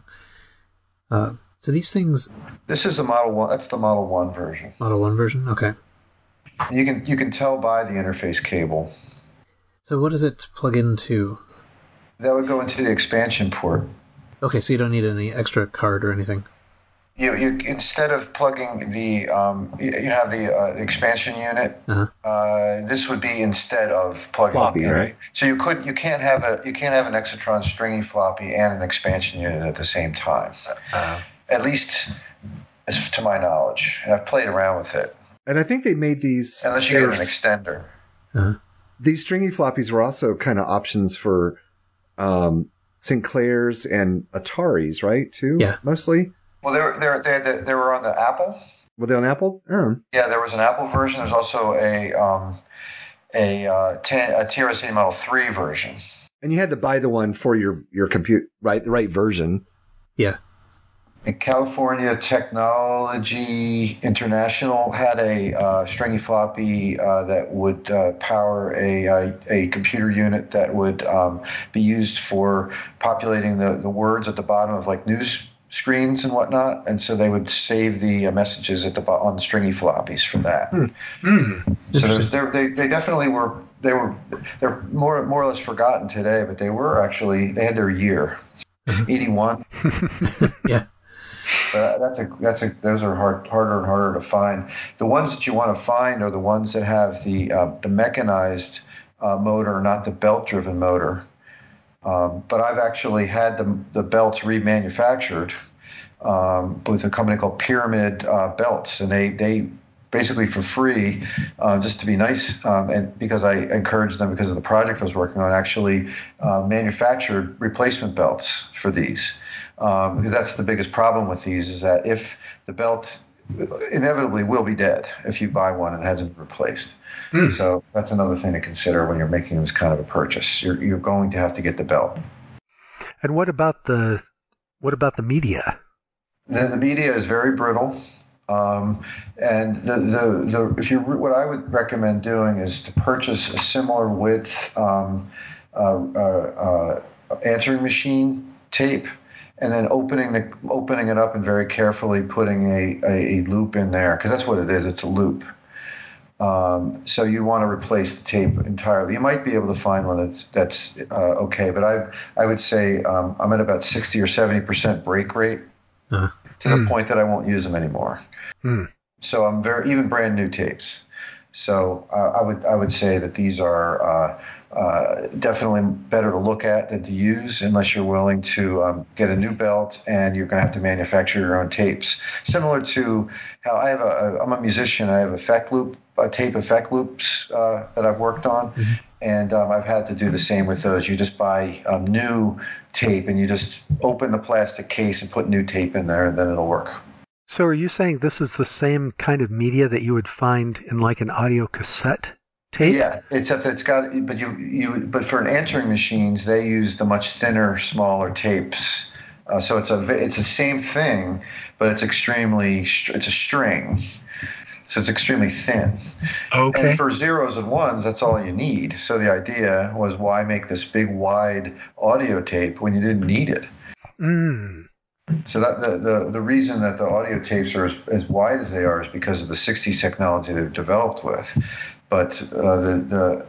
So these things. This is the Model 1. That's the Model 1 version. Model 1 version, okay. You can tell by the interface cable. So what does it plug into? That would go into the expansion port. Okay, so you don't need any extra card or anything. You instead of plugging the you have the expansion unit. This would be instead of plugging floppy, in. Right? So you can't have an Exatron stringy floppy and an expansion unit at the same time. At least as to my knowledge, and I've played around with it. And I think they made these unless you get an extender. These stringy floppies were also kind of options for Sinclairs and Ataris, right? Too, mostly. Well, they were on the Apple. Were they on Apple? Yeah, there was an Apple version. There's also a TRS-80 Model 3 version. And you had to buy the one for your compute, right? The right version. Yeah. And California Technology International had a stringy floppy that would power a computer unit that would be used for populating the words at the bottom of like news screens and whatnot, and so they would save the messages on the stringy floppies for that. So they definitely were. They're more or less forgotten today, but they had their year, 81. Yeah. Those are harder and harder to find. The ones that you want to find are the ones that have the mechanized motor, not the belt-driven motor. But I've actually had the belts remanufactured with a company called Pyramid Belts, and they basically for free, just to be nice, and because I encouraged them because of the project I was working on, actually manufactured replacement belts for these. Because that's the biggest problem with these is that if the belt inevitably will be dead if you buy one and it hasn't been replaced. So that's another thing to consider when you're making this kind of a purchase. You're going to have to get the belt. And what about the media? The media is very brittle. And what I would recommend doing is to purchase a similar width answering machine tape, and then opening it up and very carefully putting a loop in there, because that's what it is. It's a loop. So you want to replace the tape entirely. You might be able to find one that's okay, but I would say I'm at about 60 or 70% break rate to the point that I won't use them anymore. So I'm even brand new tapes. So I would say that these are definitely better to look at than to use, unless you're willing to get a new belt and you're going to have to manufacture your own tapes. Similar to how I'm a musician. I have tape effect loops that I've worked on, and I've had to do the same with those. You just buy new tape and you just open the plastic case and put new tape in there, and then it'll work. So are you saying this is the same kind of media that you would find in like an audio cassette tape? Yeah, except it's got, but for an answering machines, they use the much thinner, smaller tapes. So it's the same thing, but it's a string. So it's extremely thin. Okay. And for zeros and ones, that's all you need. So the idea was, why make this big, wide audio tape when you didn't need it? So that the reason that the audio tapes are as wide as they are is because of the 60s technology they're developed with. But the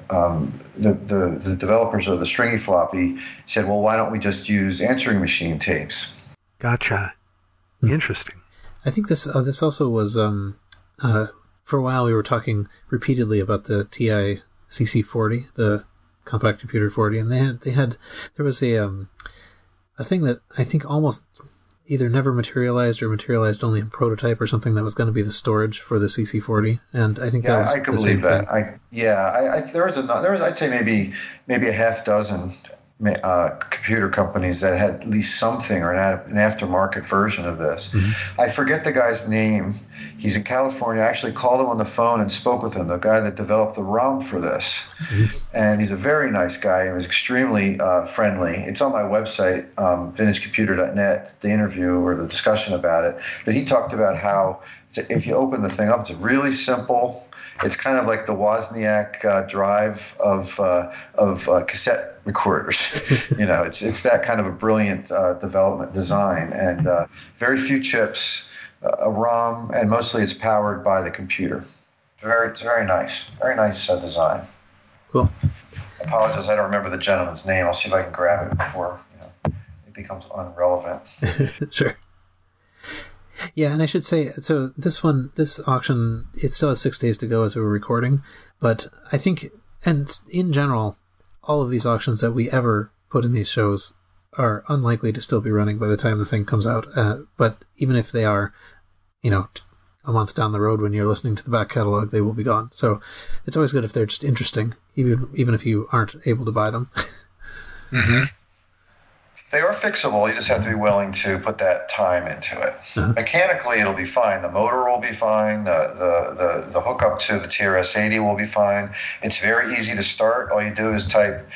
developers of the stringy floppy said, well, why don't we just use answering machine tapes? Gotcha. Interesting. I think this also was for a while we were talking repeatedly about the TI CC40, the Compact Computer 40, and there was a thing that I think almost either never materialized or materialized only in prototype or something, that was going to be the storage for the CC40, and I think that was I can believe that. There was I'd say maybe a half dozen computer companies that had at least something or an aftermarket version of this. I forget the guy's name. He's in California. I actually called him on the phone and spoke with him, the guy that developed the ROM for this. And he's a very nice guy. He was extremely friendly. It's on my website, vintagecomputer.net, the interview or the discussion about it. But he talked about how if you open the thing up, it's really simple. It's kind of like the Wozniak drive of cassette recorders. It's that kind of a brilliant development design, and very few chips, a ROM, and mostly it's powered by the computer. It's very nice. Very nice design. Cool. I apologize, I don't remember the gentleman's name. I'll see if I can grab it before it becomes irrelevant. Sure. Yeah, and I should say, so this auction, it still has 6 days to go as we were recording, but I think, and in general, all of these auctions that we ever put in these shows are unlikely to still be running by the time the thing comes out. But even if they are, a month down the road when you're listening to the back catalog, they will be gone. So it's always good if they're just interesting, even if you aren't able to buy them. Mm-hmm. They are fixable. You just have to be willing to put that time into it. Uh-huh. Mechanically, it'll be fine. The motor will be fine. The hookup to the TRS-80 will be fine. It's very easy to start. All you do is type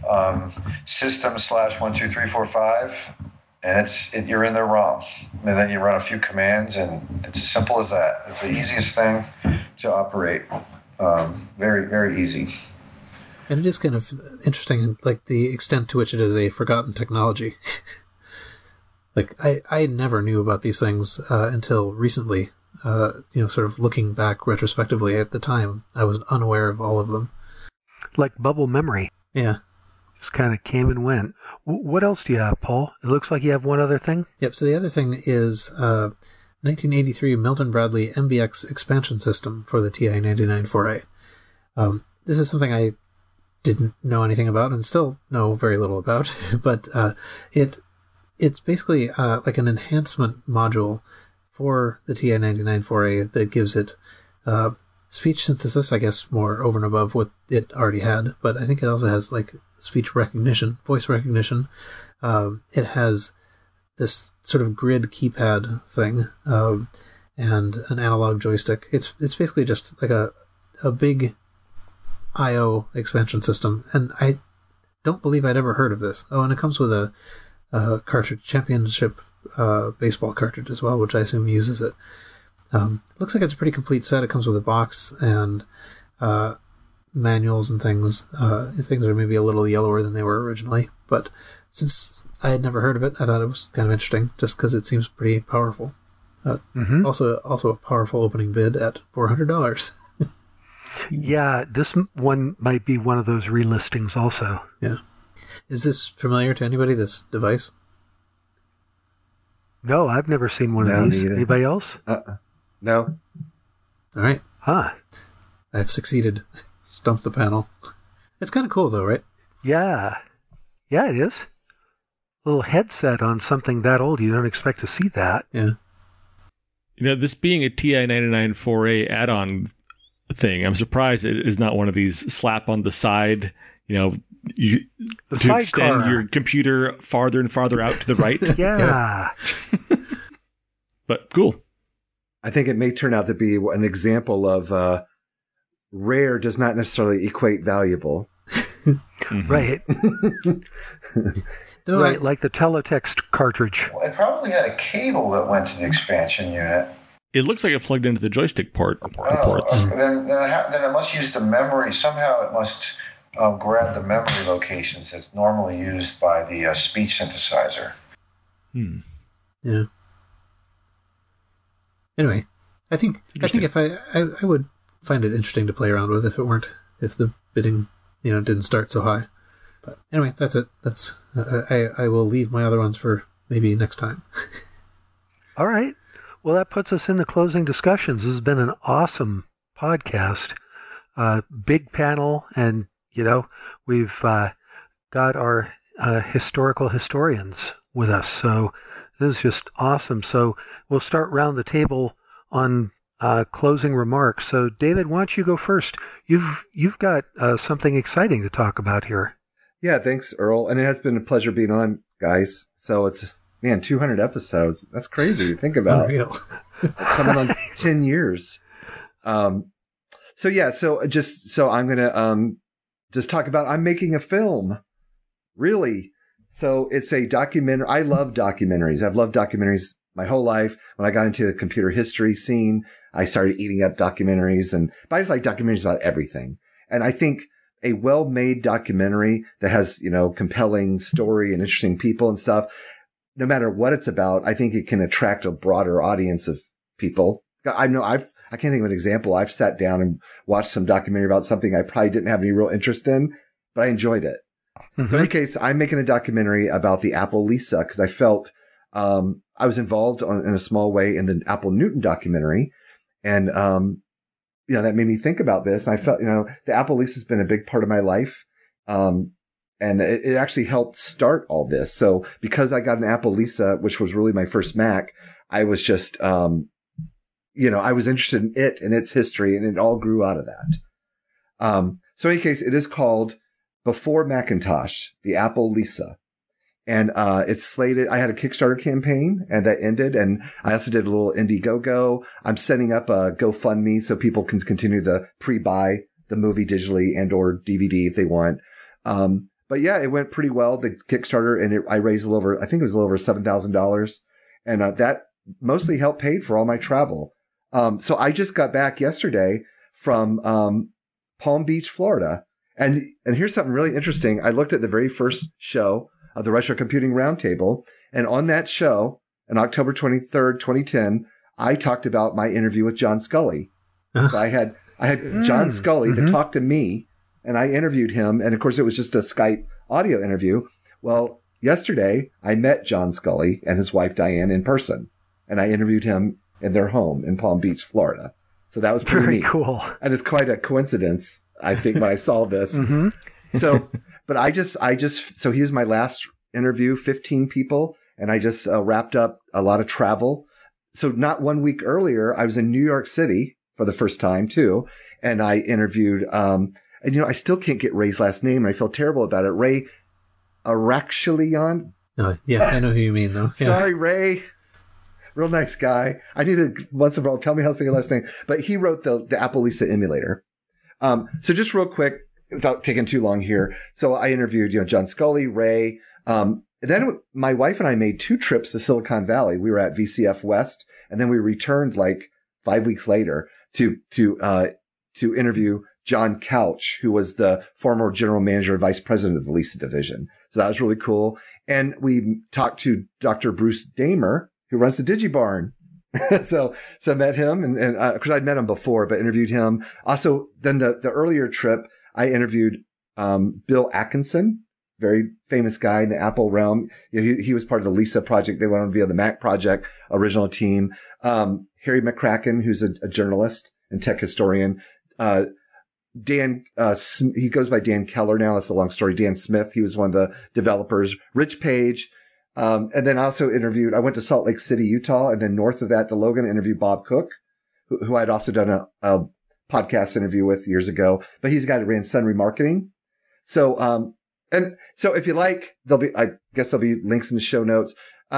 system/12345, and you're in their ROM. And then you run a few commands, and it's as simple as that. It's the easiest thing to operate. Very, very easy. And it is kind of interesting, like the extent to which it is a forgotten technology. Like I never knew about these things until recently. Sort of looking back retrospectively at the time, I was unaware of all of them. Like bubble memory. Yeah. Just kind of came and went. What else do you have, Paul? It looks like you have one other thing. Yep. So the other thing is 1983 Milton Bradley MBX expansion system for the TI-99-4A. This is something I didn't know anything about and still know very little about, but it's basically like an enhancement module for the TI-99-4A that gives it speech synthesis, I guess more over and above what it already had, but I think it also has like speech recognition, voice recognition. It has this sort of grid keypad thing and an analog joystick. It's basically just like a big I/O expansion system, and I don't believe I'd ever heard of this. Oh, and it comes with a cartridge, championship baseball cartridge as well, which I assume uses it. Looks like it's a pretty complete set. It comes with a box and manuals and things. Things are maybe a little yellower than they were originally, but since I had never heard of it, I thought it was kind of interesting, just because it seems pretty powerful. Also a powerful opening bid at $400. Yeah, this one might be one of those relistings also. Yeah. Is this familiar to anybody, this device? No, I've never seen one of these. Neither. Anybody else? No. All right. Huh. I've succeeded. Stumped the panel. It's kind of cool, though, right? Yeah. Yeah, it is. A little headset on something that old, you don't expect to see that. Yeah. This being a TI-99-4A add-on thing, I'm surprised it is not one of these slap on the side, to extend your computer farther and farther out to the right. Yeah. But cool. I think it may turn out to be an example of rare does not necessarily equate valuable. Mm-hmm. Right. Right, like the teletext cartridge. Well, it probably had a cable that went to the expansion unit. It looks like it plugged into the joystick ports. Then it must use the memory. Somehow it must grab the memory locations that's normally used by the speech synthesizer. Yeah. Anyway, I think if I would find it interesting to play around with if the bidding didn't start so high. But anyway, that's it. That's I will leave my other ones for maybe next time. All right. Well, that puts us in the closing discussions. This has been an awesome podcast. Big panel, and, we've got our historical historians with us. So this is just awesome. So we'll start round the table on closing remarks. So, David, why don't you go first? You've got something exciting to talk about here. Yeah, thanks, Earl. And it has been a pleasure being on, guys. So it's... 200 episodes. That's crazy to think about. Unreal. Coming on 10 years. So I'm going to just talk about, I'm making a film. Really. So it's a documentary. I love documentaries. I've loved documentaries my whole life. When I got into the computer history scene, I started eating up documentaries. But I just like documentaries about everything. And I think a well-made documentary that has, compelling story and interesting people and stuff, no matter what it's about, I think it can attract a broader audience of people. I know I've I can't think of an example. I've sat down and watched some documentary about something I probably didn't have any real interest in, but I enjoyed it. So in any case, I'm making a documentary about the Apple Lisa because I felt I was involved in a small way in the Apple Newton documentary. And, that made me think about this. And I felt, the Apple Lisa has been a big part of my life. And it actually helped start all this. So because I got an Apple Lisa, which was really my first Mac, I was just, I was interested in it and its history, and it all grew out of that. So in any case, it is called Before Macintosh, the Apple Lisa. And it's slated. I had a Kickstarter campaign, and that ended. And I also did a little Indiegogo. I'm setting up a GoFundMe so people can continue to pre-buy the movie digitally and or DVD if they want. But yeah, it went pretty well, the Kickstarter, and I raised I think it was a little over $7,000. And that mostly helped pay for all my travel. So I just got back yesterday from Palm Beach, Florida. And here's something really interesting. I looked at the very first show of the Retro Computing Roundtable, and on that show, on October 23rd, 2010, I talked about my interview with John Scully. So I had John Scully to talk to me, and I interviewed him, and of course it was just a Skype audio interview. Well, yesterday I met John Scully and his wife Diane in person, and I interviewed him in their home in Palm Beach, Florida. So that was pretty Very neat. cool. And it's quite a coincidence, I think, when I saw this. So, but so here's my last interview, 15 people, and I just wrapped up a lot of travel. So not 1 week earlier, I was in New York City for the first time too, and I interviewed, and I still can't get Ray's last name, and I feel terrible about it. Ray Arakshalian. Yeah, I know who you mean though. Yeah. Sorry, Ray. Real nice guy. I need to once in a while tell me how to say your last name. But he wrote the Apple Lisa emulator. So just real quick, without taking too long here. So I interviewed, John Scully, Ray. Then my wife and I made 2 trips to Silicon Valley. We were at VCF West, and then we returned like 5 weeks later to interview John Couch, who was the former general manager and vice president of the Lisa division. So that was really cool. And we talked to Dr. Bruce Damer, who runs the DigiBarn. so I met him, and because I'd met him before, but interviewed him. Also, then the earlier trip, I interviewed Bill Atkinson, very famous guy in the Apple realm. He was part of the Lisa project. They went on via the Mac project, original team. Harry McCracken, who's a journalist and tech historian. Dan, he goes by Dan Keller now. That's a long story. Dan Smith, he was one of the developers. Rich Page. And then I also I went to Salt Lake City, Utah, and then north of that to Logan, interviewed Bob Cook, who I'd also done a podcast interview with years ago. But he's a guy that ran Sun Remarketing. So, and so if you like, I guess there'll be links in the show notes.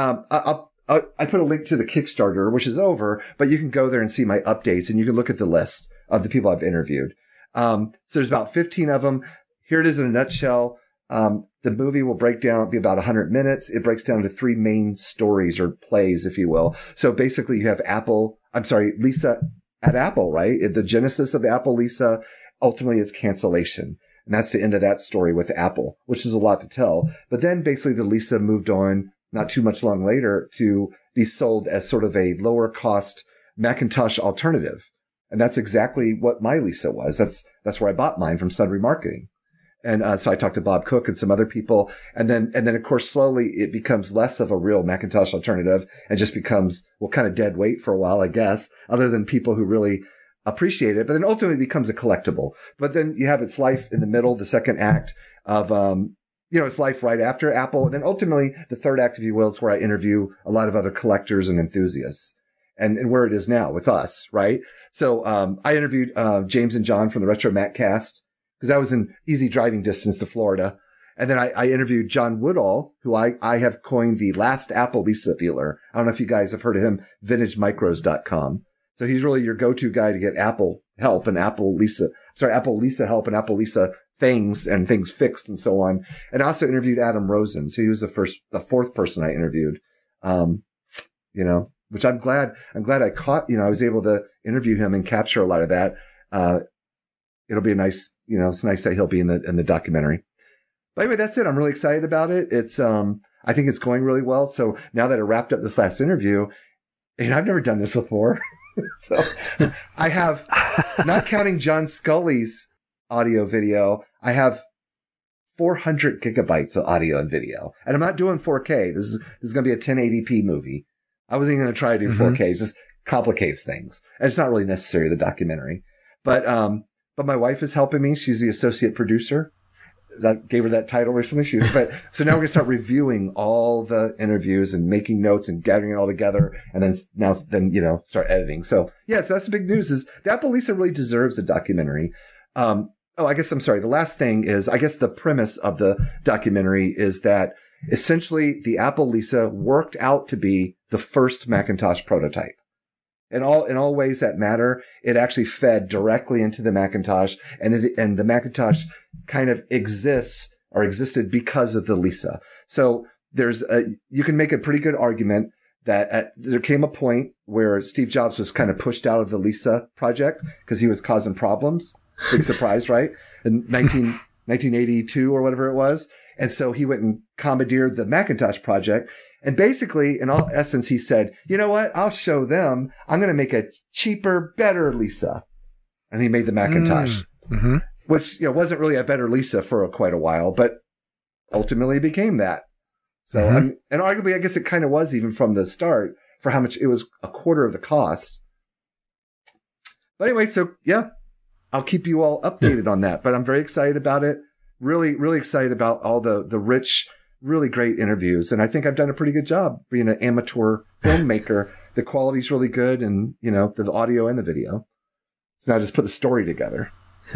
I put a link to the Kickstarter, which is over, but you can go there and see my updates, and you can look at the list of the people I've interviewed. So there's about 15 of them. Here it is in a nutshell. The movie will be about 100 minutes. It breaks down into 3 main stories or plays, if you will. So basically you have Lisa at Apple, right? The genesis of the Apple Lisa, ultimately it's cancellation. And that's the end of that story with Apple, which is a lot to tell. But then basically the Lisa moved on not too much long later to be sold as sort of a lower cost Macintosh alternative. And that's exactly what my Lisa was. That's where I bought mine, from Sun Remarketing. And so I talked to Bob Cook and some other people. And then of course, slowly it becomes less of a real Macintosh alternative and just becomes, kind of dead weight for a while, I guess, other than people who really appreciate it. But then ultimately it becomes a collectible. But then you have its life in the middle, the second act of, its life right after Apple. And then ultimately the third act, if you will, is where I interview a lot of other collectors and enthusiasts and where it is now with us, right? So I interviewed James and John from the Retro Mac Cast, because I was in easy driving distance to Florida. And then I interviewed John Woodall, who I have coined the last Apple Lisa dealer. I don't know if you guys have heard of him, vintagemicros.com. So he's really your go-to guy to get Apple help and Apple Lisa help and Apple Lisa things and things fixed and so on. And I also interviewed Adam Rosen. So he was the fourth person I interviewed, which I'm glad I caught, I was able to interview him and capture a lot of that. It'll be a nice, it's nice that he'll be in the documentary. But anyway, that's it. I'm really excited about it. It's, I think it's going really well. So now that I wrapped up this last interview, and I've never done this before. So I have, not counting John Scully's audio video, I have 400 gigabytes of audio and video. And I'm not doing 4K. This is going to be a 1080p movie. I wasn't even going to try to do 4K. It just complicates things. And it's not really necessary, the documentary. But my wife is helping me. She's the associate producer. That gave her that title recently. So now we're going to start reviewing all the interviews and making notes and gathering it all together, and then start editing. So yeah, so that's the big news. Is the Appaloosa really deserves a documentary? The last thing is, I guess the premise of the documentary is that essentially the Appaloosa worked out to be the first Macintosh prototype. In all ways that matter, it actually fed directly into the Macintosh, and the Macintosh kind of existed because of the Lisa. So you can make a pretty good argument that there came a point where Steve Jobs was kind of pushed out of the Lisa project because he was causing problems. Big surprise, right? In 1982 or whatever it was. And so he went and commandeered the Macintosh project. And basically, in all essence, he said, you know what? I'll show them. I'm going to make a cheaper, better Lisa. And he made the Macintosh, which wasn't really a better Lisa for quite a while, but ultimately became that. So, and arguably, I guess it kind of was even from the start for how much it was, a quarter of the cost. But anyway, so yeah, I'll keep you all updated on that. But I'm very excited about it. Really, really excited about all the rich, really great interviews. And I think I've done a pretty good job being an amateur filmmaker. The quality's really good, and the audio and the video. So now I just put the story together.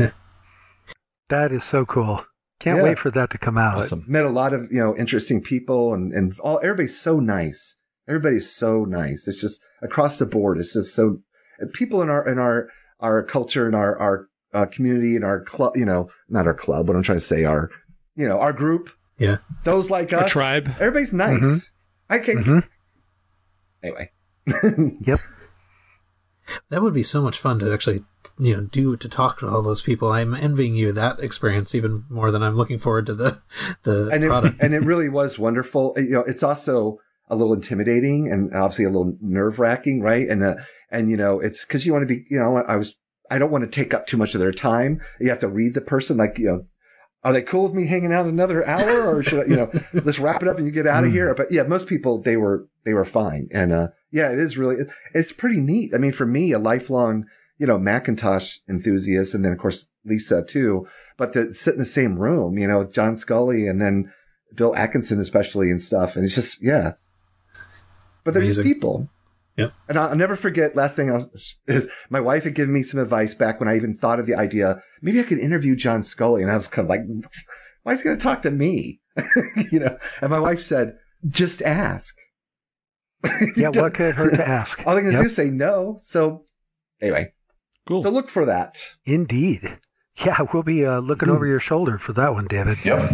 That is so cool. Can't wait for that to come out. Awesome. Met a lot of interesting people, and everybody's so nice. Everybody's so nice. It's just across the board. It's just so people in our culture and our community and our club. Not our club. What I'm trying to say, our group. Yeah. Those like us. Our tribe. Everybody's nice. I can't. Anyway. Yep. That would be so much fun to actually, to talk to all those people. I'm envying you that experience even more than I'm looking forward to the product. And it really was wonderful. It's also a little intimidating and obviously a little nerve wracking, right? And it's because you want to be, I don't want to take up too much of their time. You have to read the person, like, are they cool with me hanging out another hour, or should I, let's wrap it up and you get out of here? But yeah, most people, they were fine. And, it is really, it's pretty neat. I mean, for me, a lifelong, Macintosh enthusiast, and then of course Lisa too, but to sit in the same room, John Scully and then Bill Atkinson especially and stuff. And it's just, yeah. But they're just people. Yep. And I'll never forget, last thing is my wife had given me some advice back when I even thought of the idea, maybe I could interview John Scully. And I was kind of like, why is he going to talk to me? And my wife said, just ask. Yeah, what could it hurt to ask? All they're going to do is say no. So anyway, cool. So look for that. Indeed. Yeah, we'll be looking over your shoulder for that one, David. Yep.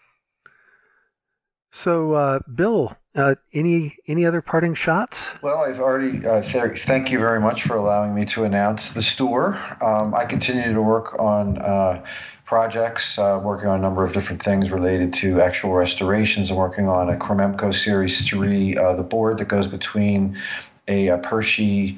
So, Bill, any other parting shots? Well, I've already thank you very much for allowing me to announce the store. I continue to work on projects, working on a number of different things related to actual restorations. I'm working on a Chromemco Series 3, the board that goes between a Pershey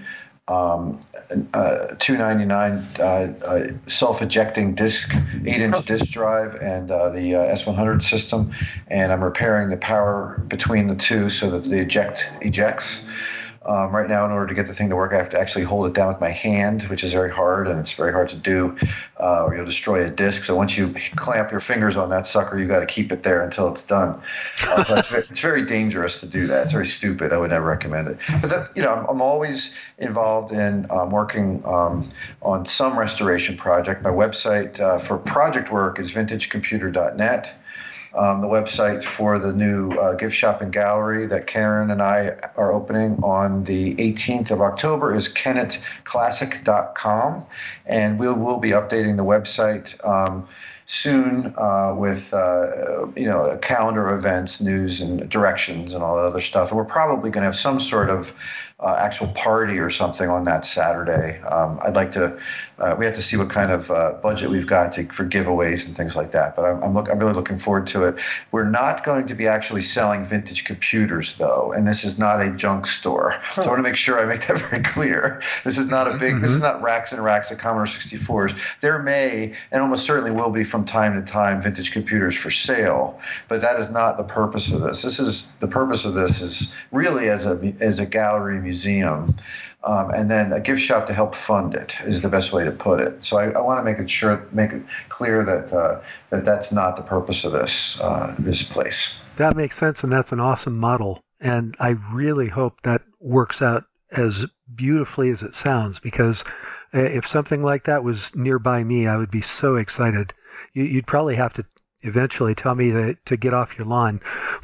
299 self-ejecting disc, 8-inch disc drive, and the S100 system, and I'm repairing the power between the two so that the ejects. Right now, in order to get the thing to work, I have to actually hold it down with my hand, which is very hard, and it's very hard to do, or you'll destroy a disc. So once you clamp your fingers on that sucker, you got to keep it there until it's done. So it's very dangerous to do that. It's very stupid. I would never recommend it. But I'm always involved in working on some restoration project. My website for project work is vintagecomputer.net. The website for the new gift shop and gallery that Karen and I are opening on the 18th of October is KennetClassic.com, and we'll be updating the website soon with a calendar of events, news, and directions, and all that other stuff. And we're probably going to have some sort of actual party or something on that Saturday. I'd like to. We have to see what kind of budget we've got for giveaways and things like that. But I'm really looking forward to it. We're not going to be actually selling vintage computers, though, and this is not a junk store. So I want to make sure I make that very clear. This is not a big. This is not racks and racks of Commodore 64s. There may and almost certainly will be from time to time vintage computers for sale, but that is not the purpose of this. The purpose of this is really as a gallery museum, and then a gift shop to help fund it is the best way to put it. So I want to make it clear that that's not the purpose of this place. That makes sense, and that's an awesome model. And I really hope that works out as beautifully as it sounds, because if something like that was nearby me, I would be so excited. You'd probably have to eventually tell me to get off your lawn.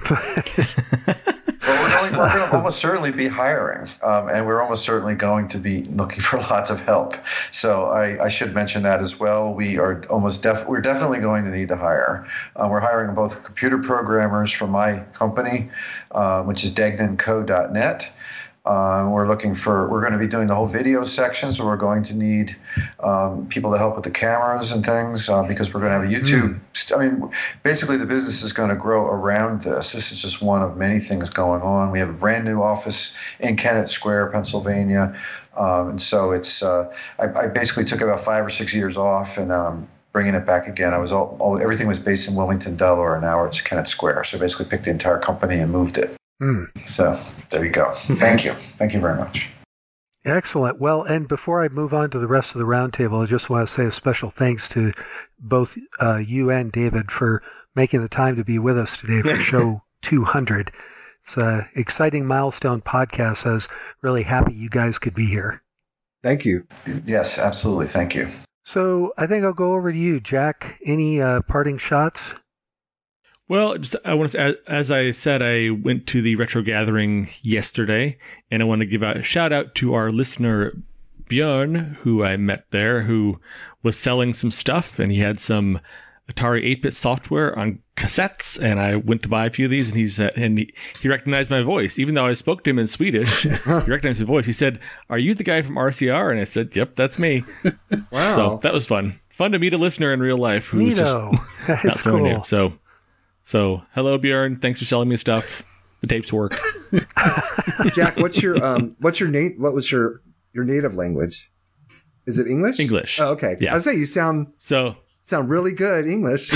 Well, we're going to almost certainly be hiring, and we're almost certainly going to be looking for lots of help. So I should mention that as well. We're definitely going to need to hire. We're hiring both computer programmers from my company, which is degnanco.net. We're going to be doing the whole video section, so we're going to need people to help with the cameras and things because we're going to have a YouTube. I mean, basically the business is going to grow around this. This is just one of many things going on. We have a brand new office in Kennett Square, Pennsylvania, and so it's. I basically took about 5 or 6 years off and. Bringing it back again. Everything was based in Wilmington, Delaware, and now it's Kennett Square. So I basically picked the entire company and moved it. So there you go. Thank you. Thank you very much. Excellent. Well, and before I move on to the rest of the roundtable, I just want to say a special thanks to both you and David for making the time to be with us today for show 200. It's an exciting milestone podcast. I was really happy you guys could be here. Thank you. Yes, absolutely. Thank you. So I think I'll go over to you, Jack. Any parting shots? Well, I want to, as I said, I went to the Retro Gathering yesterday, and I want to give a shout out to our listener Björn, who I met there, who was selling some stuff, and he had some Atari 8-bit software on cassettes, and I went to buy a few of these, and he recognized my voice, even though I spoke to him in Swedish. He recognized my voice. He said, "Are you the guy from RCR?" And I said, "Yep, that's me." Wow, so that was fun to meet a listener in real life who was just not so cool. new. So hello, Björn. Thanks for selling me stuff. The tapes work. Jack, what's your name? What was your native language? Is it English? English. Oh, okay. Yeah. I was saying you sound really good English.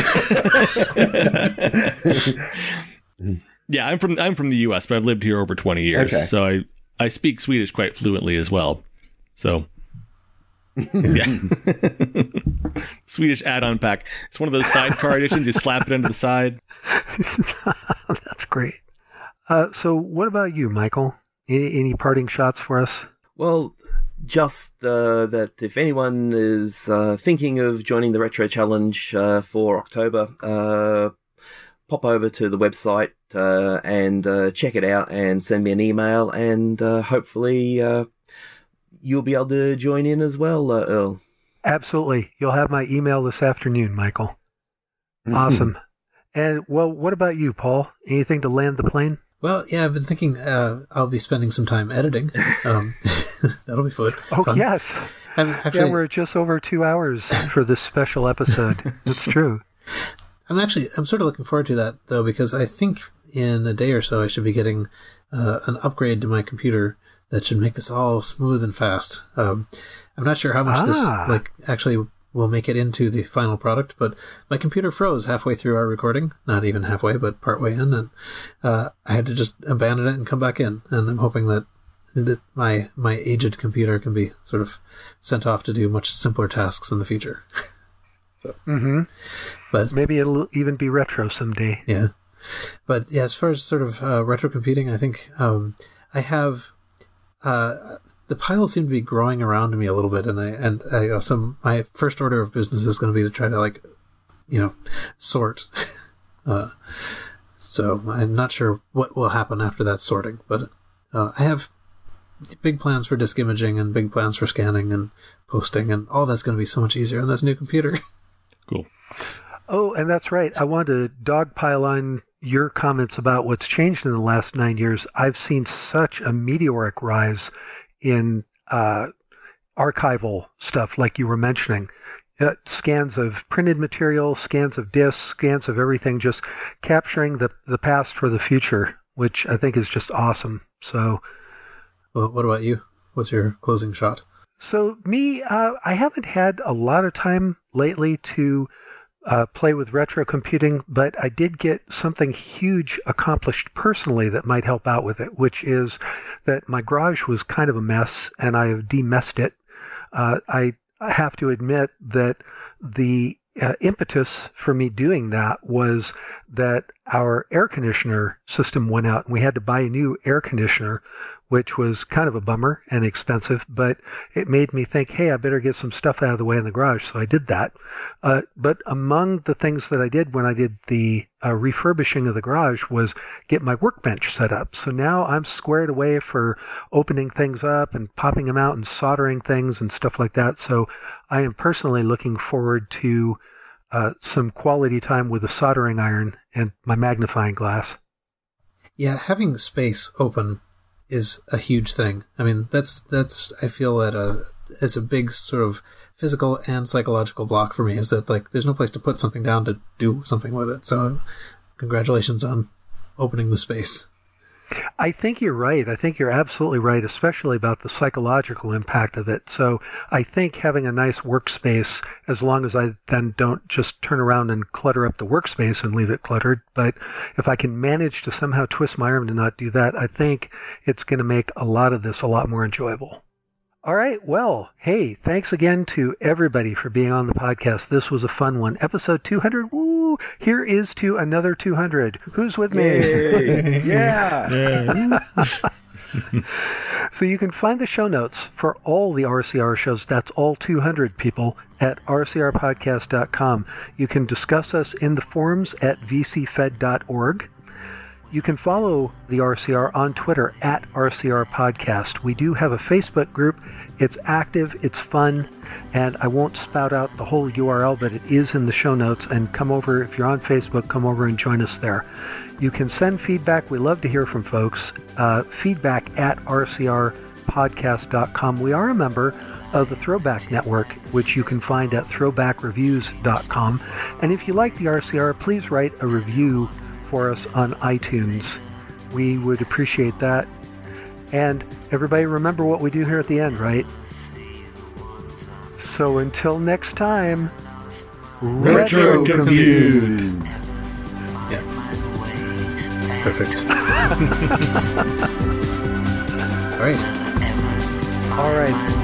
Yeah, I'm from the U.S., but I've lived here over 20 years. Okay. So I speak Swedish quite fluently as well. So yeah. Swedish add-on pack. It's one of those sidecar editions. You slap it into the side. That's great. So what about you, Michael? Any parting shots for us? Well, just that if anyone is thinking of joining the Retro Challenge for October, pop over to the website and check it out and send me an email, and hopefully you'll be able to join in as well, Earl. Absolutely. You'll have my email this afternoon, Michael. Awesome. And, well, what about you, Paul? Anything to land the plane? Well, yeah, I've been thinking I'll be spending some time editing. That'll be fun. Oh, yes. Actually, yeah, we're just over 2 hours for this special episode. That's true. I'm sort of looking forward to that, though, because I think in a day or so I should be getting an upgrade to my computer that should make this all smooth and fast. I'm not sure how much this actually will make it into the final product, but my computer froze halfway through our recording. Not even halfway, but partway in, and I had to just abandon it and come back in. And I'm hoping that my aged computer can be sort of sent off to do much simpler tasks in the future. But maybe it'll even be retro someday. Yeah. But yeah, as far as sort of retro computing, I think I have the piles seem to be growing around me a little bit, and so my first order of business is going to be to try to sort. So I'm not sure what will happen after that sorting, but I have big plans for disk imaging and big plans for scanning and posting, and all that's going to be so much easier on this new computer. Cool. Oh, and that's right. I wanted to dogpile on your comments about what's changed in the last 9 years. I've seen such a meteoric rise in archival stuff, like you were mentioning. Scans of printed material, scans of discs, scans of everything, just capturing the past for the future, which I think is just awesome. So, well, what about you? What's your closing shot? So me, I haven't had a lot of time lately to play with retro computing, but I did get something huge accomplished personally that might help out with it, which is that my garage was kind of a mess, and I have demessed it. I have to admit that the impetus for me doing that was that our air conditioner system went out, and we had to buy a new air conditioner, which was kind of a bummer and expensive, but it made me think, hey, I better get some stuff out of the way in the garage, so I did that. But among the things that I did when I did the refurbishing of the garage was get my workbench set up. So now I'm squared away for opening things up and popping them out and soldering things and stuff like that. So I am personally looking forward to some quality time with a soldering iron and my magnifying glass. Yeah, having space open is a huge thing. I mean, that's I feel that as a big sort of physical and psychological block for me, is that like there's no place to put something down to do something with it. So congratulations on opening the space. I think you're right. I think you're absolutely right, especially about the psychological impact of it. So I think having a nice workspace, as long as I then don't just turn around and clutter up the workspace and leave it cluttered, but if I can manage to somehow twist my arm to not do that, I think it's going to make a lot of this a lot more enjoyable. All right. Well, hey, thanks again to everybody for being on the podcast. This was a fun one. Episode 200. Woo! Here is to another 200. Who's with me? Yeah. So you can find the show notes for all the RCR shows, that's all 200 people, at rcrpodcast.com. You can discuss us in the forums at vcfed.org. You can follow the RCR on Twitter at RCR Podcast. We do have a Facebook group. It's active, it's fun, and I won't spout out the whole URL, but it is in the show notes. And come over, if you're on Facebook, come over and join us there. You can send feedback. We love to hear from folks. Feedback at rcrpodcast.com. We are a member of the Throwback Network, which you can find at throwbackreviews.com. And if you like the RCR, please write a review for us on iTunes. We would appreciate that. And everybody remember what we do here at the end, right? So until next time, Retro Compute. Yeah. Perfect. All right.